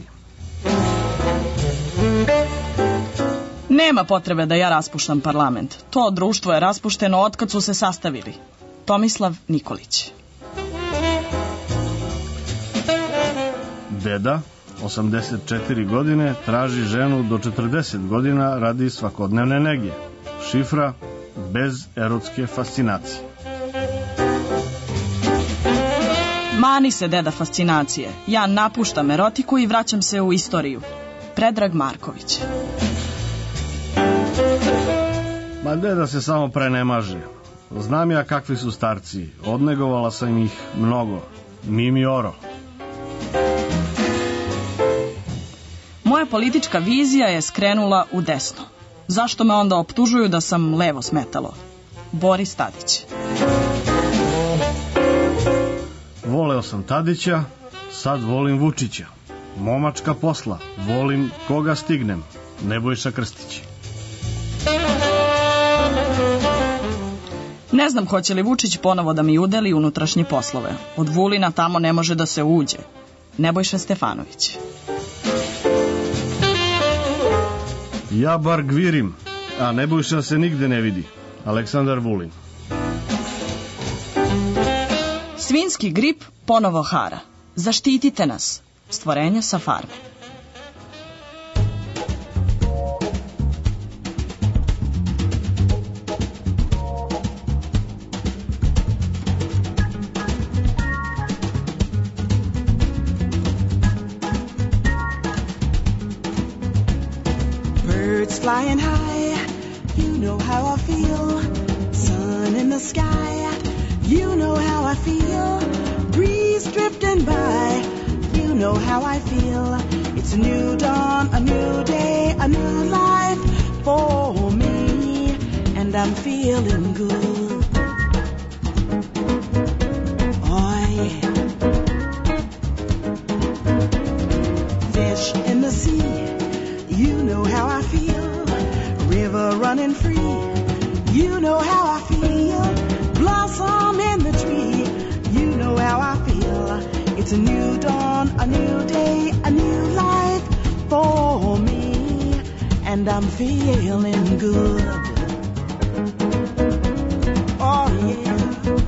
Nema potrebe da ja raspuštam parlament. To društvo je raspušteno otkad su se sastavili. Tomislav Nikolić. Deda, osamdeset četiri godine, traži ženu do četrdeset godina radi svakodnevne nege. Šifra bez erotske fascinacije. Mani se, deda, fascinacije. Ja napuštam erotiku i vraćam se u istoriju. Predrag Marković. Ma deda se samo prenemaže. Znam ja kakvi su starci. Odnegovala sam ih mnogo. Mimi Oro. Moja politička vizija je skrenula u desno. Zašto me onda optužuju da sam levo smetalo? Boris Tadić. Voleo sam Tadića, sad volim Vučića. Momačka posla, volim koga stignem. Nebojša Krstić. Ne znam hoće li Vučić ponovo da mi udeli unutrašnje poslove. Od Vulina tamo ne može da se uđe. Nebojša Stefanović. Ja bar gvirim, a Nebojša se nigde ne vidi. Aleksandar Vulin. Svinski grip ponovo hara. Zaštitite nas. Stvorenja sa farme. Birds flying high, you know how I feel. Sun in the sky, you know how I feel. Breeze drifting by, you know how I feel. It's a new dawn, a new day, a new life for me, and I'm feeling good. Oh yeah. It's a new dawn, a new day, a new life for me, and I'm feeling good. Oh yeah.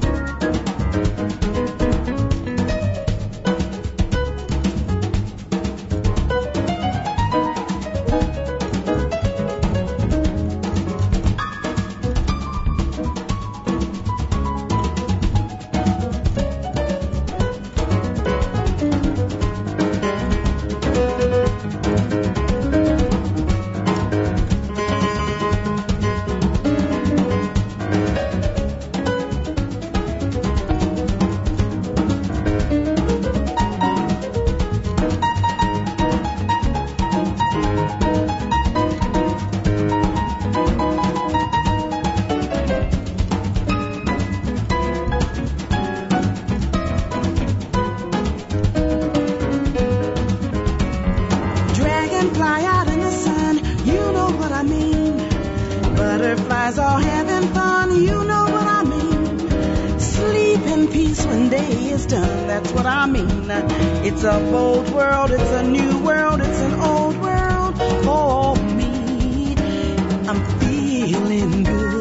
It's a bold world, it's a new world, it's an old world for me. I'm feeling good.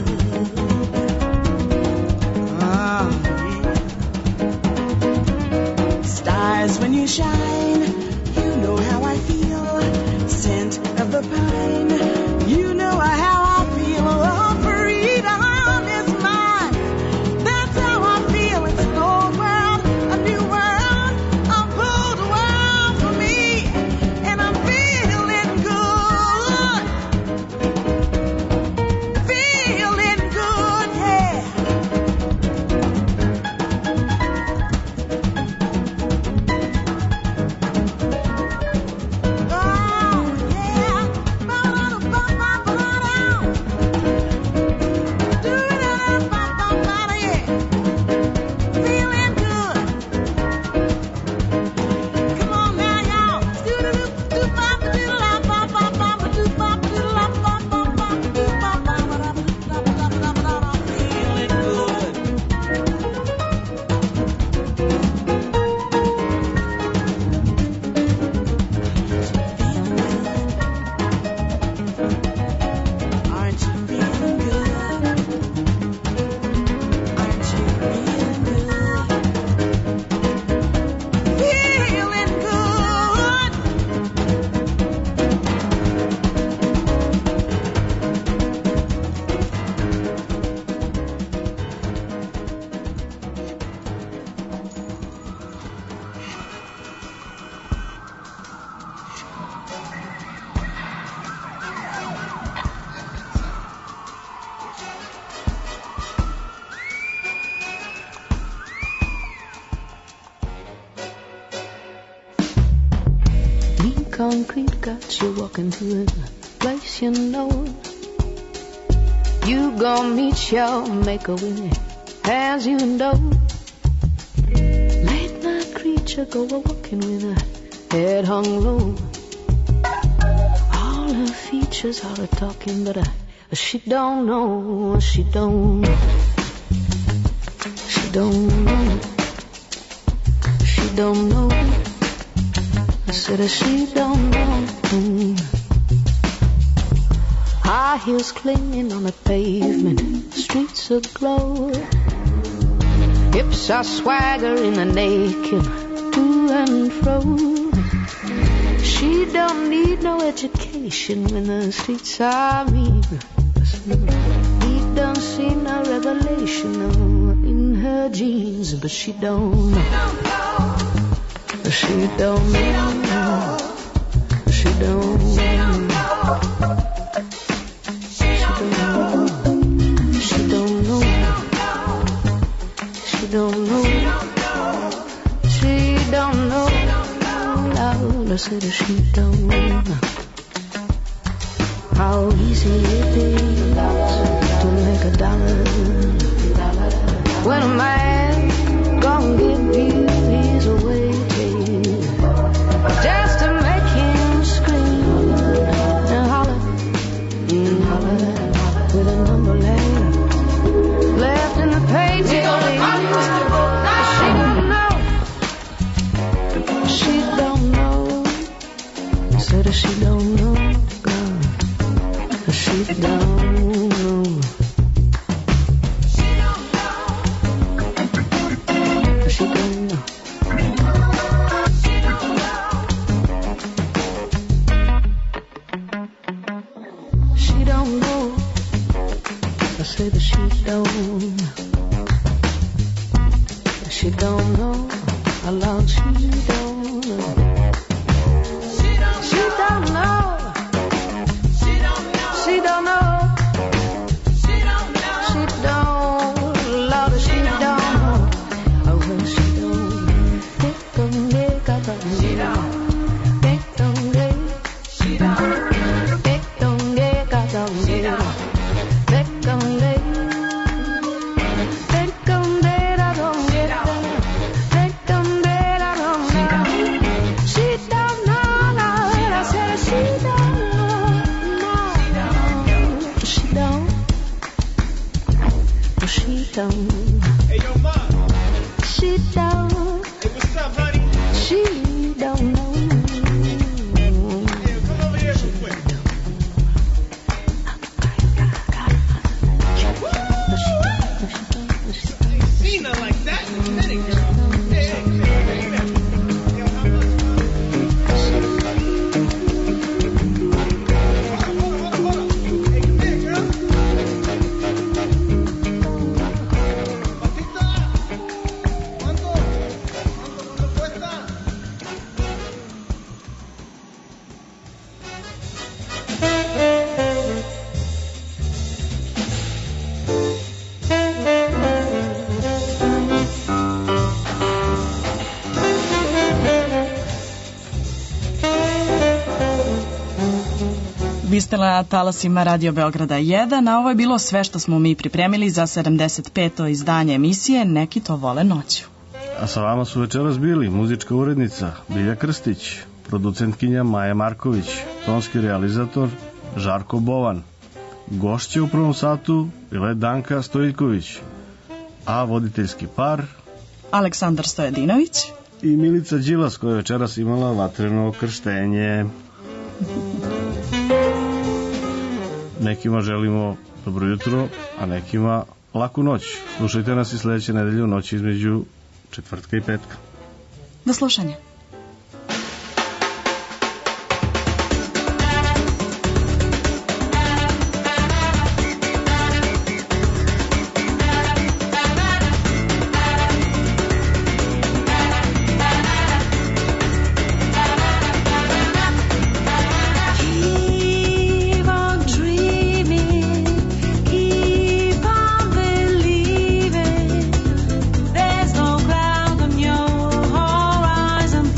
Ah, yeah. Stars when you shine, you know how I feel. Scent of the pine, you know how I feel. Oh, freedom is mine. That's how I feel. It's an old world, a new world. Concrete got you walking to a place you know. You gon' meet your maker with it as you know. Late night creature go a walking with her head hung low. All her features are a talking, but uh, she don't know, she don't, she don't know, she don't know. I said that she don't know. High heels clinging on the pavement, streets aglow. Hips are swaggering and naked to and fro. She don't need no education when the streets are mean. He don't see no revelation in her jeans, but she don't know. She don't know. She don't know. She don't know. She don't know. She don't know. She don't know. Loud, I said she don't know. How easy it is to make a dollar when a man gon' give you his away. Just to make him scream and holler, and holler with a number left, left in the pages. She don't know, she don't know. She don't know. I say that she don't know. She don't know how long she don't know. She don't know. She don't know. She don't know. She don't know. She don't know. She don't. Lord, she don't know. Oh, well, she don't. They don't make up. She don't. They don't make. She don't. They don't make up. She don't. They don't make. They don't make up. She don't. She don't know. I said she don't know. She don't. She don't. Hey, yo, Mom. She don't. Hey, what's up, honey? She don't know. Hey, come over here real quick. I ain't seen her like that in a minute, girl. Hey, hey, hey, hey, hey. Yo, how much? Hold on, hold on, hold on. Hey, come here, girl. Papita, ¿cuánto? ¿Cuánto, cuánto cuesta? Vi ste na talasima Radio Beograda jedan, a ovo je bilo sve što smo mi pripremili za sedamdeset peto izdanje emisije Neki to vole noću. A sa vama su večeras bili muzička urednica Bilja Krstić, producentkinja Maja Marković, tonski realizator Žarko Bovan. Gošće u prvom satu bila je Danka Stojiljković, a voditeljski par Aleksandar Stojadinović i Milica Đilas, koja je večeras imala vatreno krštenje. Nekima želimo dobro jutro, a nekima laku noć. Slušajte nas i sledeće nedelje u noći između četvrtka i petka. Do slušanja. Keep on dreaming, keep on believing. There's no cloud on your horizon.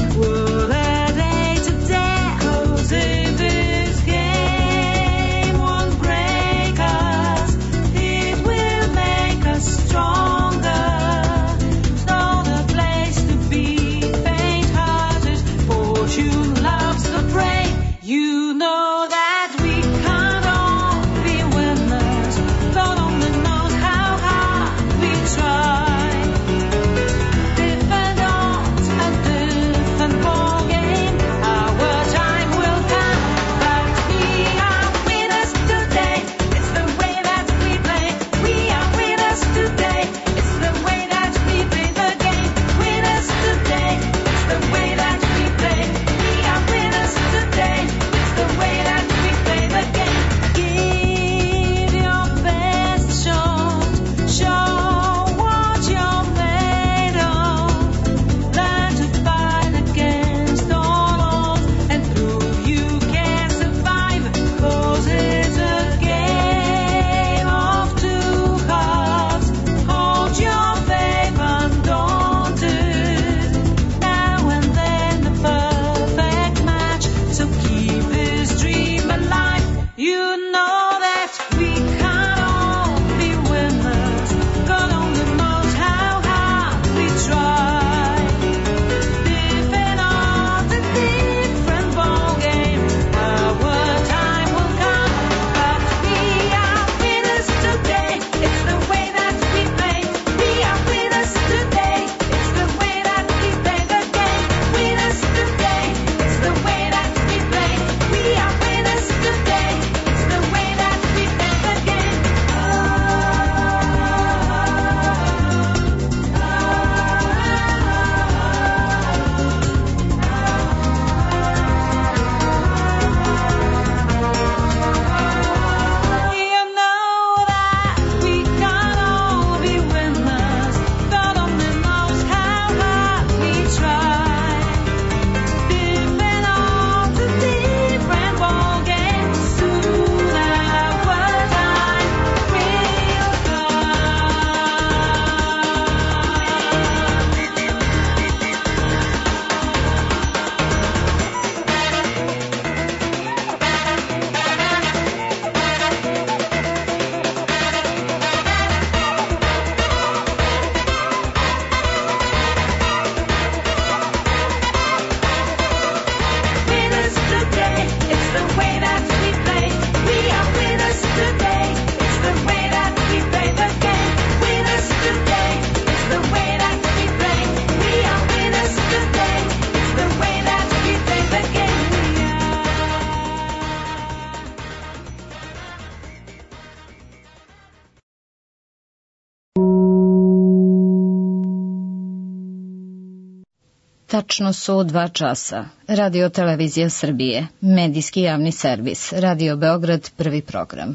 Tačno su dva časa. Radio Televizija Srbije, medijski javni servis, Radio Beograd, prvi program.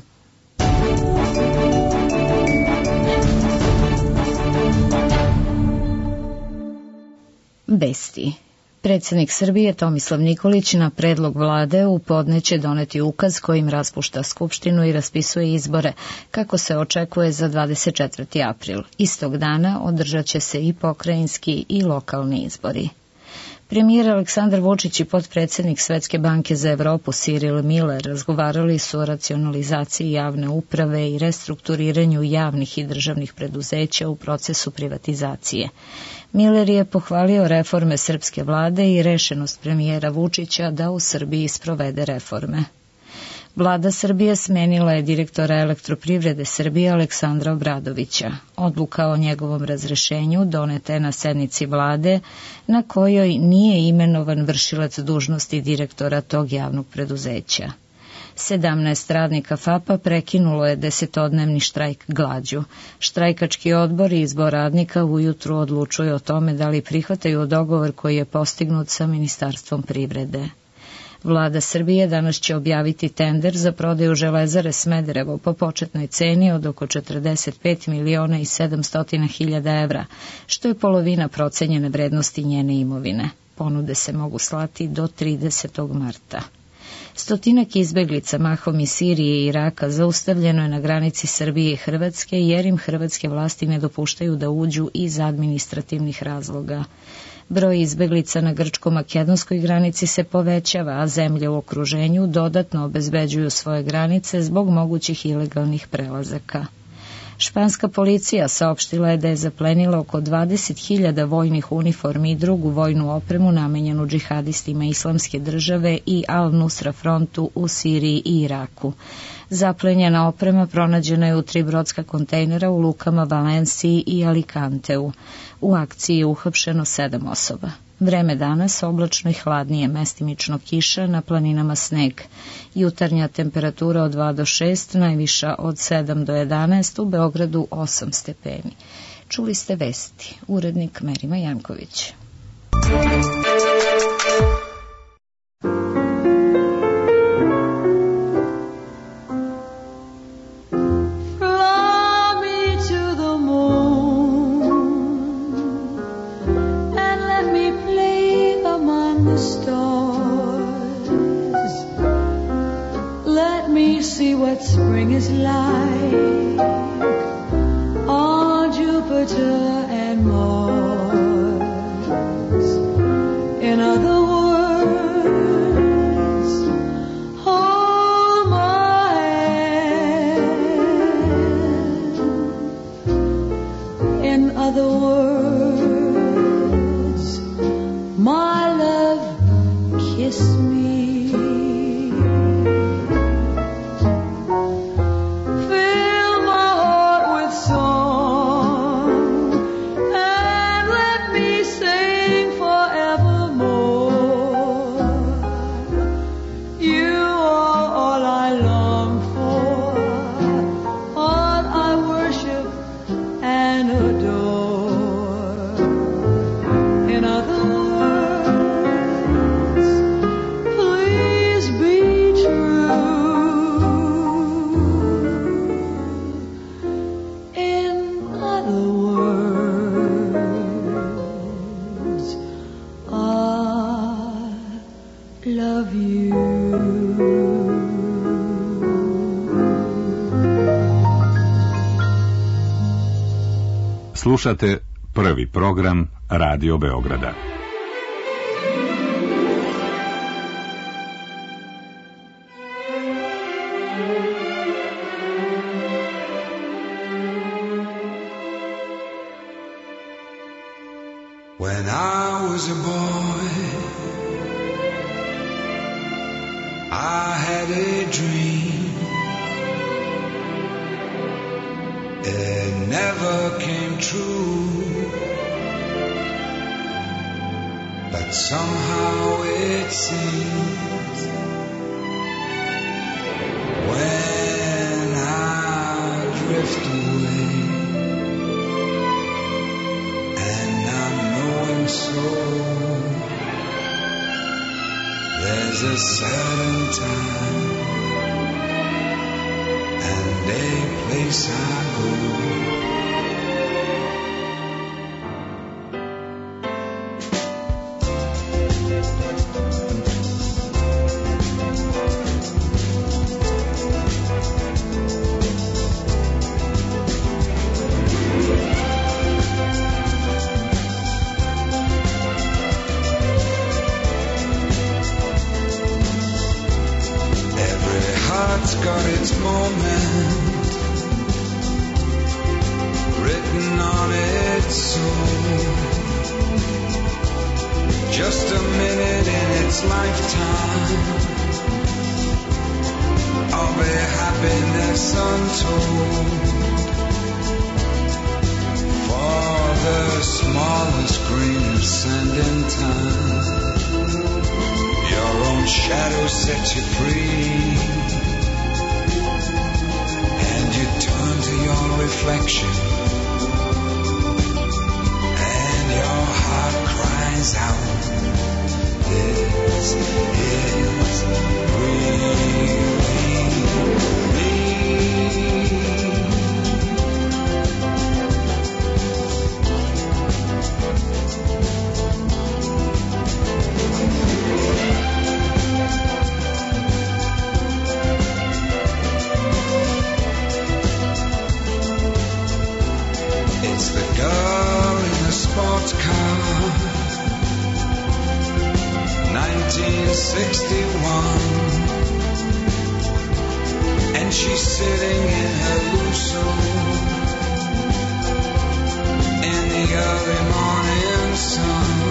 Vesti. Predsednik Srbije Tomislav Nikolić na predlog vlade u podne će doneti ukaz kojim raspušta Skupštinu i raspisuje izbore, kako se očekuje za dvadeset četvrti april. Istog dana održat će se i pokrajinski i lokalni izbori. Premijer Aleksandar Vučić i potpredsednik Svetske banke za Evropu Cyril Miller razgovarali su o racionalizaciji javne uprave i restrukturiranju javnih i državnih preduzeća u procesu privatizacije. Miller je pohvalio reforme srpske vlade i rešenost premijera Vučića da u Srbiji sprovede reforme. Vlada Srbije smenila je direktora Elektroprivrede Srbije Aleksandra Obradovića. Odluka o njegovom razrešenju doneta je na sednici vlade na kojoj nije imenovan vršilac dužnosti direktora tog javnog preduzeća. sedamnaest radnika F A P-a prekinulo je desetodnevni štrajk glađu. Štrajkački odbor i izbor radnika ujutru odlučuje o tome da li prihvataju dogovor koji je postignut sa Ministarstvom privrede. Vlada Srbije danas će objaviti tender za prodaju Železare Smederevo po početnoj ceni od oko četrdeset pet miliona i sedamsto hiljada evra, što je polovina procenjene vrednosti njene imovine. Ponude se mogu slati do tridesetog marta. Stotinak izbeglica mahom iz Sirije i Iraka zaustavljeno je na granici Srbije i Hrvatske jer im hrvatske vlasti ne dopuštaju da uđu iz administrativnih razloga. Broj izbeglica na grčko-makedonskoj granici se povećava, a zemlje u okruženju dodatno obezbeđuju svoje granice zbog mogućih ilegalnih prelazaka. Španska policija saopštila je da je zaplenila oko dvadeset hiljada vojnih uniformi i drugu vojnu opremu namenjenu džihadistima Islamske države i Al-Nusra frontu u Siriji i Iraku. Zaplenjena oprema pronađena je u tri brodska kontejnera u lukama Valenciji i Alicanteu. U akciji je uhapšeno sedam osoba. Vreme danas oblačno i hladnije, mestimično kiša, na planinama sneg. Jutarnja temperatura od dva do šest, najviša od sedam do jedanaest, u Beogradu osam stepeni. Čuli ste vesti. Urednik Merima Janković. What spring is like on Jupiter and Mars. In other words, hold my hand. In other words, my love, kiss me. Slušate prvi program Radio Beograda. When I was a boy, I had a dream. It never came true, but somehow it seems when I drift away, and I'm knowing so there's a certain time and a place I go. Got its moment written on its soul. Just a minute in its lifetime of a happiness untold. For the smallest grain of sand in time, your own shadow sets you free. Turn to your reflection, and your heart cries out, this is really me. It's the girl in the sports car, nineteen sixty-one, and she's sitting in her Lusso in the early morning sun.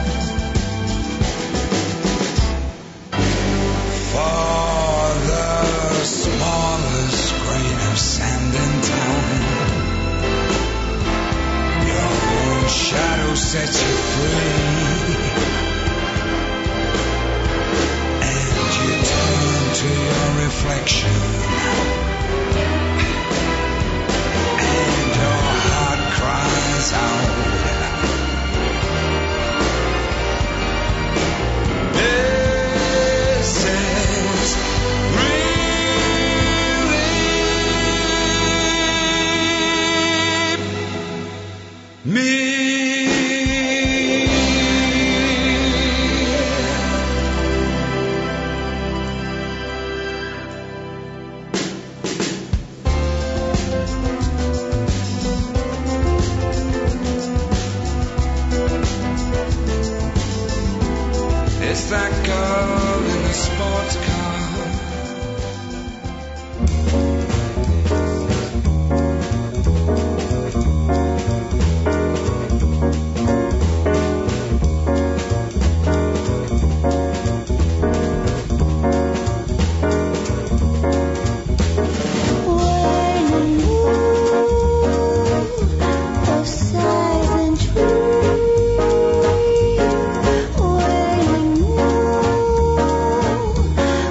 For the smallest grain of sand in time, shadow sets you free, and you turn to your reflection, and your heart cries out, this is really me. It's that girl in the sports car. When you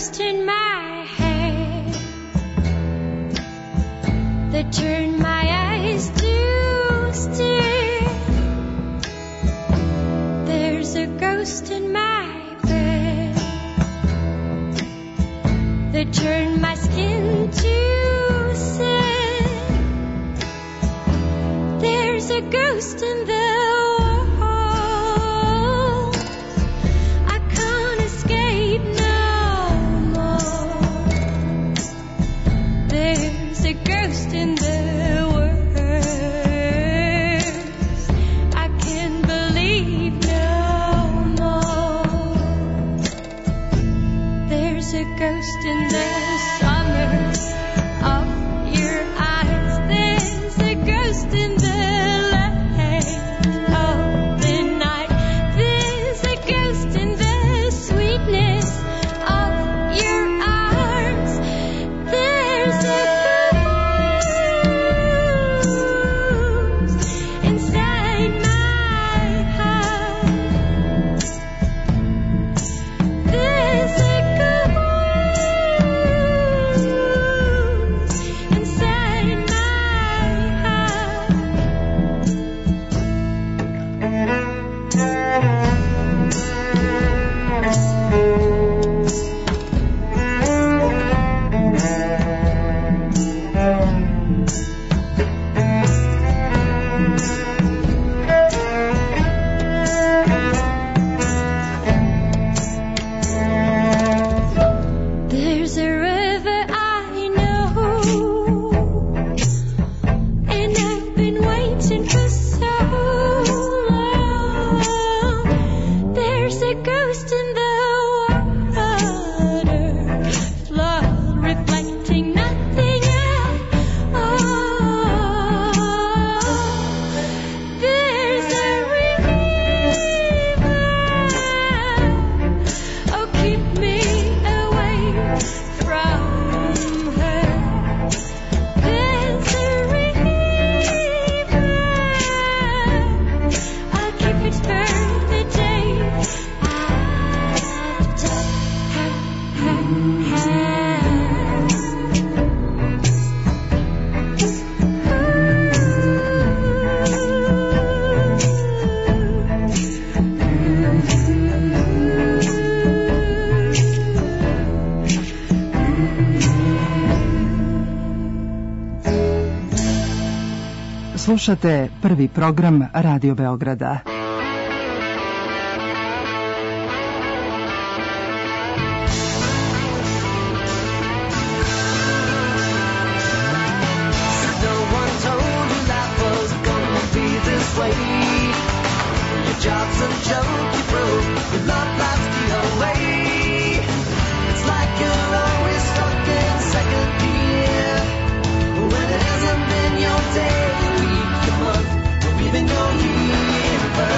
ghost in my head that turned my eyes to stare. There's a ghost in my bed that turned my skin to sand. There's a ghost in the in the words I can believe no more. There's a ghost in the summer of your eyes. There's a ghost in the light of the night. There's a ghost in the sweetness of your arms. There's a Slušate prvi program Radio Beograda. Even your year, but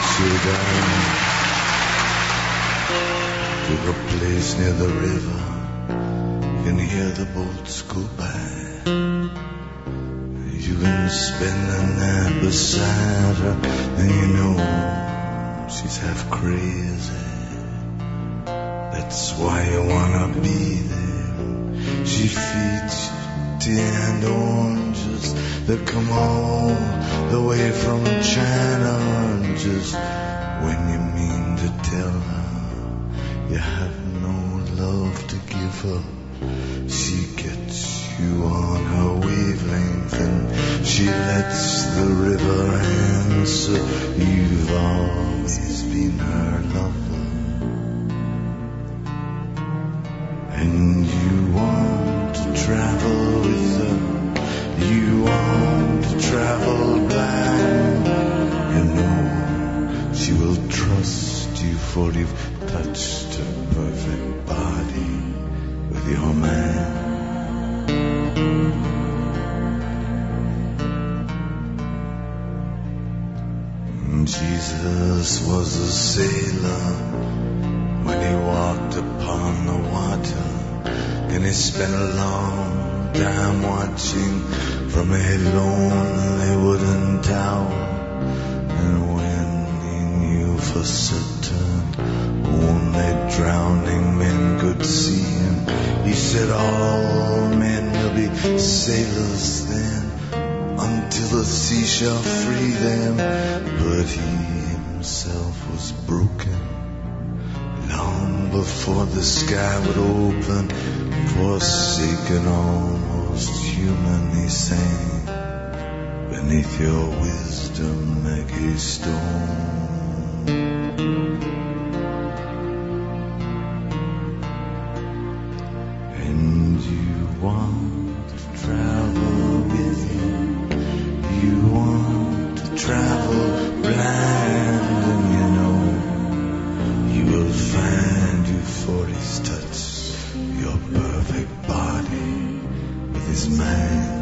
you down to the place near the river. You can hear the boats go by. You can spend the night beside her, and you know she's half crazy. That's why you wanna be there. She feeds you tea and oranges that come all the way from China. And just when you mean to tell her you have no love to give her, she gets you on her wavelength and she lets the river answer. You've always been her lover, and you want to travel with her. You want to travel blind. You know she will trust you, for you've touched her perfect body with your mind. Jesus was a sailor when he walked upon the water, and he spent a long time watching from a lonely wooden tower. And when he knew for certain only drowning men could see him, he said all men will be sailors then, until the sea shall free them. But he himself was broken long before the sky would open. Forsaken, almost human, he sang beneath your wisdom like a stone. And you want to travel with him. You want to travel blind, and you know he will find you, for his touch your perfect body with his mind.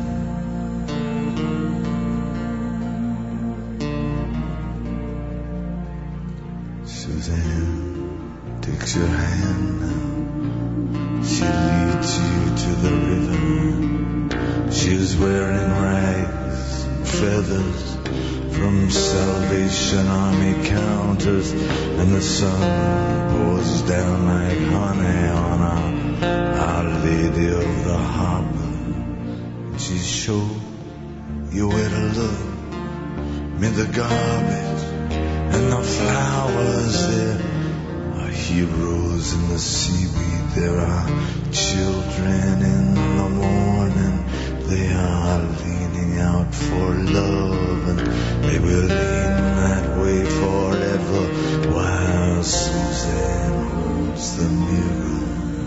Suzanne takes your hand now. She leads you to the river. She's wearing rags, feathers from Salvation Army counters, and the sun pours down like honey on our, our Lady of the Harbor. She showed you where to look, mid the garbage and the flowers. There are heroes in the seaweed, there are children in the morning. They are leaning out for love, and they will lean that way forever, while Suzanne holds the mirror.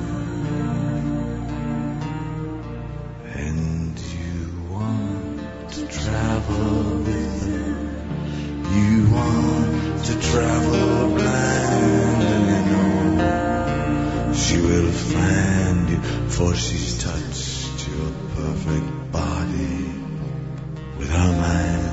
And you want to travel with her. You want to travel blind, and you know she will find you, for she's touched your perfect body with her mind.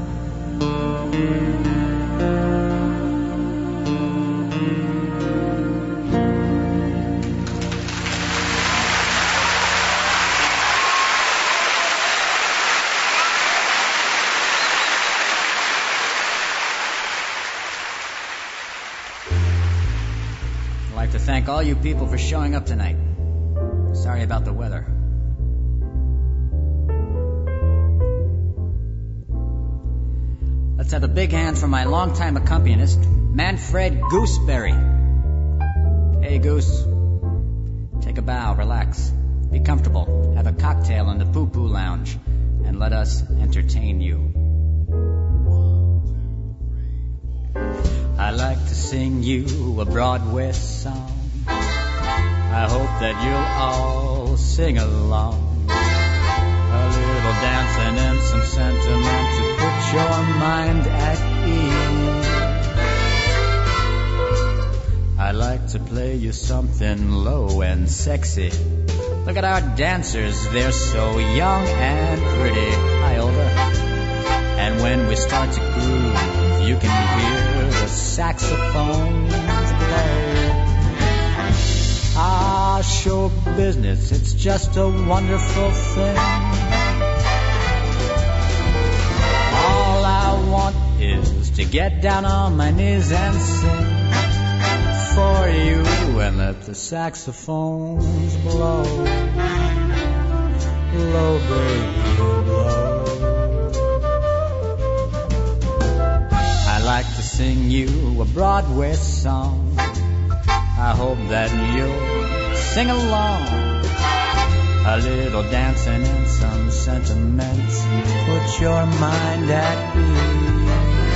I'd like to thank all you people for showing up tonight. Sorry about the weather. Let's have a big hand for my longtime accompanist, Manfred Gooseberry. Hey, Goose. Take a bow, relax. Be comfortable. Have a cocktail in the poo-poo lounge, and let us entertain you. I like to sing you a Broadway song. I hope that you'll all sing along. A little dancing and some sentiment to put your mind at ease. I like to play you something low and sexy. Look at our dancers, they're so young and pretty. Hi, Olga. And when we start to groove, you can hear saxophones blow. Ah, show business, it's just a wonderful thing. All I want is to get down on my knees and sing for you and let the saxophones blow. Blow, baby, blow. I like to sing you a Broadway song. I hope that you'll sing along. A little dancing and some sentiments put your mind at ease.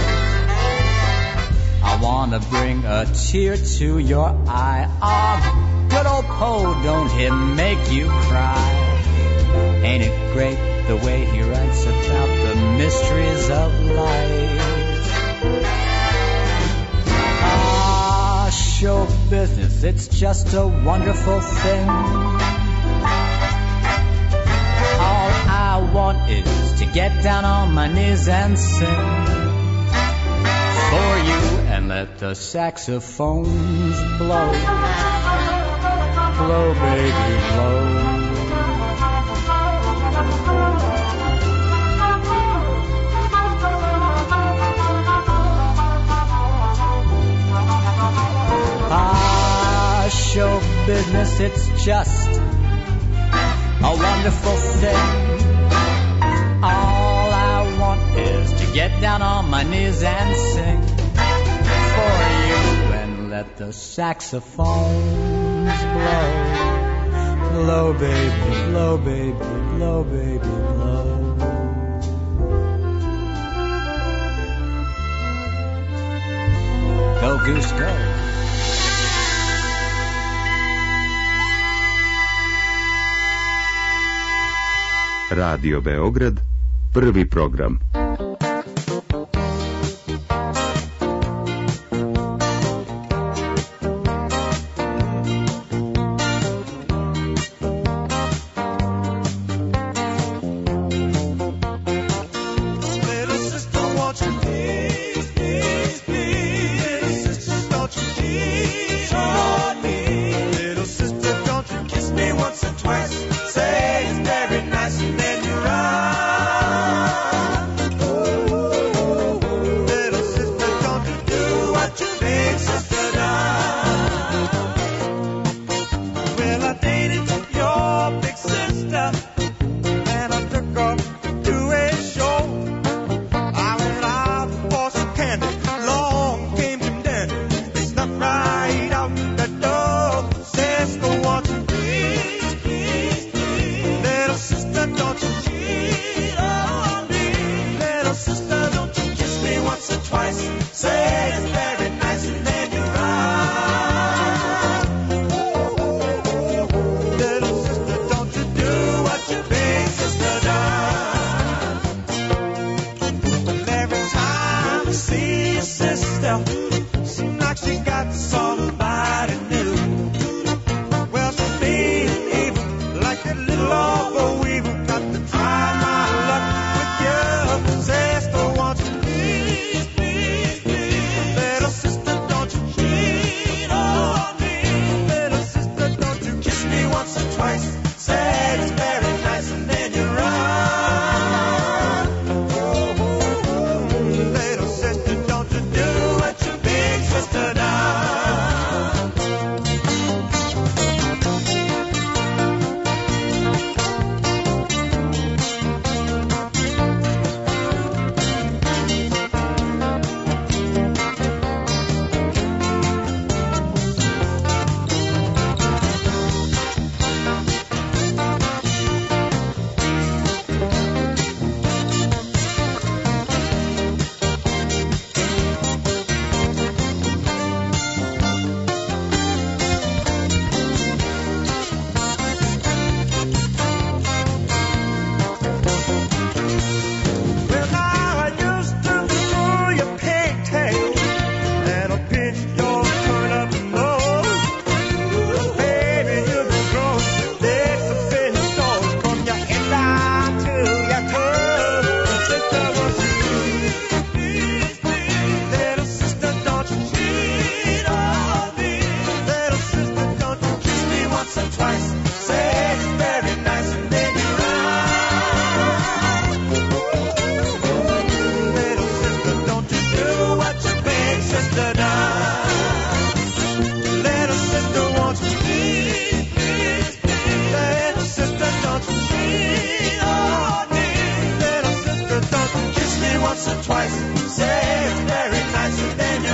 I wanna bring a tear to your eye. Ah, good old Poe, don't he make you cry? Ain't it great the way he writes about the mysteries of life? Ah, show business, it's just a wonderful thing. All I want is to get down on my knees and sing for you and let the saxophones blow. Blow, baby, blow. Ah, show business, it's just a wonderful thing. All I want is to get down on my knees and sing for you and let the saxophones blow. Blow, baby, blow, baby, blow, baby, blow. Go, Goose, go. Radio Beograd, prvi program. Twice, say it's very nice, and then you run.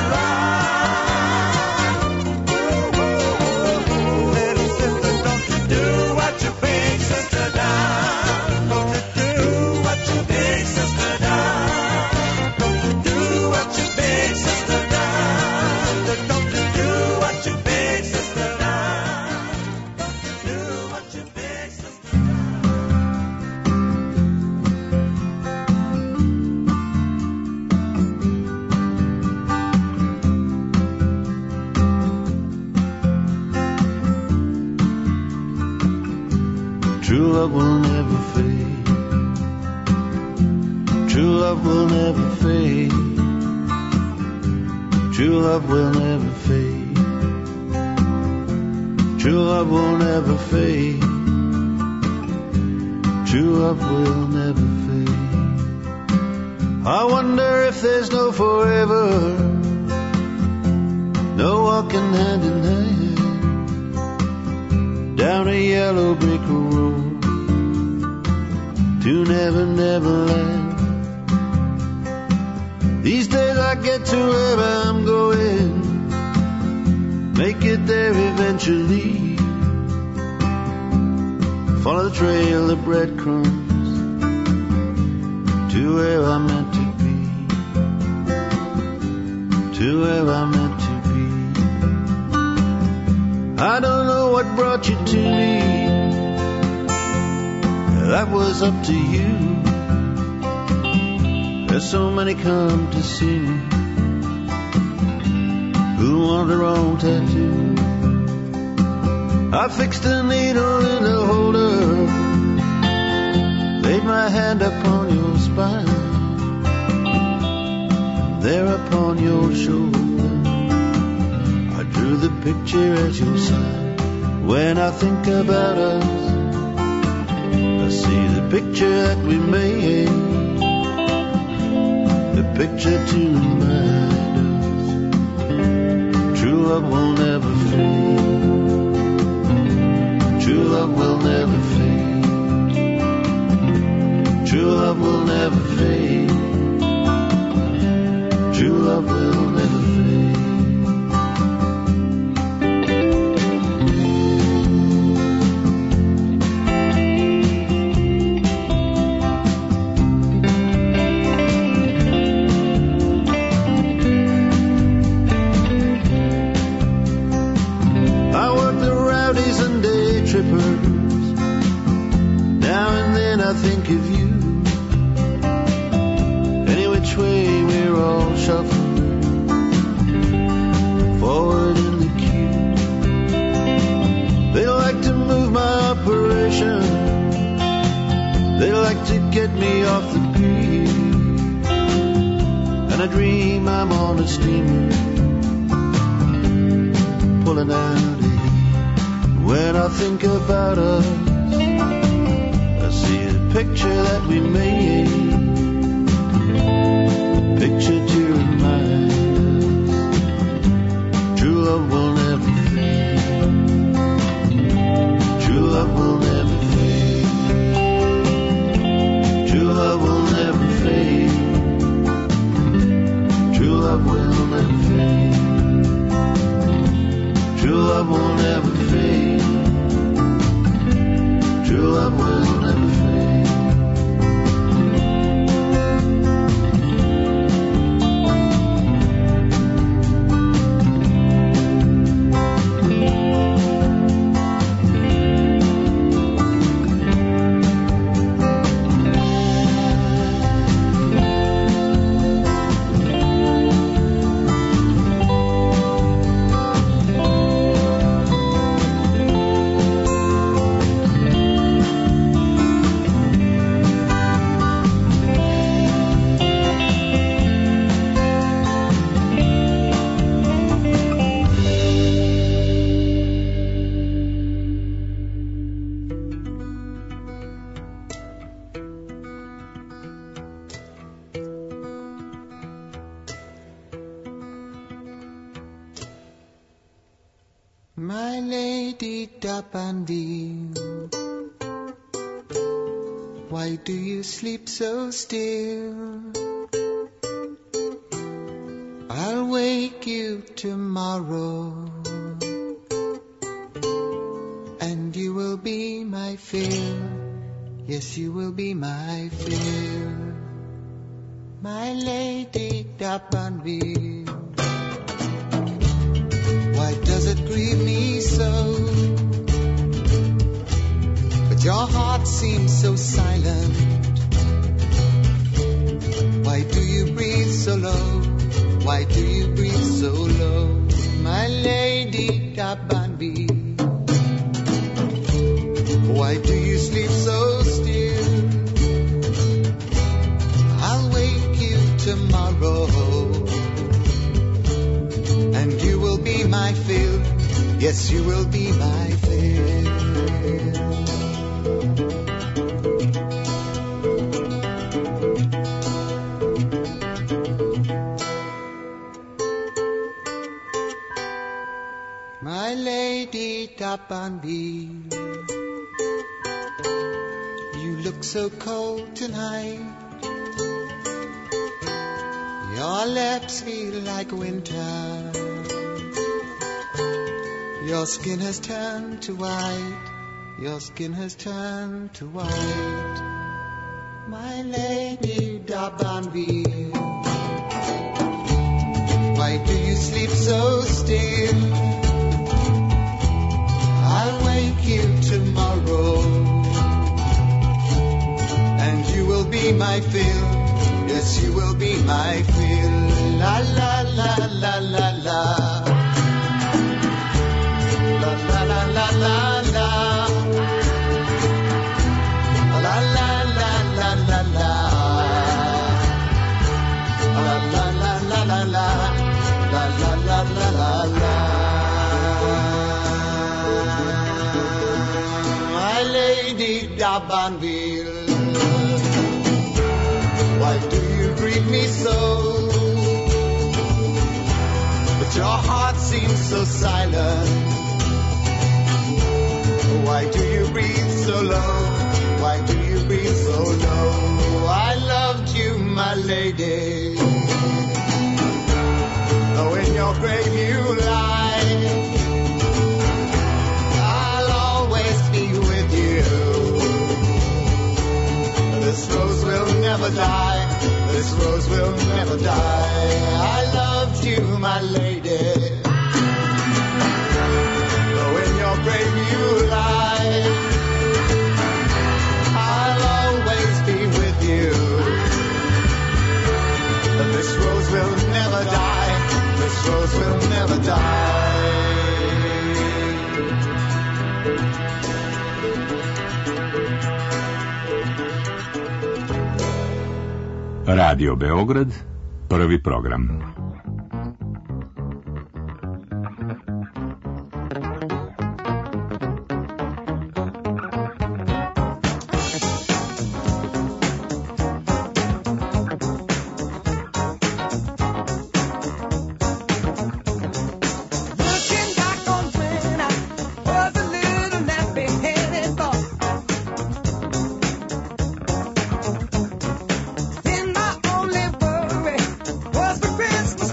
True love will never fade. True love will never fade. True love will never fade. True love will never fade. True love will never fade. I wonder if there's no forever, no walking hand in hand down a yellow brick road to Never Never Land. These days I get to where I'm going, make it there eventually, follow the trail of breadcrumbs to where I'm meant to be, to where I'm meant to be. I don't know what brought you to me, that was up to you. There's so many come to see me who want their own tattoo. I fixed a needle in a holder, laid my hand upon your spine, there upon your shoulder I drew the picture as your sign. When I think about us, I see the picture that we made, the picture to remind us true love will never fade. True love will never fade. True love will never fade. True love will never fade. Now and then I think of you. Any which way we're all shuffling forward in the queue. They like to move my operation, they like to get me off the beat, and I dream I'm on a steamer pulling out of here. When I think about us, I see a picture that we made, a picture to remind us true love will never fade. True love will never fade. True love will never fade. True love will never fade. True love will never fade. True love will never fade. My lady Dapandine, why do you sleep so still? I'll wake tomorrow, and you will be my fear. Yes, you will be my fear, my lady D'Abanville. Why does it grieve me so? But your heart seems so silent. Why do you breathe so low? Why do you breathe so low, my lady D'Abanville? Why do you sleep so still? I'll wake you tomorrow, and you will be my fill. Yes, you will be my fill. My lady D'Abanville, you look so cold tonight. Your lips feel like winter. Your skin has turned to white. Your skin has turned to white. My lady D'Abanville, why do you sleep so still? I'll wake you tomorrow, and you will be my fill. Yes, you will be my fill. La la la la la la. La la la la la la. La la la la la la. La la la la la la. La la la la la la. My lady D'Abanville, why do you greet me so? But your heart seems so silent. Why do you breathe so low? Why do you breathe so low? I loved you, my lady. Though in your grave you lie, I'll always be with you. This rose will never die. This rose will never die. I loved you, my lady. Though in your grave you lie, I'll always be with you. This rose will never die. This rose will never die. Radio Beograd, prvi program. Christmas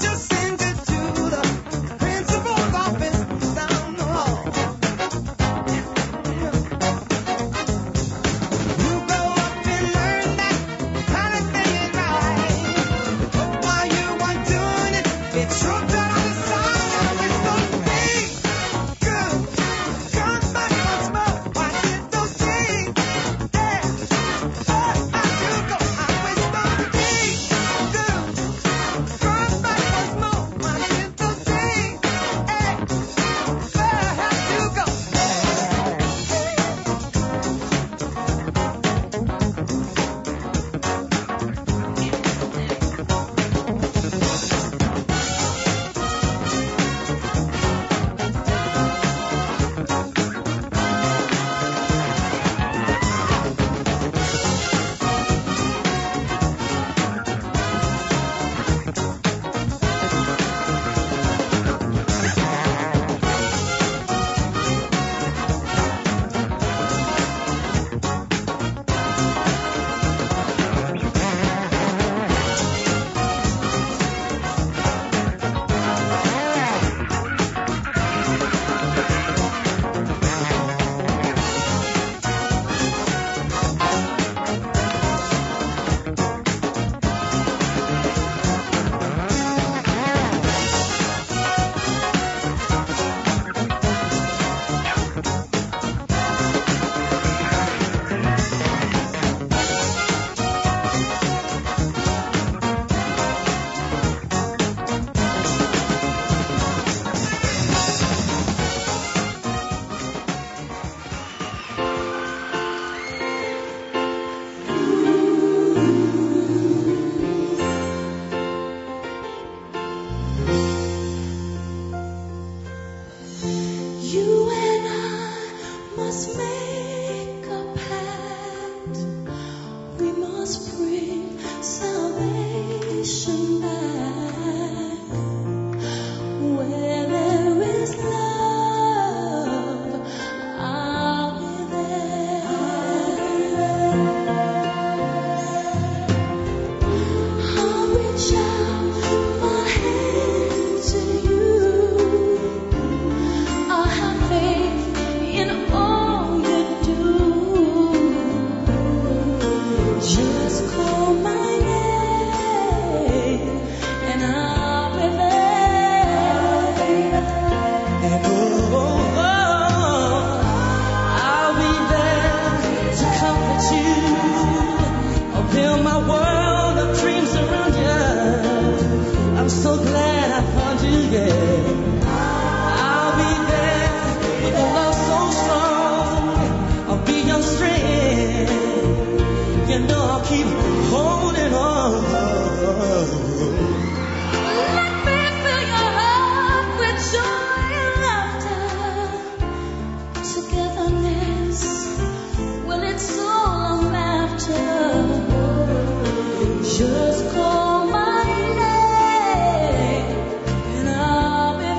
Just call my name and I'll be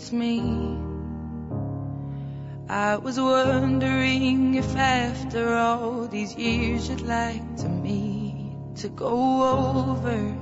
it's me. I was wondering if after all these years you'd like to meet to go over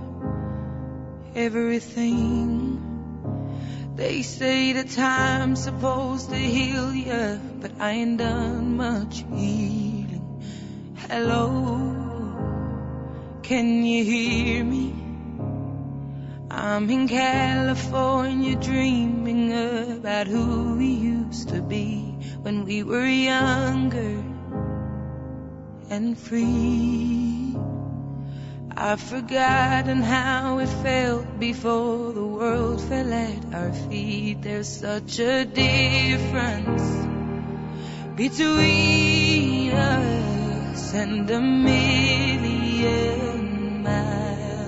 everything. They say that time's supposed to heal ya, but I ain't done much healing. Hello, can you hear me? I'm in California dreaming about who we used to be when we were younger and free. I've forgotten how it felt before the world fell at our feet. There's such a difference between us and a million miles.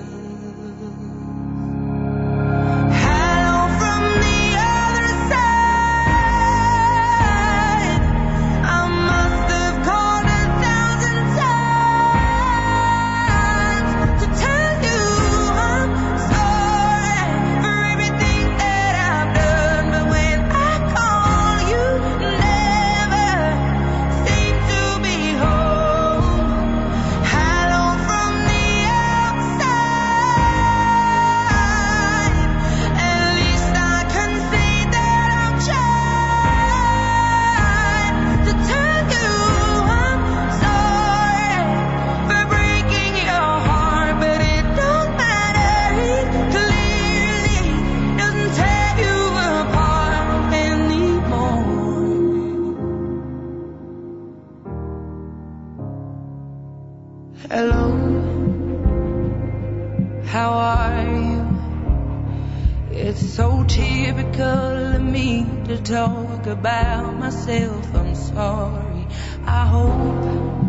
Talk about myself, I'm sorry. I hope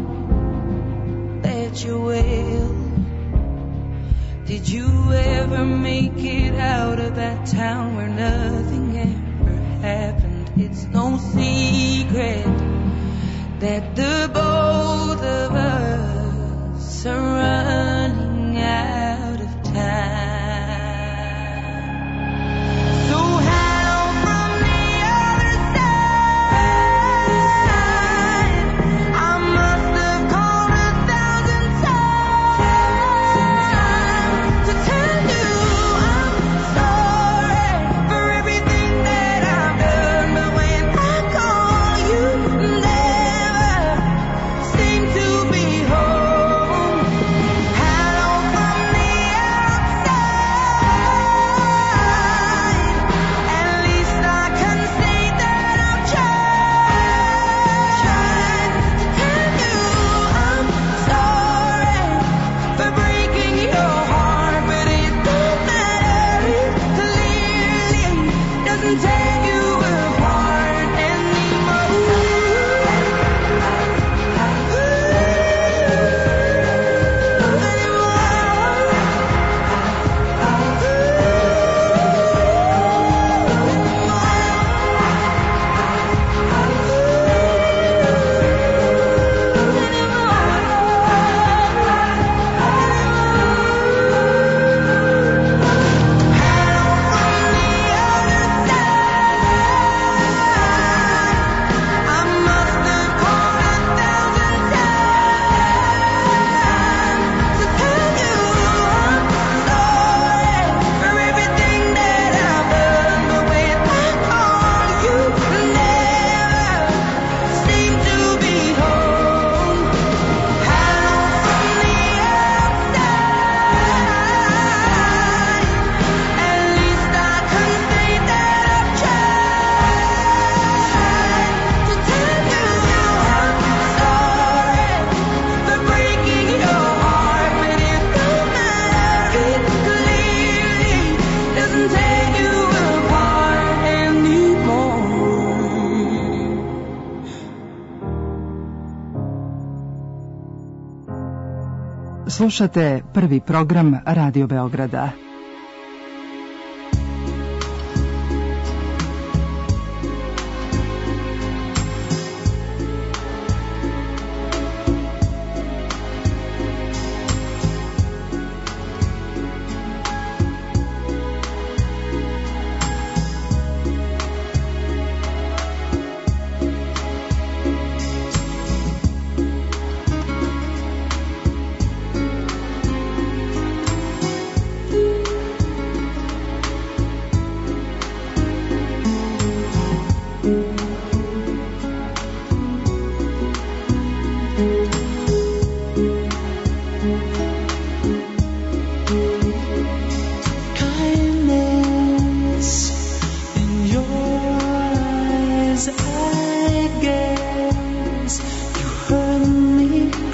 that you're well. Did you ever make it out of that town where nothing ever happened? It's no secret that the both of us are running out of time. Slušate prvi program Radio Beograda.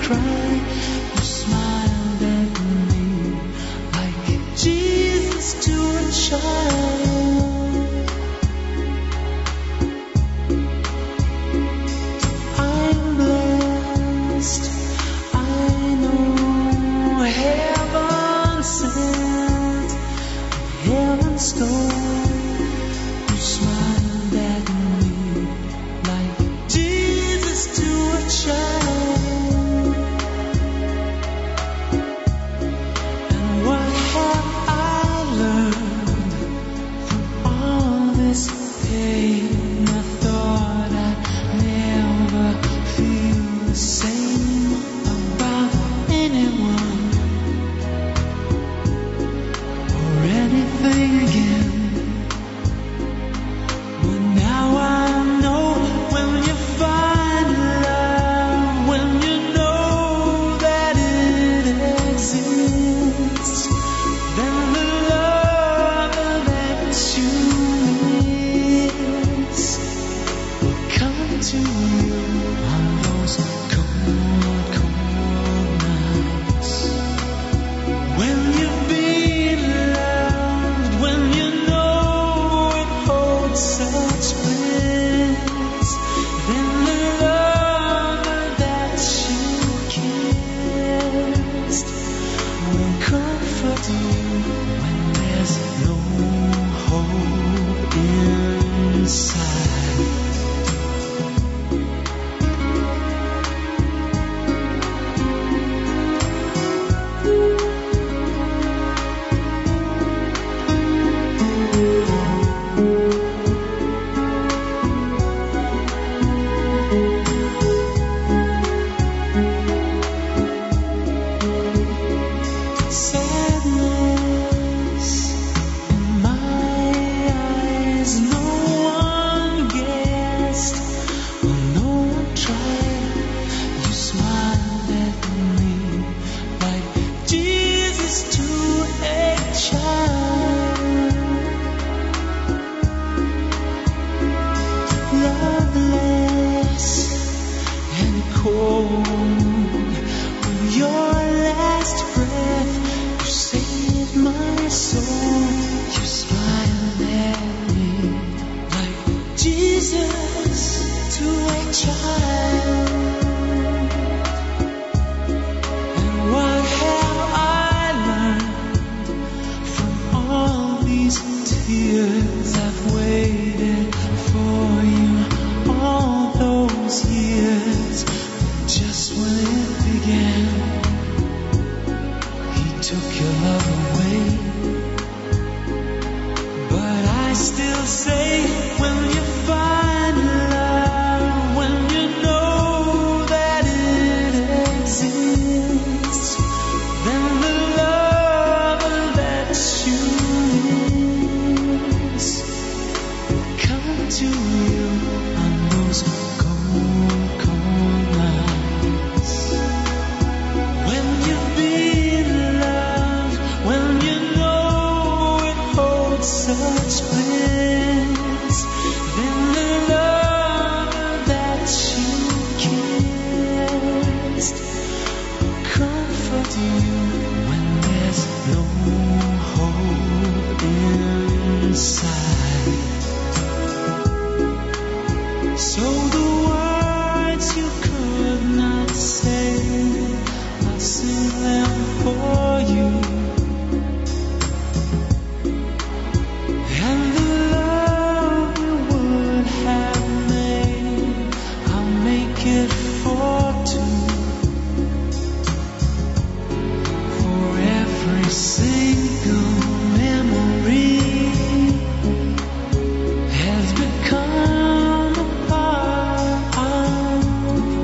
cry, you smiled at me like Jesus to a child. I'm blessed, I know heaven sent, heaven stole. You smiled at me like Jesus to a child. And what have I learned from all this pain? I thought I'd never feel the same about anyone or anything again. But now I know when you find love, when you know that it exists, then the love that you miss will come to you on those cold, cold nights. When you've been loved, when you know it holds such bliss, then the love that you kissed will comfort you when there's no hope inside. Sadness in my eyes, no one guessed, or no one tried. You smiled at me like Jesus to a child. Loveless and cold, with your last breath, you saved my soul. You smiled at me like Jesus to a child. And what have I learned from all these tears? I've waited for you all those years. Just when it began, he took your love away. But I still say, when you find love, when you know that it exists, then the love that you miss will come to you on those cold, cold nights. When you've been loved, when you know it holds such bliss, then the love that you kissed will comfort you when there's no hope inside. So the words you could not say, I'll sing them for you. And the love you would have made, I'll make it for two. For every single memory has become a part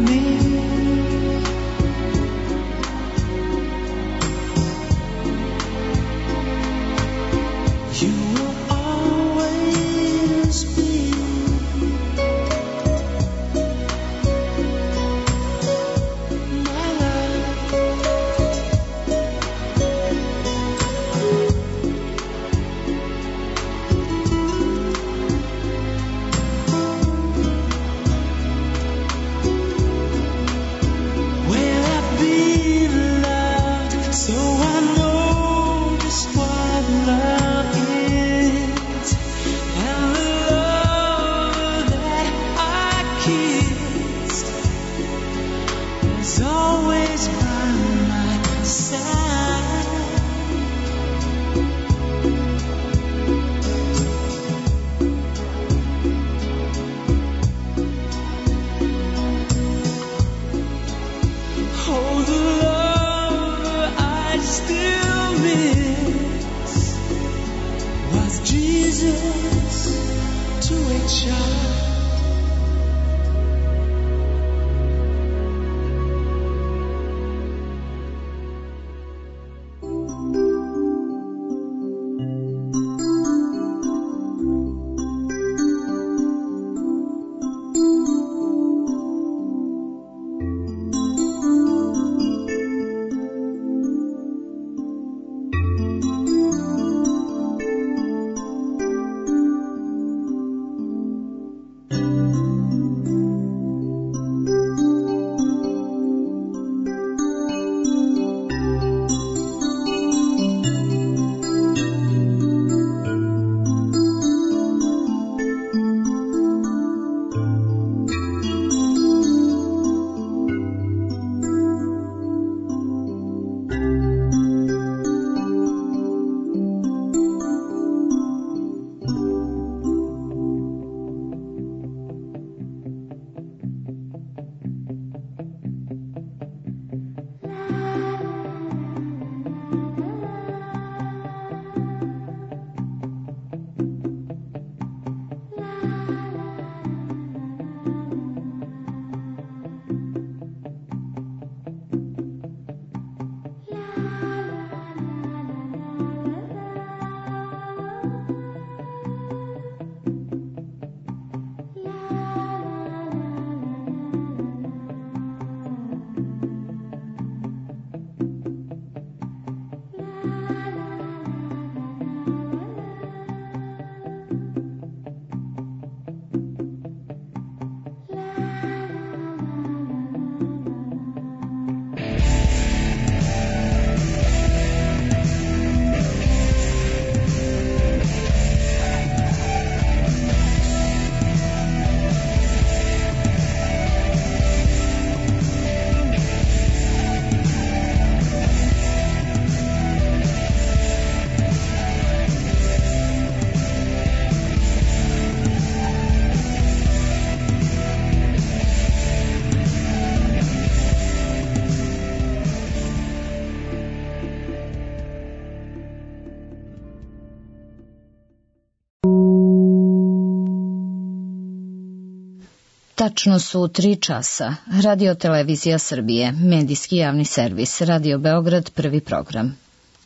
Tačno su tri časa. Radio Televizija Srbije, medijski javni servis, Radio Beograd, prvi program.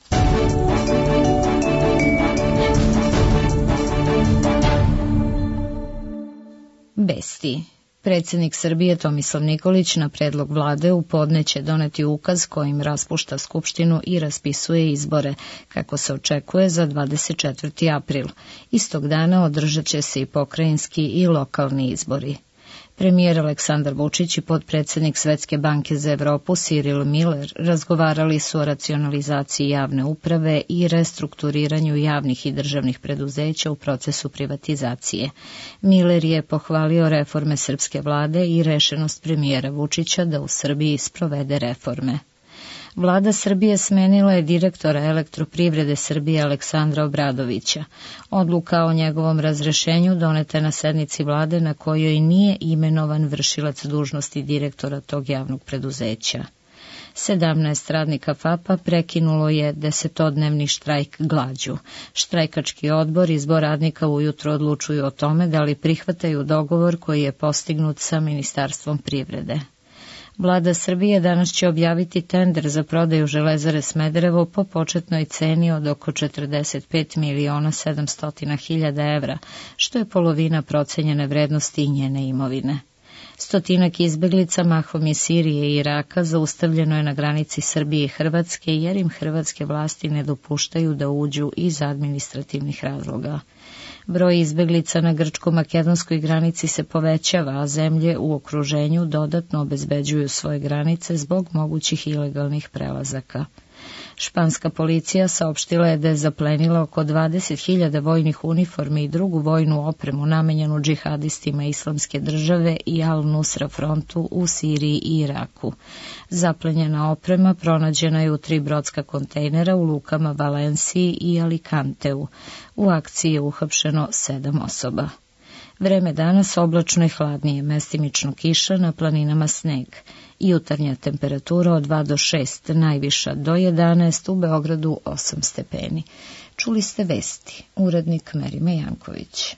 Vesti. Predsjednik Srbije Tomislav Nikolić na predlog vlade u podne će doneti ukaz kojim raspušta Skupštinu i raspisuje izbore, kako se očekuje za dvadeset četvrti april. Istog dana održat će se i pokrajinski i lokalni izbori. Premijer Aleksandar Vučić i potpredsjednik Svetske banke za Evropu Cyril Miller razgovarali su o racionalizaciji javne uprave i restrukturiranju javnih i državnih preduzeća u procesu privatizacije. Miller je pohvalio reforme srpske vlade i rešenost premijera Vučića da u Srbiji sprovede reforme. Vlada Srbije smenila je direktora Elektroprivrede Srbije Aleksandra Obradovića. Odluka o njegovom razrešenju doneta je na sednici vlade na kojoj nije imenovan vršilac dužnosti direktora tog javnog preduzeća. sedamnaest radnika F A P-a prekinulo je desetodnevni štrajk glađu. Štrajkački odbor i zbor radnika ujutro odlučuju o tome da li prihvataju dogovor koji je postignut sa Ministarstvom privrede. Vlada Srbije danas će objaviti tender za prodaju Železare Smederevo po početnoj ceni od oko četrdeset pet miliona sedamsto hiljada evra, što je polovina procenjene vrednosti njene imovine. Stotinak izbeglica mahom iz Sirije i Iraka zaustavljeno je na granici Srbije i Hrvatske jer im hrvatske vlasti ne dopuštaju da uđu iz administrativnih razloga. Broj izbeglica na grčko-makedonskoj granici se povećava, a zemlje u okruženju dodatno obezbeđuju svoje granice zbog mogućih ilegalnih prelazaka. Španska policija saopštila je da je zaplenila oko dvadeset hiljada vojnih uniformi i drugu vojnu opremu namenjenu džihadistima Islamske države i Al-Nusra frontu u Siriji i Iraku. Zaplenjena oprema pronađena je u tri brodska kontejnera u lukama Valenciji i Alicanteu. U akciji je uhapšeno sedam osoba. Vreme danas oblačno i hladnije, mestimično kiša, na planinama sneg. Jutarnja temperatura od dva do šest, najviša do jedanaest, u Beogradu osam stepeni. Čuli ste vesti, urednik Merime Janković.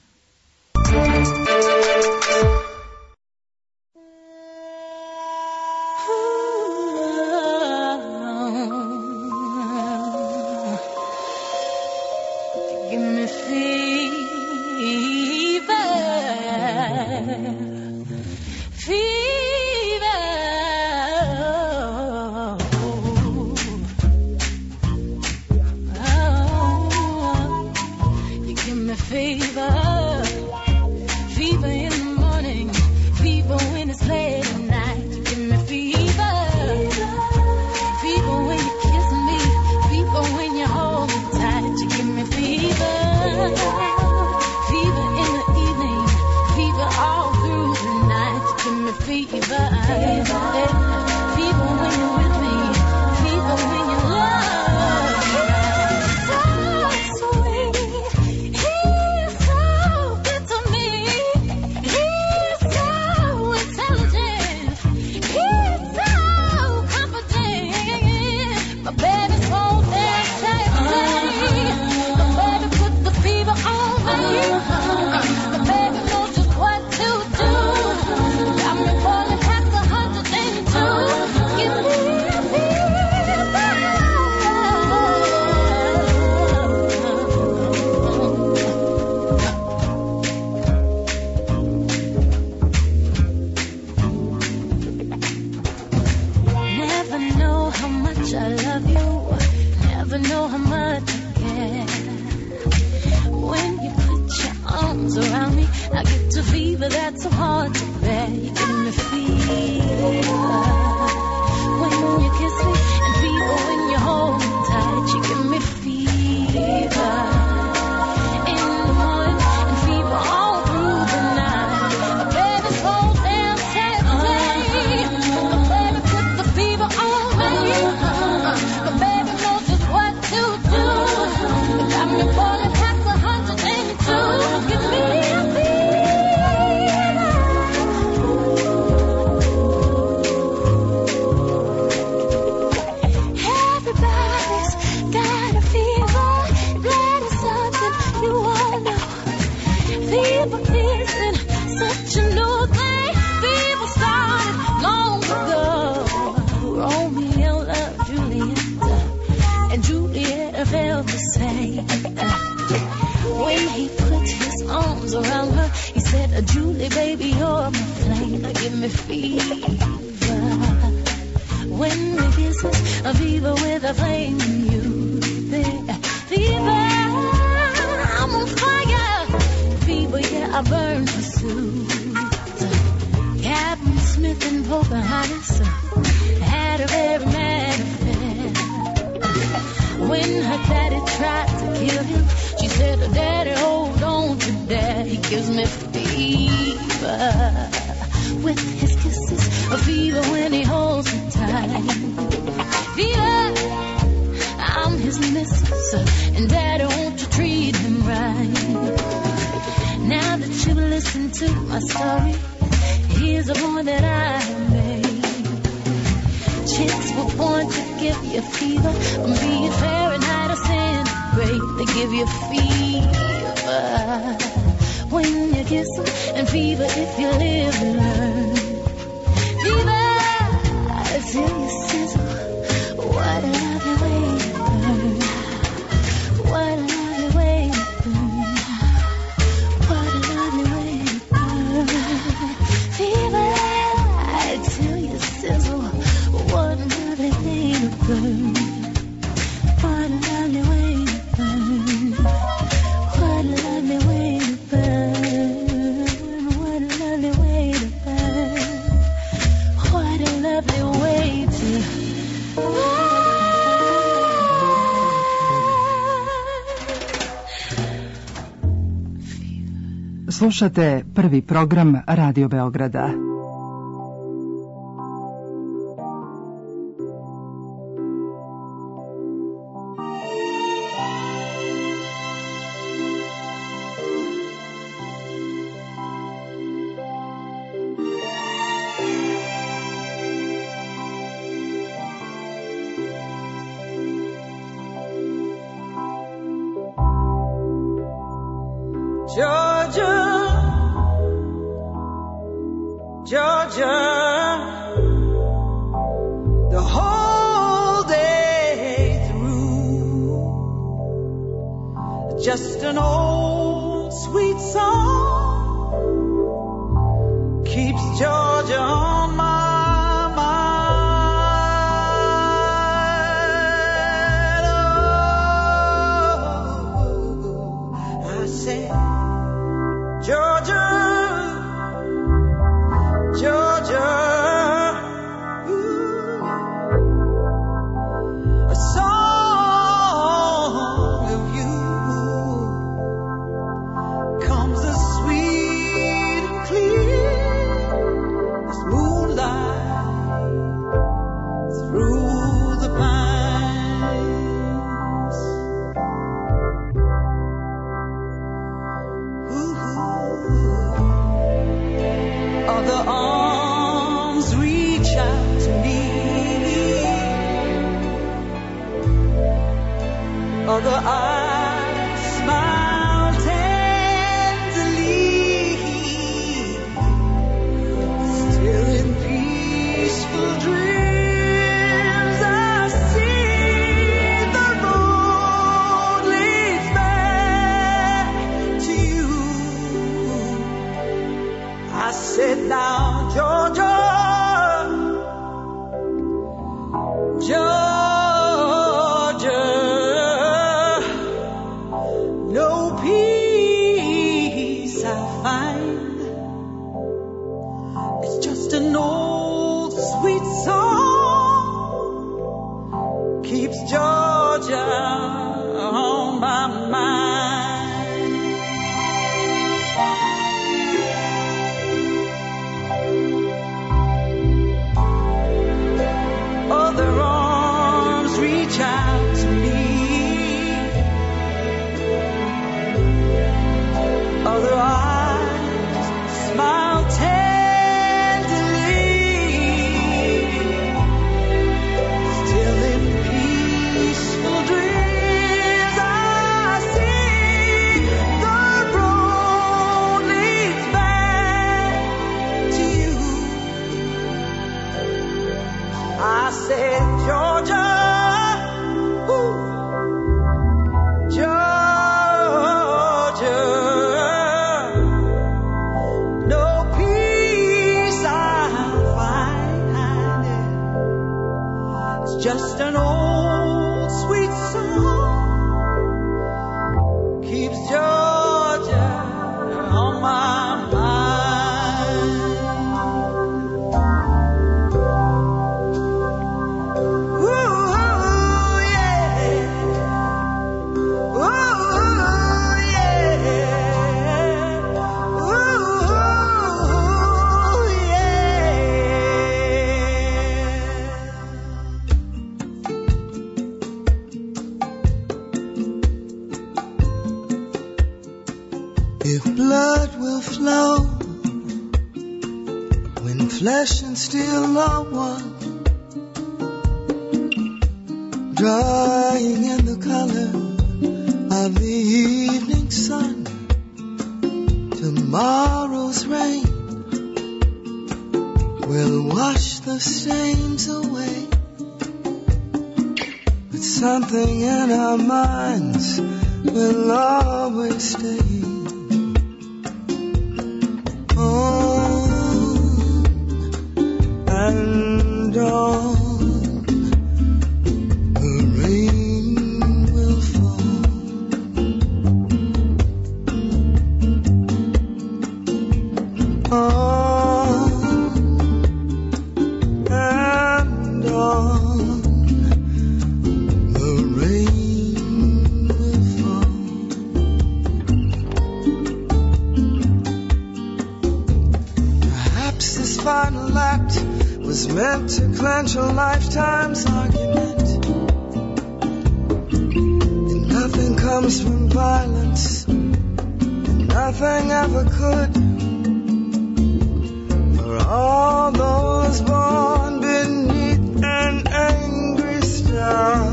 Got me falling past a hundred and Smith and Pocahontas had a very mad affair. When her daddy tried to kill him, she said, Daddy, hold on to dad. He gives me fever with his kisses, a fever when he holds me tight. Fever, I'm his missus, and Daddy, won't you treat him right? Now that you've listened to my story, here's a point that I made. Chicks were born to give you fever, from being Fahrenheit or centigrade. They give you fever when you kiss them, and fever if you live and learn. Fever till you sizzle. What a lovely way to burn. What a lovely way to burn. What a lovely way to burn. Fever till you sizzle. What a lovely way to burn. What a lovely way to burn. What a lovely way to burn. What a lovely way to burn. What a lovely way to Slušate prvi program Radio Beograda. Georgia, Georgia, the whole day through, just an old sweet song keeps Georgia on my mind. Oh, I said, Georgia, Georgia, ooh, a song of you comes as sweet and clear as moonlight through the pines. Other arms reach out to me, other eyes smile tenderly, still in peaceful dreams I see the road leads back to you. I said, now, Georgia, Georgia, no peace I find. It's just an old sweet song keeps Georgia on my mind. Other arms reach out to me, other eyes smile tenderly, still in peaceful dreams I see the road leads back to you. I said, Georgia, ooh, Georgia, no peace I find. It's just an old sweet song keeps Georgia on my mind. when flesh and steel are one, drying in the color of the evening sun. Tomorrow's rain will wash the stains away, but something in our minds will always stay. On and on. Meant to clench a lifetime's argument, and nothing comes from violence, and nothing ever could. For all those born beneath an angry star,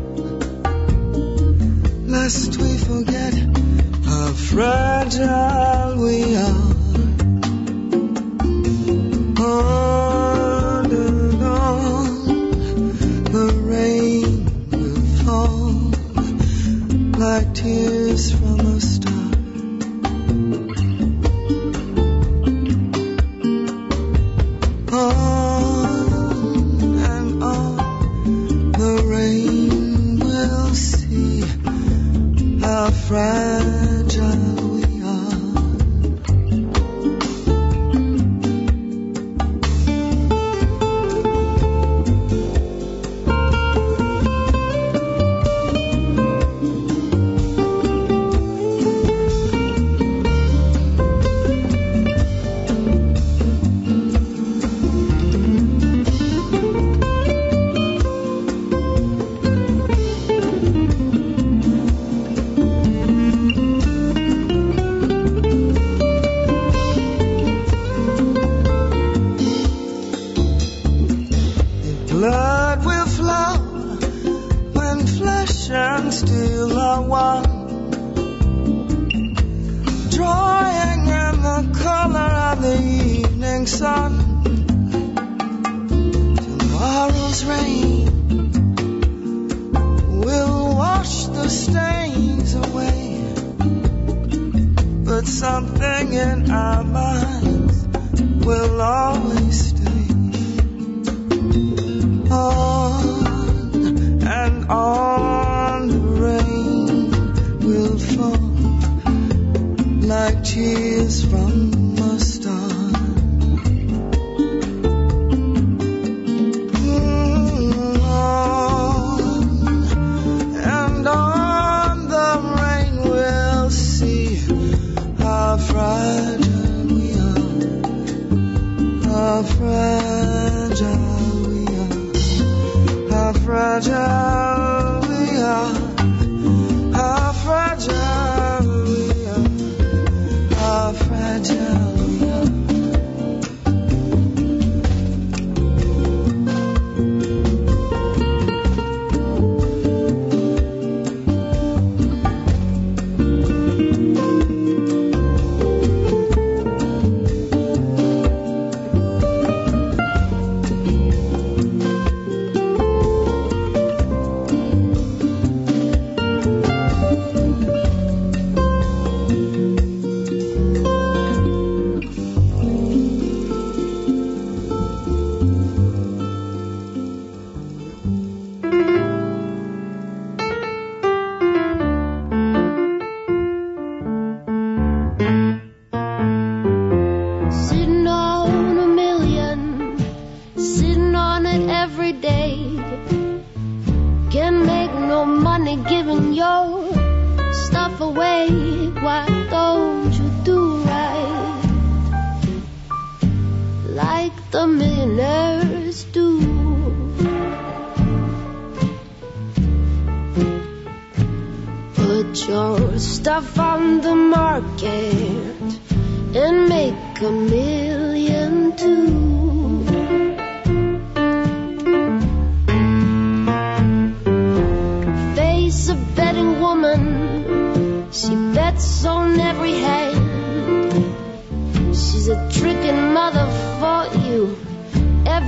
lest we forget how fragile we are. Oh, like tears from a star. On and on the rain will see how fragile we your stuff on the market and make a million too.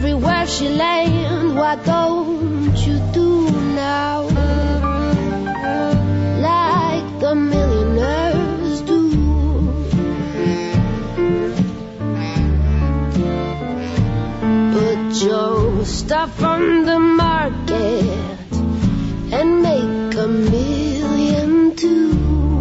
everywhere she land. Why don't you do now like the millionaires do? Put your stuff on the market and make a million too.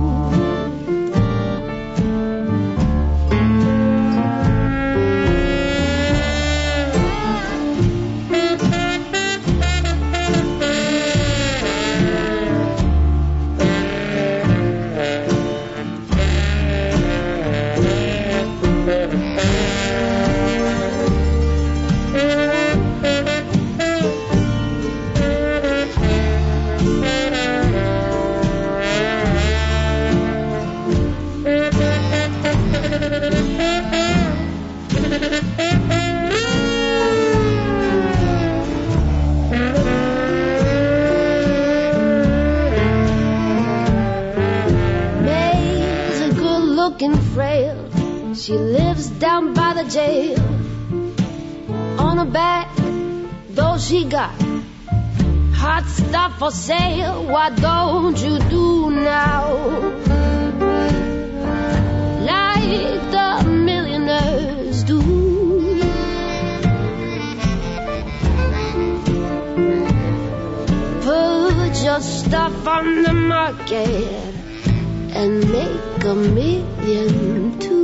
Frail, she lives down by the jail. On her back, though she got hot stuff for sale. Why don't you do now like the millionaires do? Put your stuff on the market and make a million too.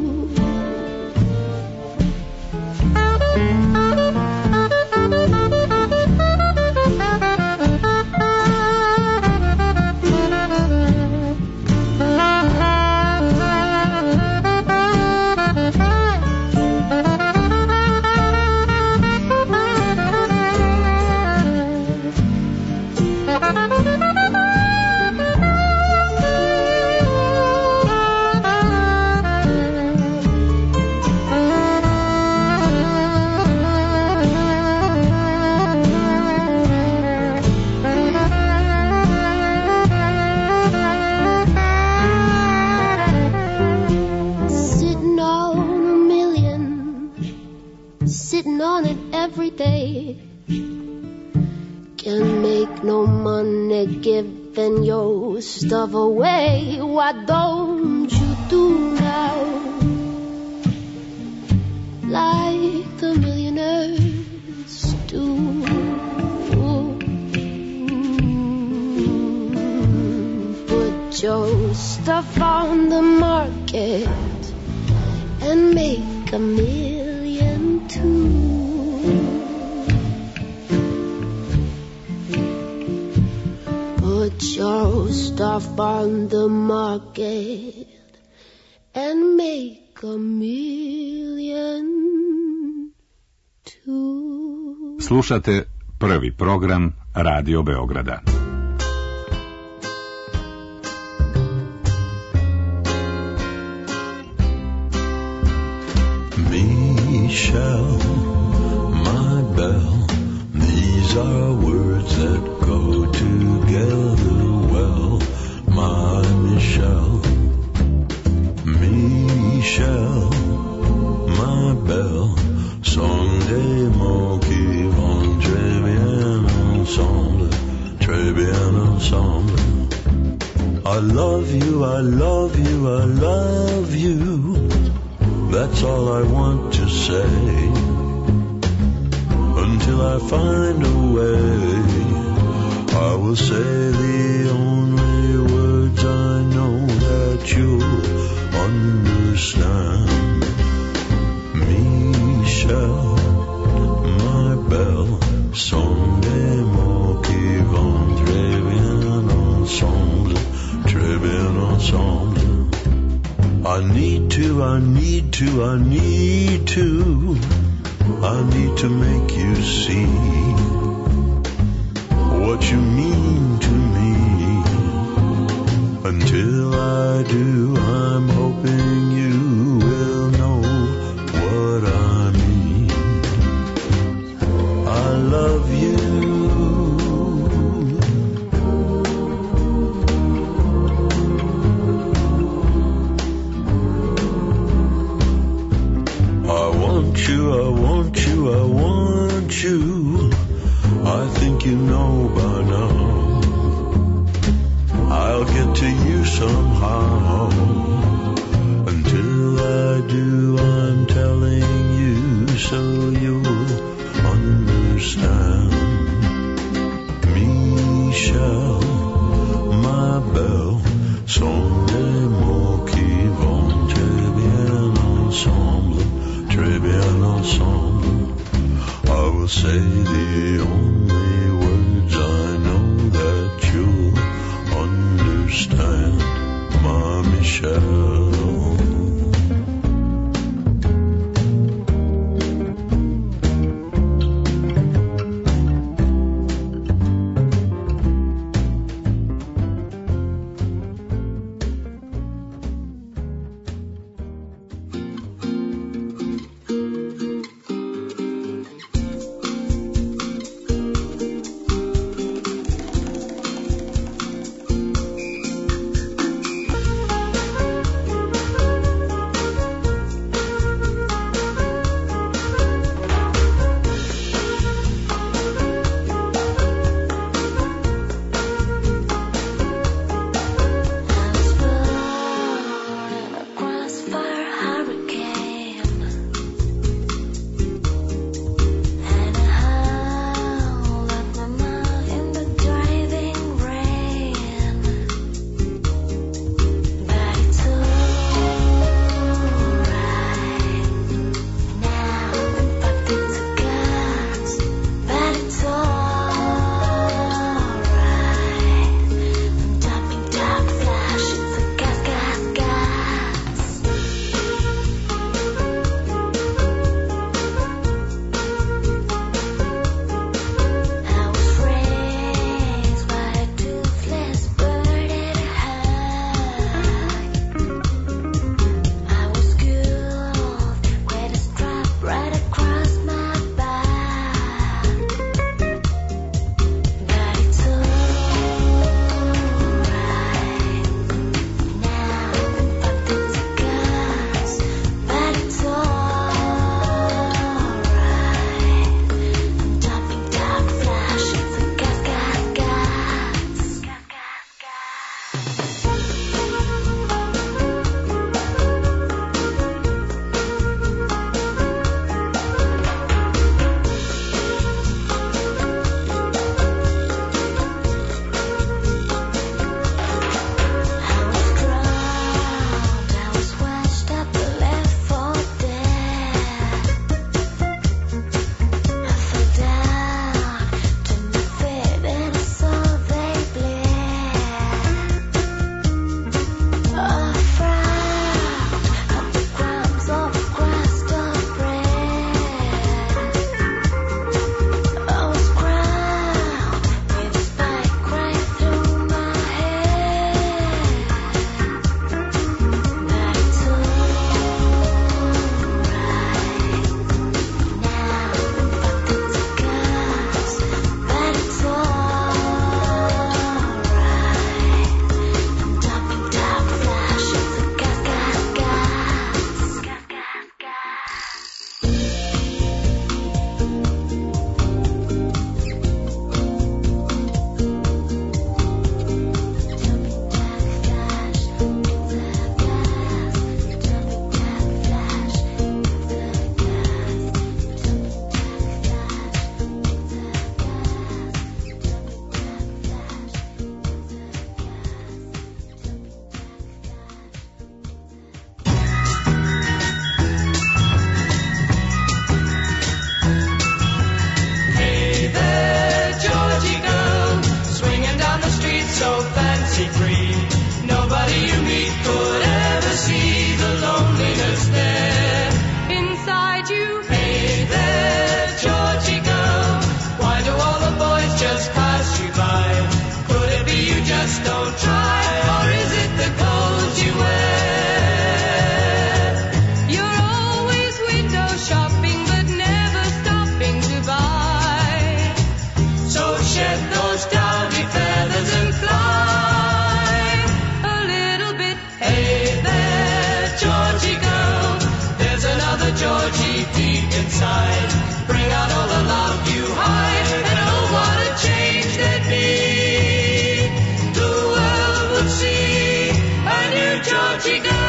Giving your stuff away. Why don't you do now like the millionaires do? Put your stuff on the market and make a million too. Put your stuff on the market and make a million too. Slušate prvi program Radio Beograda. Michelle, my belle, these are words that go together well, my Michelle. Michelle, my belle, sont des mots qui vont très bien ensemble, très bien ensemble. I love you, I love you, I love you. That's all I want to say. Until I find a way, I will say the only words I know that you'll understand. Michelle, my belle, sont des mots qui vont très bien ensemble, très bien ensemble. I need to, I need to, I need to, I need to make you see what you mean to me. Until I do, I'm hoping you will know what I mean. I love you. I want you, I want want you, I want you. I think you know by now. I'll get to you somehow. Until I do, I'm telling you so you'll understand. Michel, ma belle, sont des mots qui vont très bien ensemble, très bien ensemble. I will say the only words I know that you'll understand, my Michel. bring out all the love you hide. And oh, what a change there'd be. The world would see a new Georgie girl.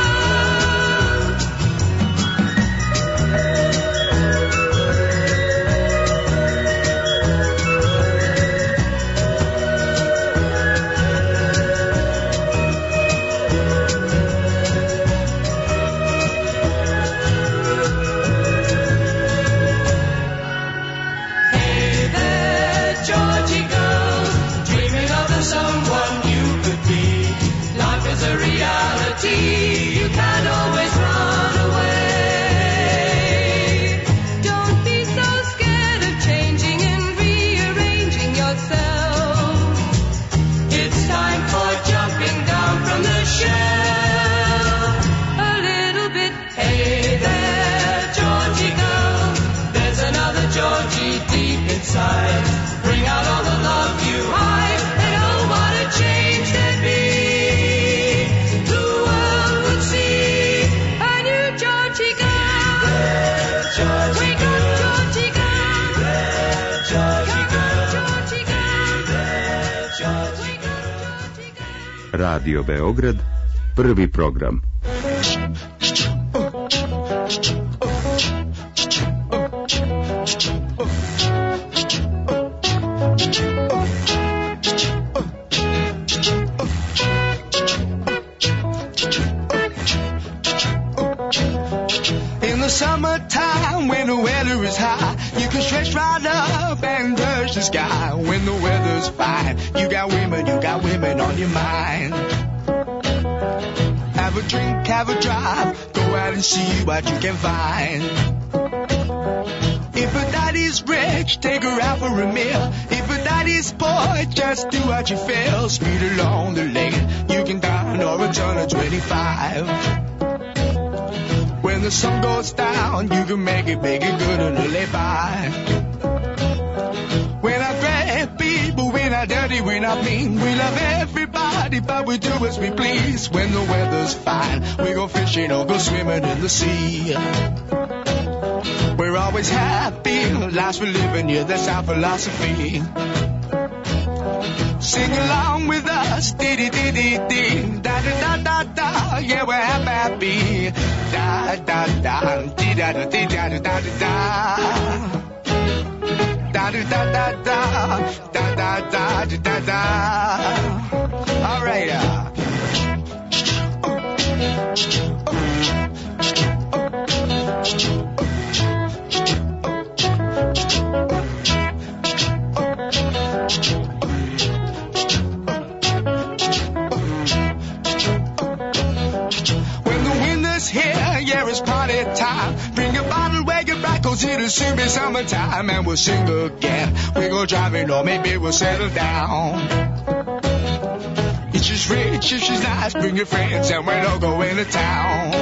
You can't always run away. Don't be so scared of changing and rearranging yourself. It's time for jumping down from the shelf. A little bit, hey there, Georgie girl. There's another Georgie deep inside. Bring out all the love you hide. And oh, what a change there'd be. Radio Beograd, prvi program. In the summertime, when the weather is high, you can stretch right up and touch the sky. When the weather's fine, you got women, you got women on your mind. Have a drink, have a drive, go out and see what you can find. If a daddy's rich, take her out for a meal. If a daddy's poor, just do what you feel. Speed along the lane, you can dine or a ton of twenty-five. When the sun goes down, you can make it, make it good and lay by. We're not great people, we're not dirty, we're not mean. We love everybody, but we do as we please. When the weather's fine, we go fishing or go swimming in the sea. We're always happy, lives we're living, yeah, that's our philosophy. Sing along with us, dee-dee-dee-dee-dee, da-da-da-da-da, yeah, we're happy. Da-da-da, dee-da-da-dee-da-da-da-da. Da-da-da-da-da, da-da-da-da-da-da. All right, uh. When the winter's here, yeah, it's party time. Bring a bottle, wake it back, cause it'll soon be summertime. And we'll sing again. We go driving, or maybe we'll settle down. If she's rich, if she's nice, bring your friends, and we'll all go into town.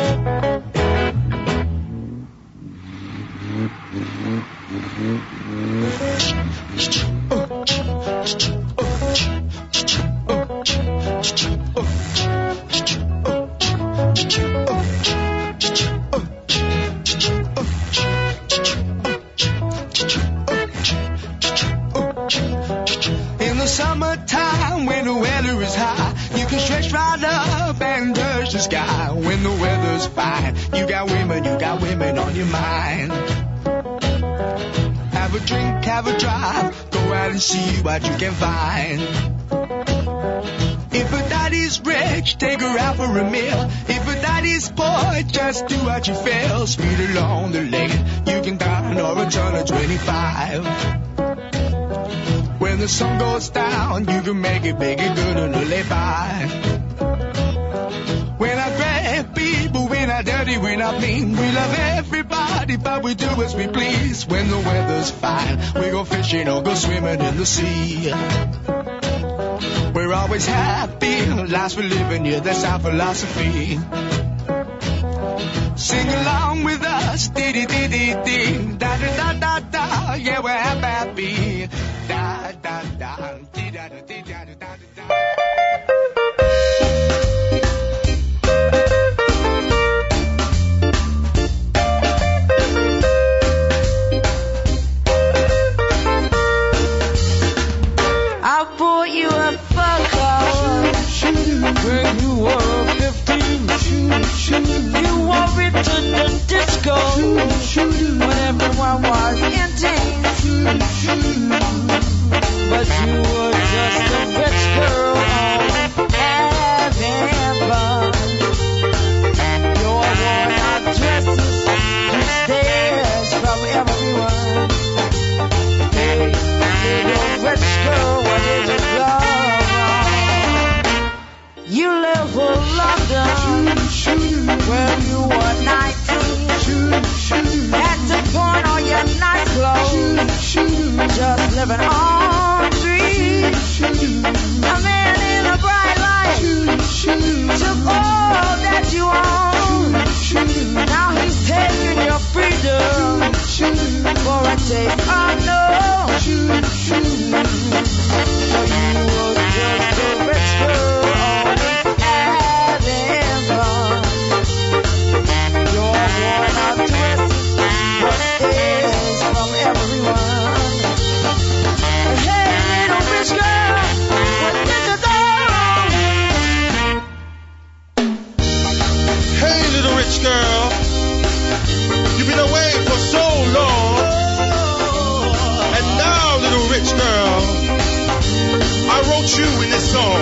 In the summertime, when the weather is high, you can stretch right up and touch the sky. When the weather's fine, you got women, you got women on your mind. Have a drink, have a drive, go out and see what you can find. If a daddy's rich, take her out for a meal. If a daddy's poor, just do what you feel. Speed along the lane, you can dine or a ton of twenty-five. When the sun goes down, you can make it, make it good and lay by. We're not great people, we're not dirty, we're not mean. We love everybody, but we do as we please. When the weather's fine, we go fishing or go swimming in the sea. We're always happy, lives we're living, yeah, that's our philosophy. Sing along with us, dee-dee-dee-dee-dee, da-da-da-da-da, yeah, we're happy. Da-da-da, dee-da-da-dee-da-da-da-da. but you were just a rich girl having fun. Your worn-out dresses drew stares from everyone. Hey, little rich girl, what did you go wrong? You live for London when you were nineteen. Had to pawn all your nice clothes, just living on dreams. A man in a bright light took all that you own. Now he's taking your freedom for a taste unknown. So you were just a rich girl having fun. Your worn-out dresses brought stares from everyone. Hey, little rich girl, what did you do wrong? Hey, little rich girl, you've been away for so long. And now, little rich girl, I wrote you in this song.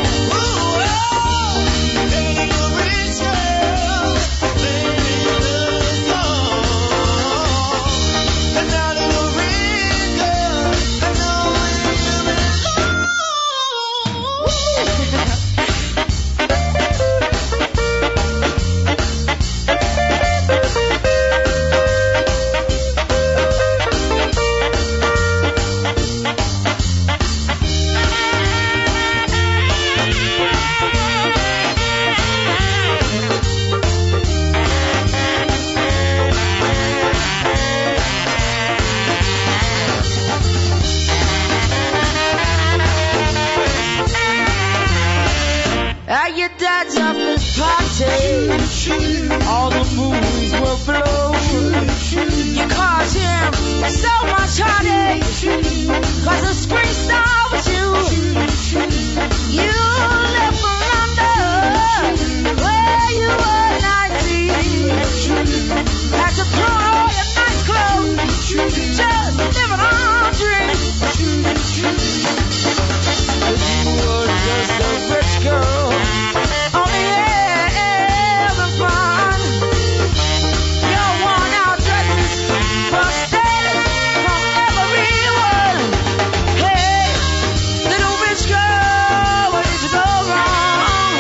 At your dad's office party, all the movies were blown. You caused him so much heartache, cause the screen star was you. You left for London, where you were nineteen. Had to pawn all your nice clothes, just living on dreams. But you were just a rich girl, only having fun. Your worn-out dresses brought stares from everyone. Hey, little rich girl, what did you go wrong?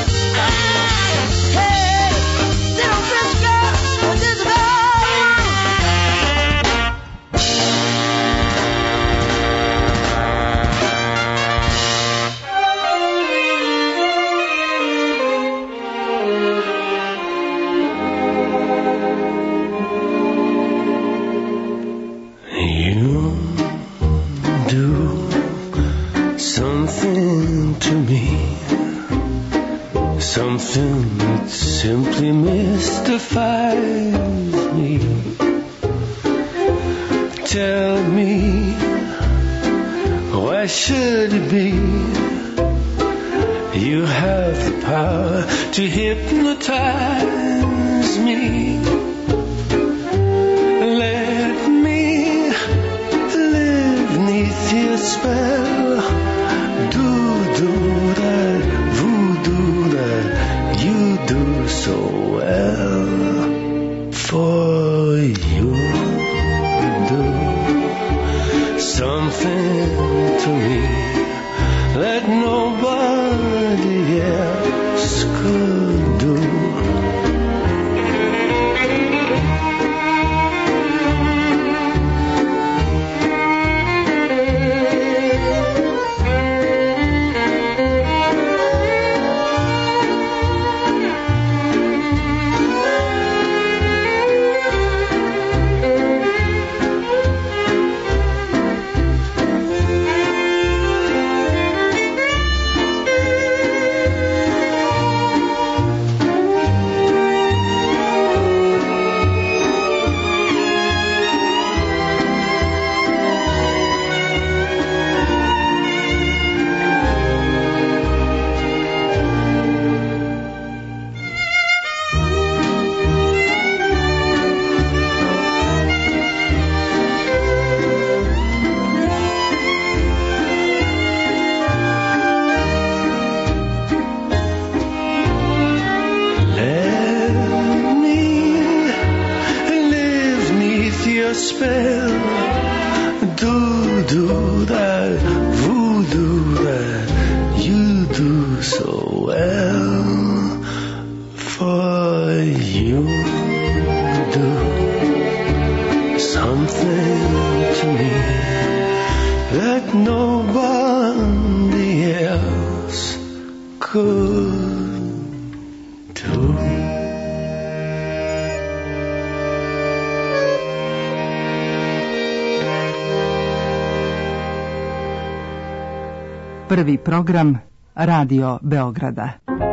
Hey, little rich girl, what did you go wrong? You do something to me, something that simply mystifies me. Tell me, why should it be you have the power to hypnotize me? Let me live neath your spell. Do do that voodoo that you do so well. For you do something to me that nobody else could do. well. Do, do that voodoo that you do so well. For you do something to me that nobody else could do. Prvi program Radio Beograda.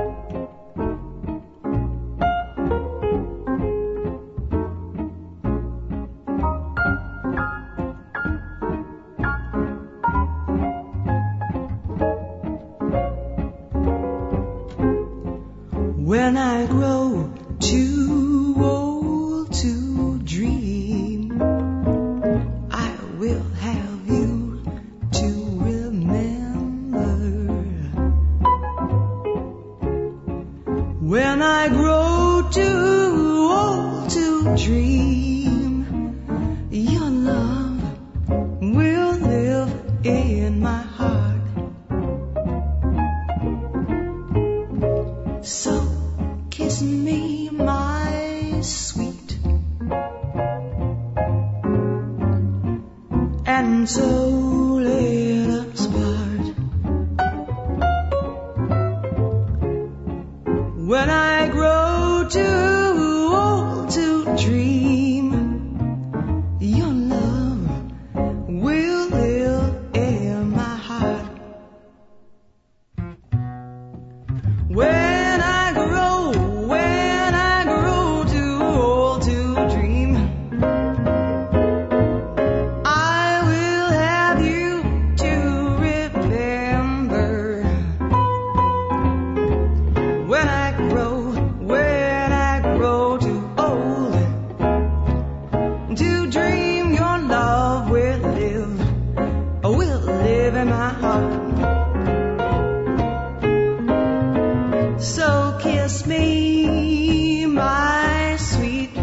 When I grow too old to dream, I will have you to remember. When I grow too old to dream, your love will live in my heart. So kiss me, my sweet, and so let us part. When I grow too old to dream, your love will live in my heart. When I grow, when I grow too old to dream, I will have you to remember. When I grow, when I grow too old to dream, your love will live, will live in my heart. So kiss me, my sweet,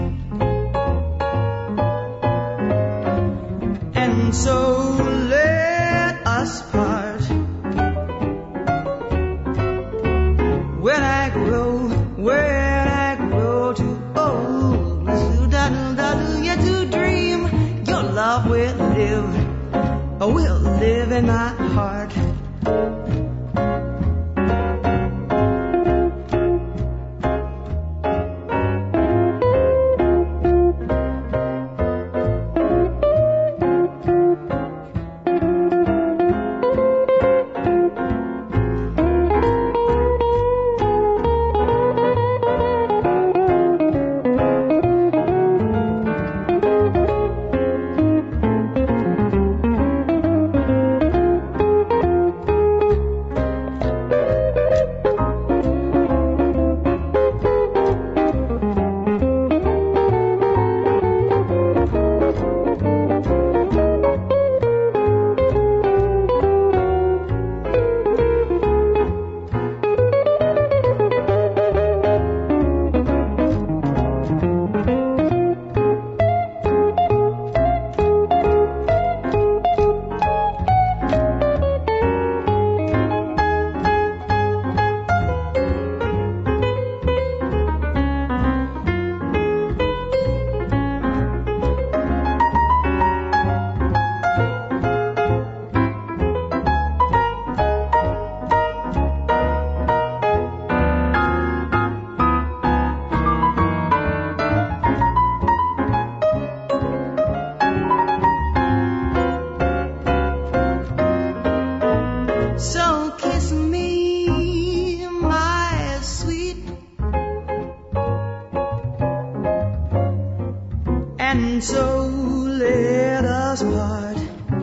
and so let us part. When I grow, when I grow too old, do-da-do-da-do, yeah, to dream, your love will live, will live in my heart. So kiss me, my sweet, and so let us part.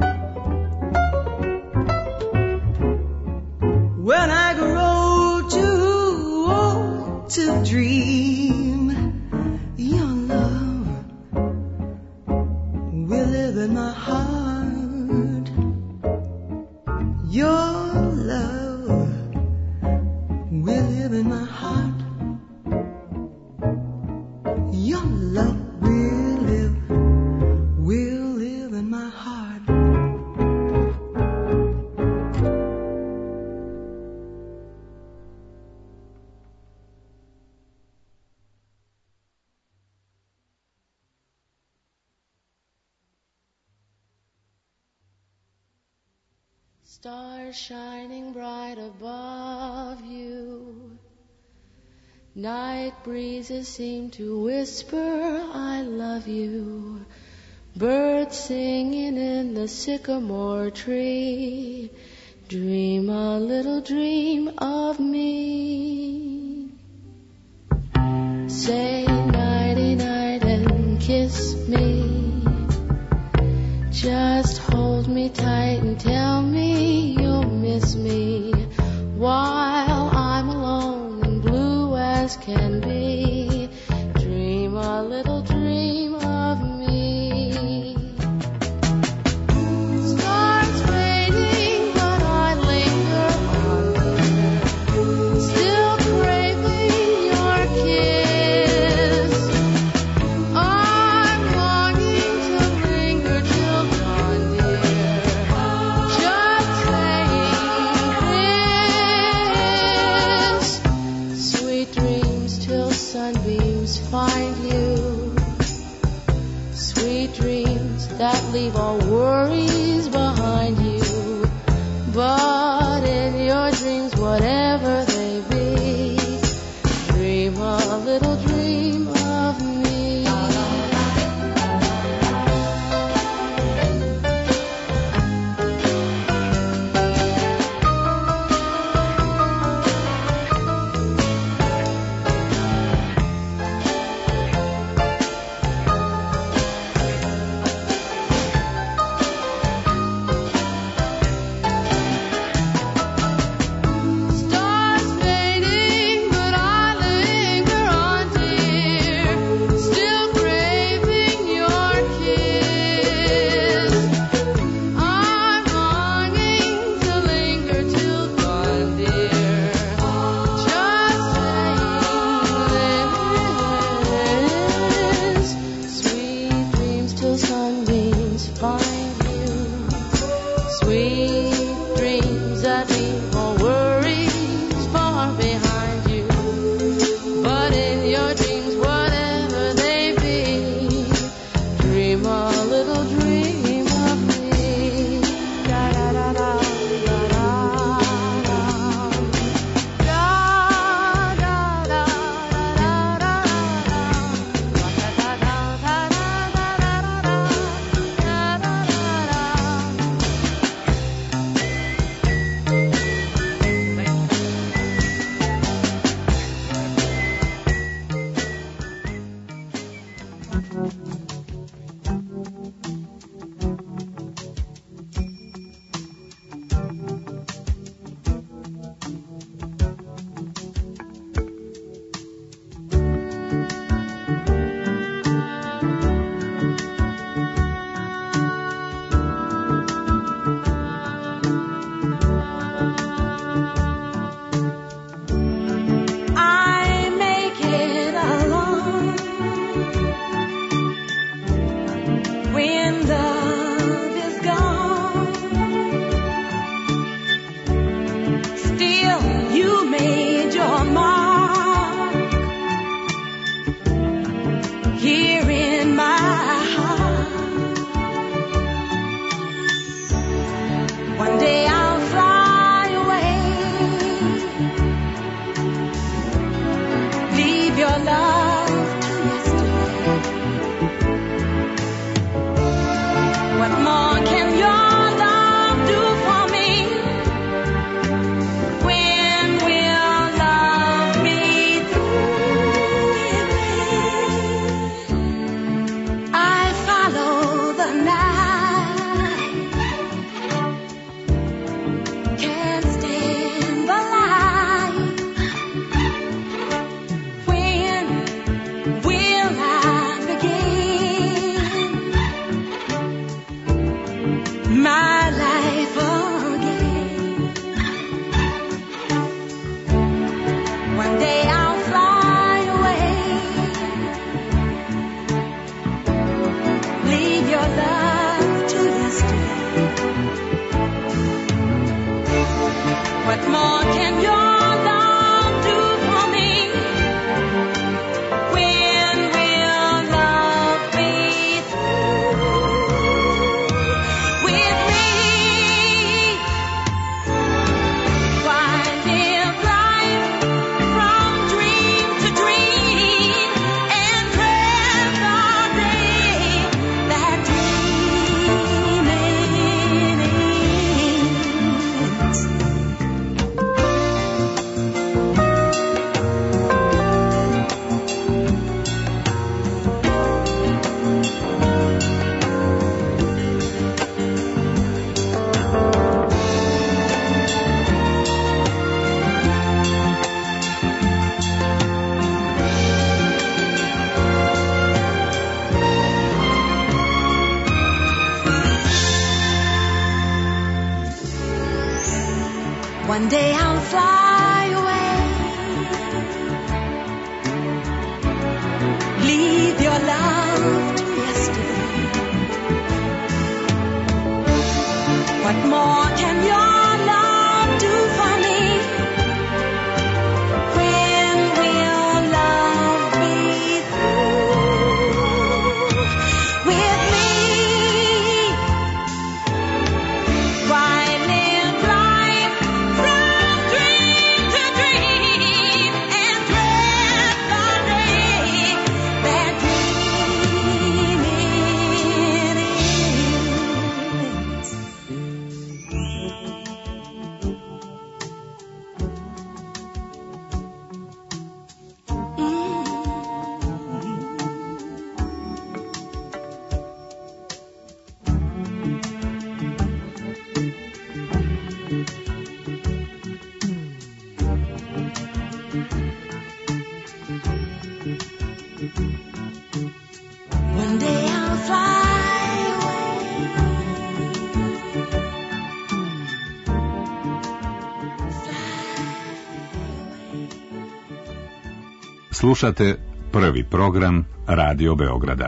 When I grow too old to dream, your love will live in my heart. Your love will live in my heart. Your love will live, will Stars shining bright above you. Night breezes seem to whisper, I love you. Birds singing in the sycamore tree. Dream a little dream of me. Say nighty-night and kiss me. Just hold me tight and tell me you'll miss me while I'm alone and blue as can be. Dream a little dream of me. Stars fading, but I linger on there, still craving your kiss. I'm longing to linger till dawn, dear, just saying this. Sweet dreams till sunbeams find you. Sweet dreams that leave all worries behind you. But in your dreams, whatever they be, dream a little dream of me. Stars fading, but I linger on, dear, still craving your kiss. I'm longing to linger till dawn, dear, just saying this. Sweet dreams till sunbeams find you. Sweet dreams that leave all worries far behind you. But in your dreams, whatever they be, dream a little dream of me. Da da da da da da da. Da da da da da da da. Da da da da da da da da. Da da da da. I make it alone when love is gone. Still, you made your mark here in my heart. One day I'll fly away. Leave your love to yesterday. What more can your love do for me? When will love be through with me? I follow the night, can't stand the light. When will I begin my life again? One day I'll fly away. Leave your love to yesterday. What more can your love do for me? When will love be through with me? One day I'll fly away. Leave your love to yesterday. What more can your love do for me? When will love be through with me? Why live life from dream to dream and dread the day that dreaming ends? One day I'll fly Slušate prvi program Radio Beograda.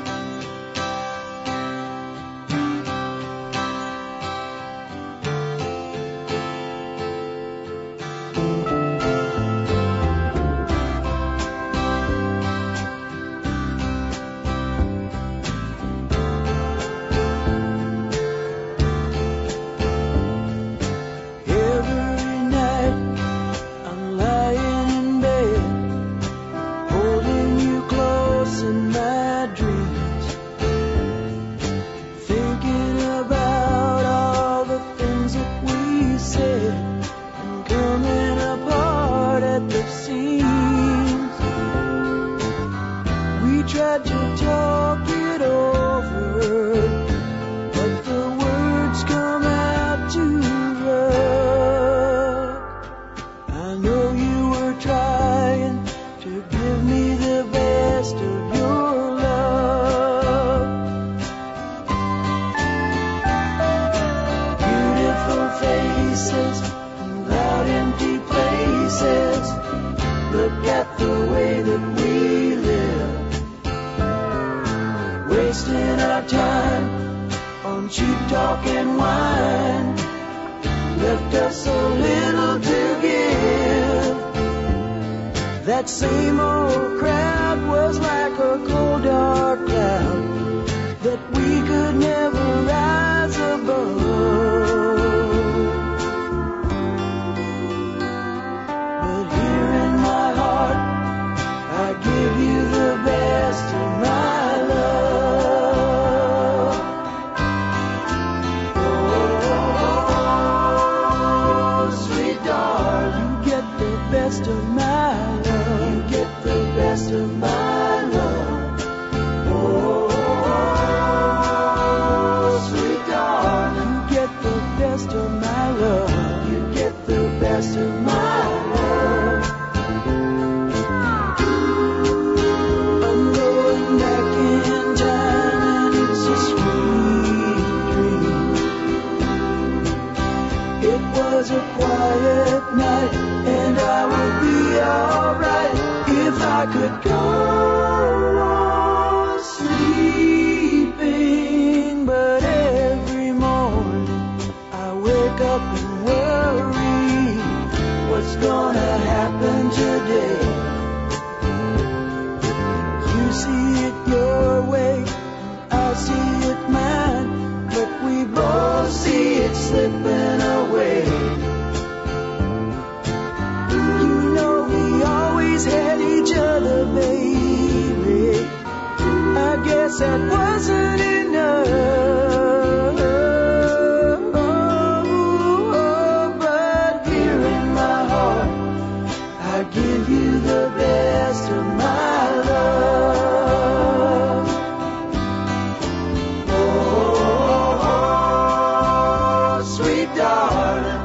Every night I'm lying in bed, holding you close in my dreams, thinking about all the things that we said and coming apart at the seams. We tried to talk it over, but the words come out too rough. I know you were trying to give me the best of your love. Beautiful faces and loud empty places. Look at the way that we live, wasting our time on cheap talk and wine. Left us so little to give. That same old crowd was like a cold dark cloud that we could never rise above. But here in my heart I give you the best of my love. Oh, sweet darling, you get the best of my love. You get the best of my love. Oh, sweet darling, you get the best of my love. You get the best of my love. I'm going back in time and it's a sweet dream. It was a quiet night and I would be alright if I could go on sleeping. But every morning I wake up and worry what's gonna happen today. You see it your way, I see it mine, but we both see it slipping away. You know we always had each other, baby. I guess that wasn't enough. But here in my heart I give you the best of my love. Oh, sweet darling,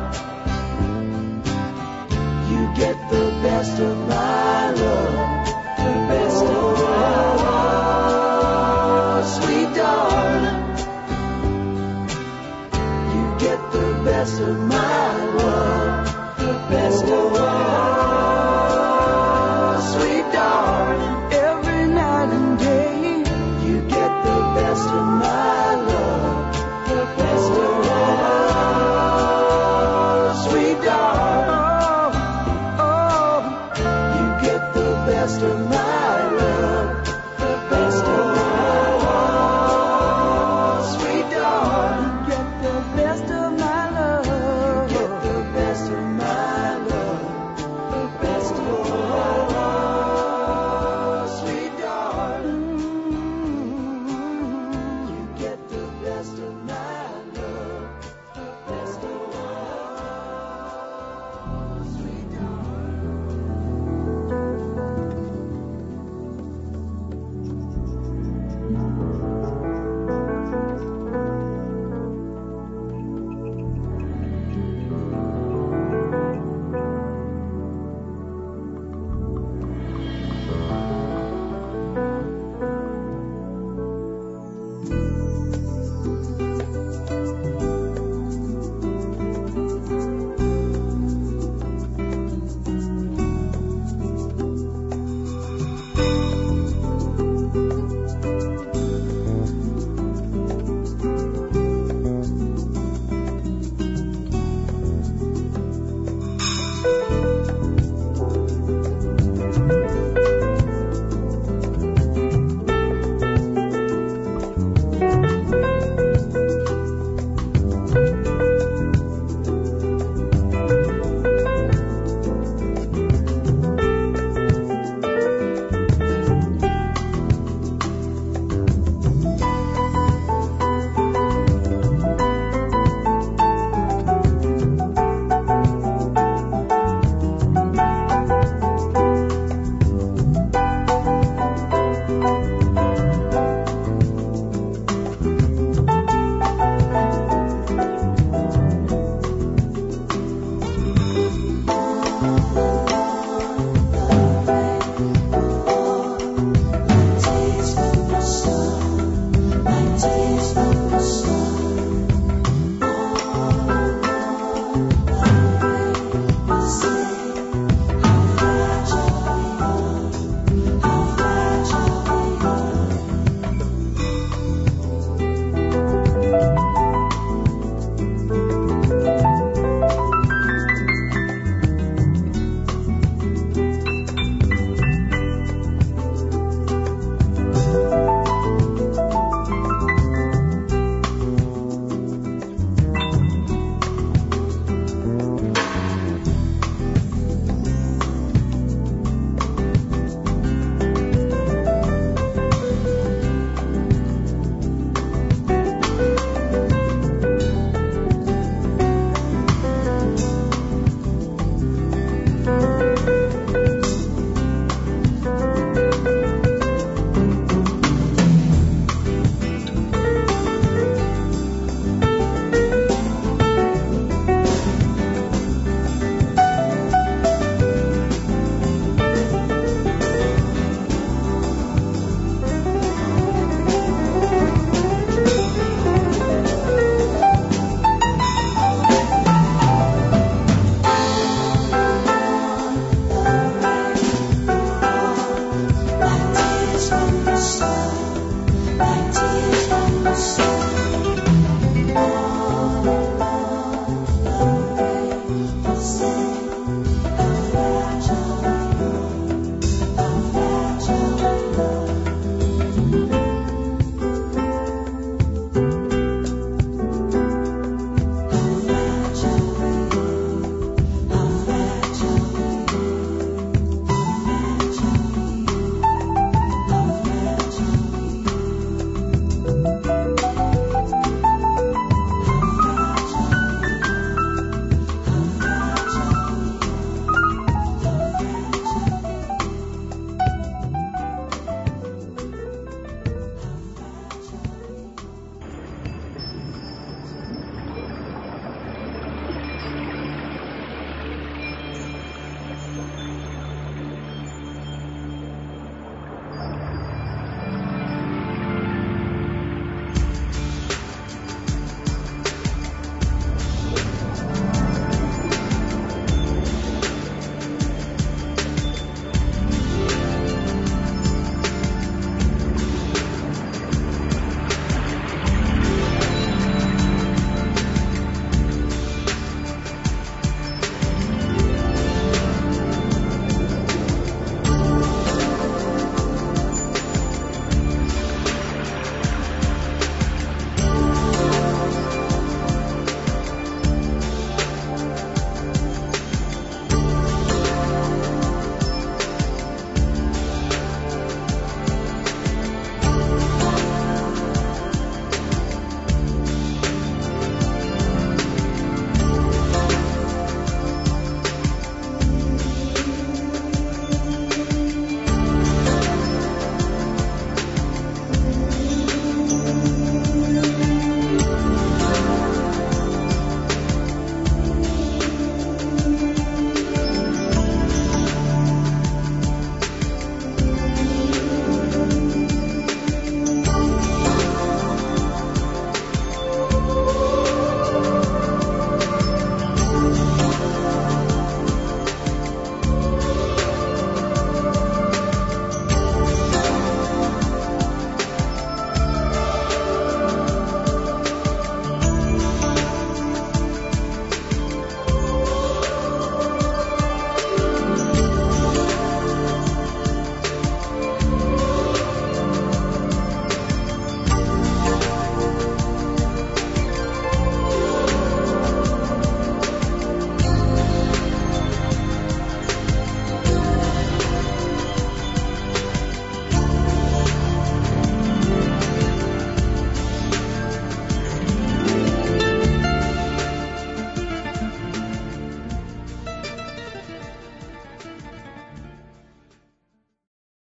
you get the best of my love. The best of my love. Sweet darling, you get the best of my love. the best of us.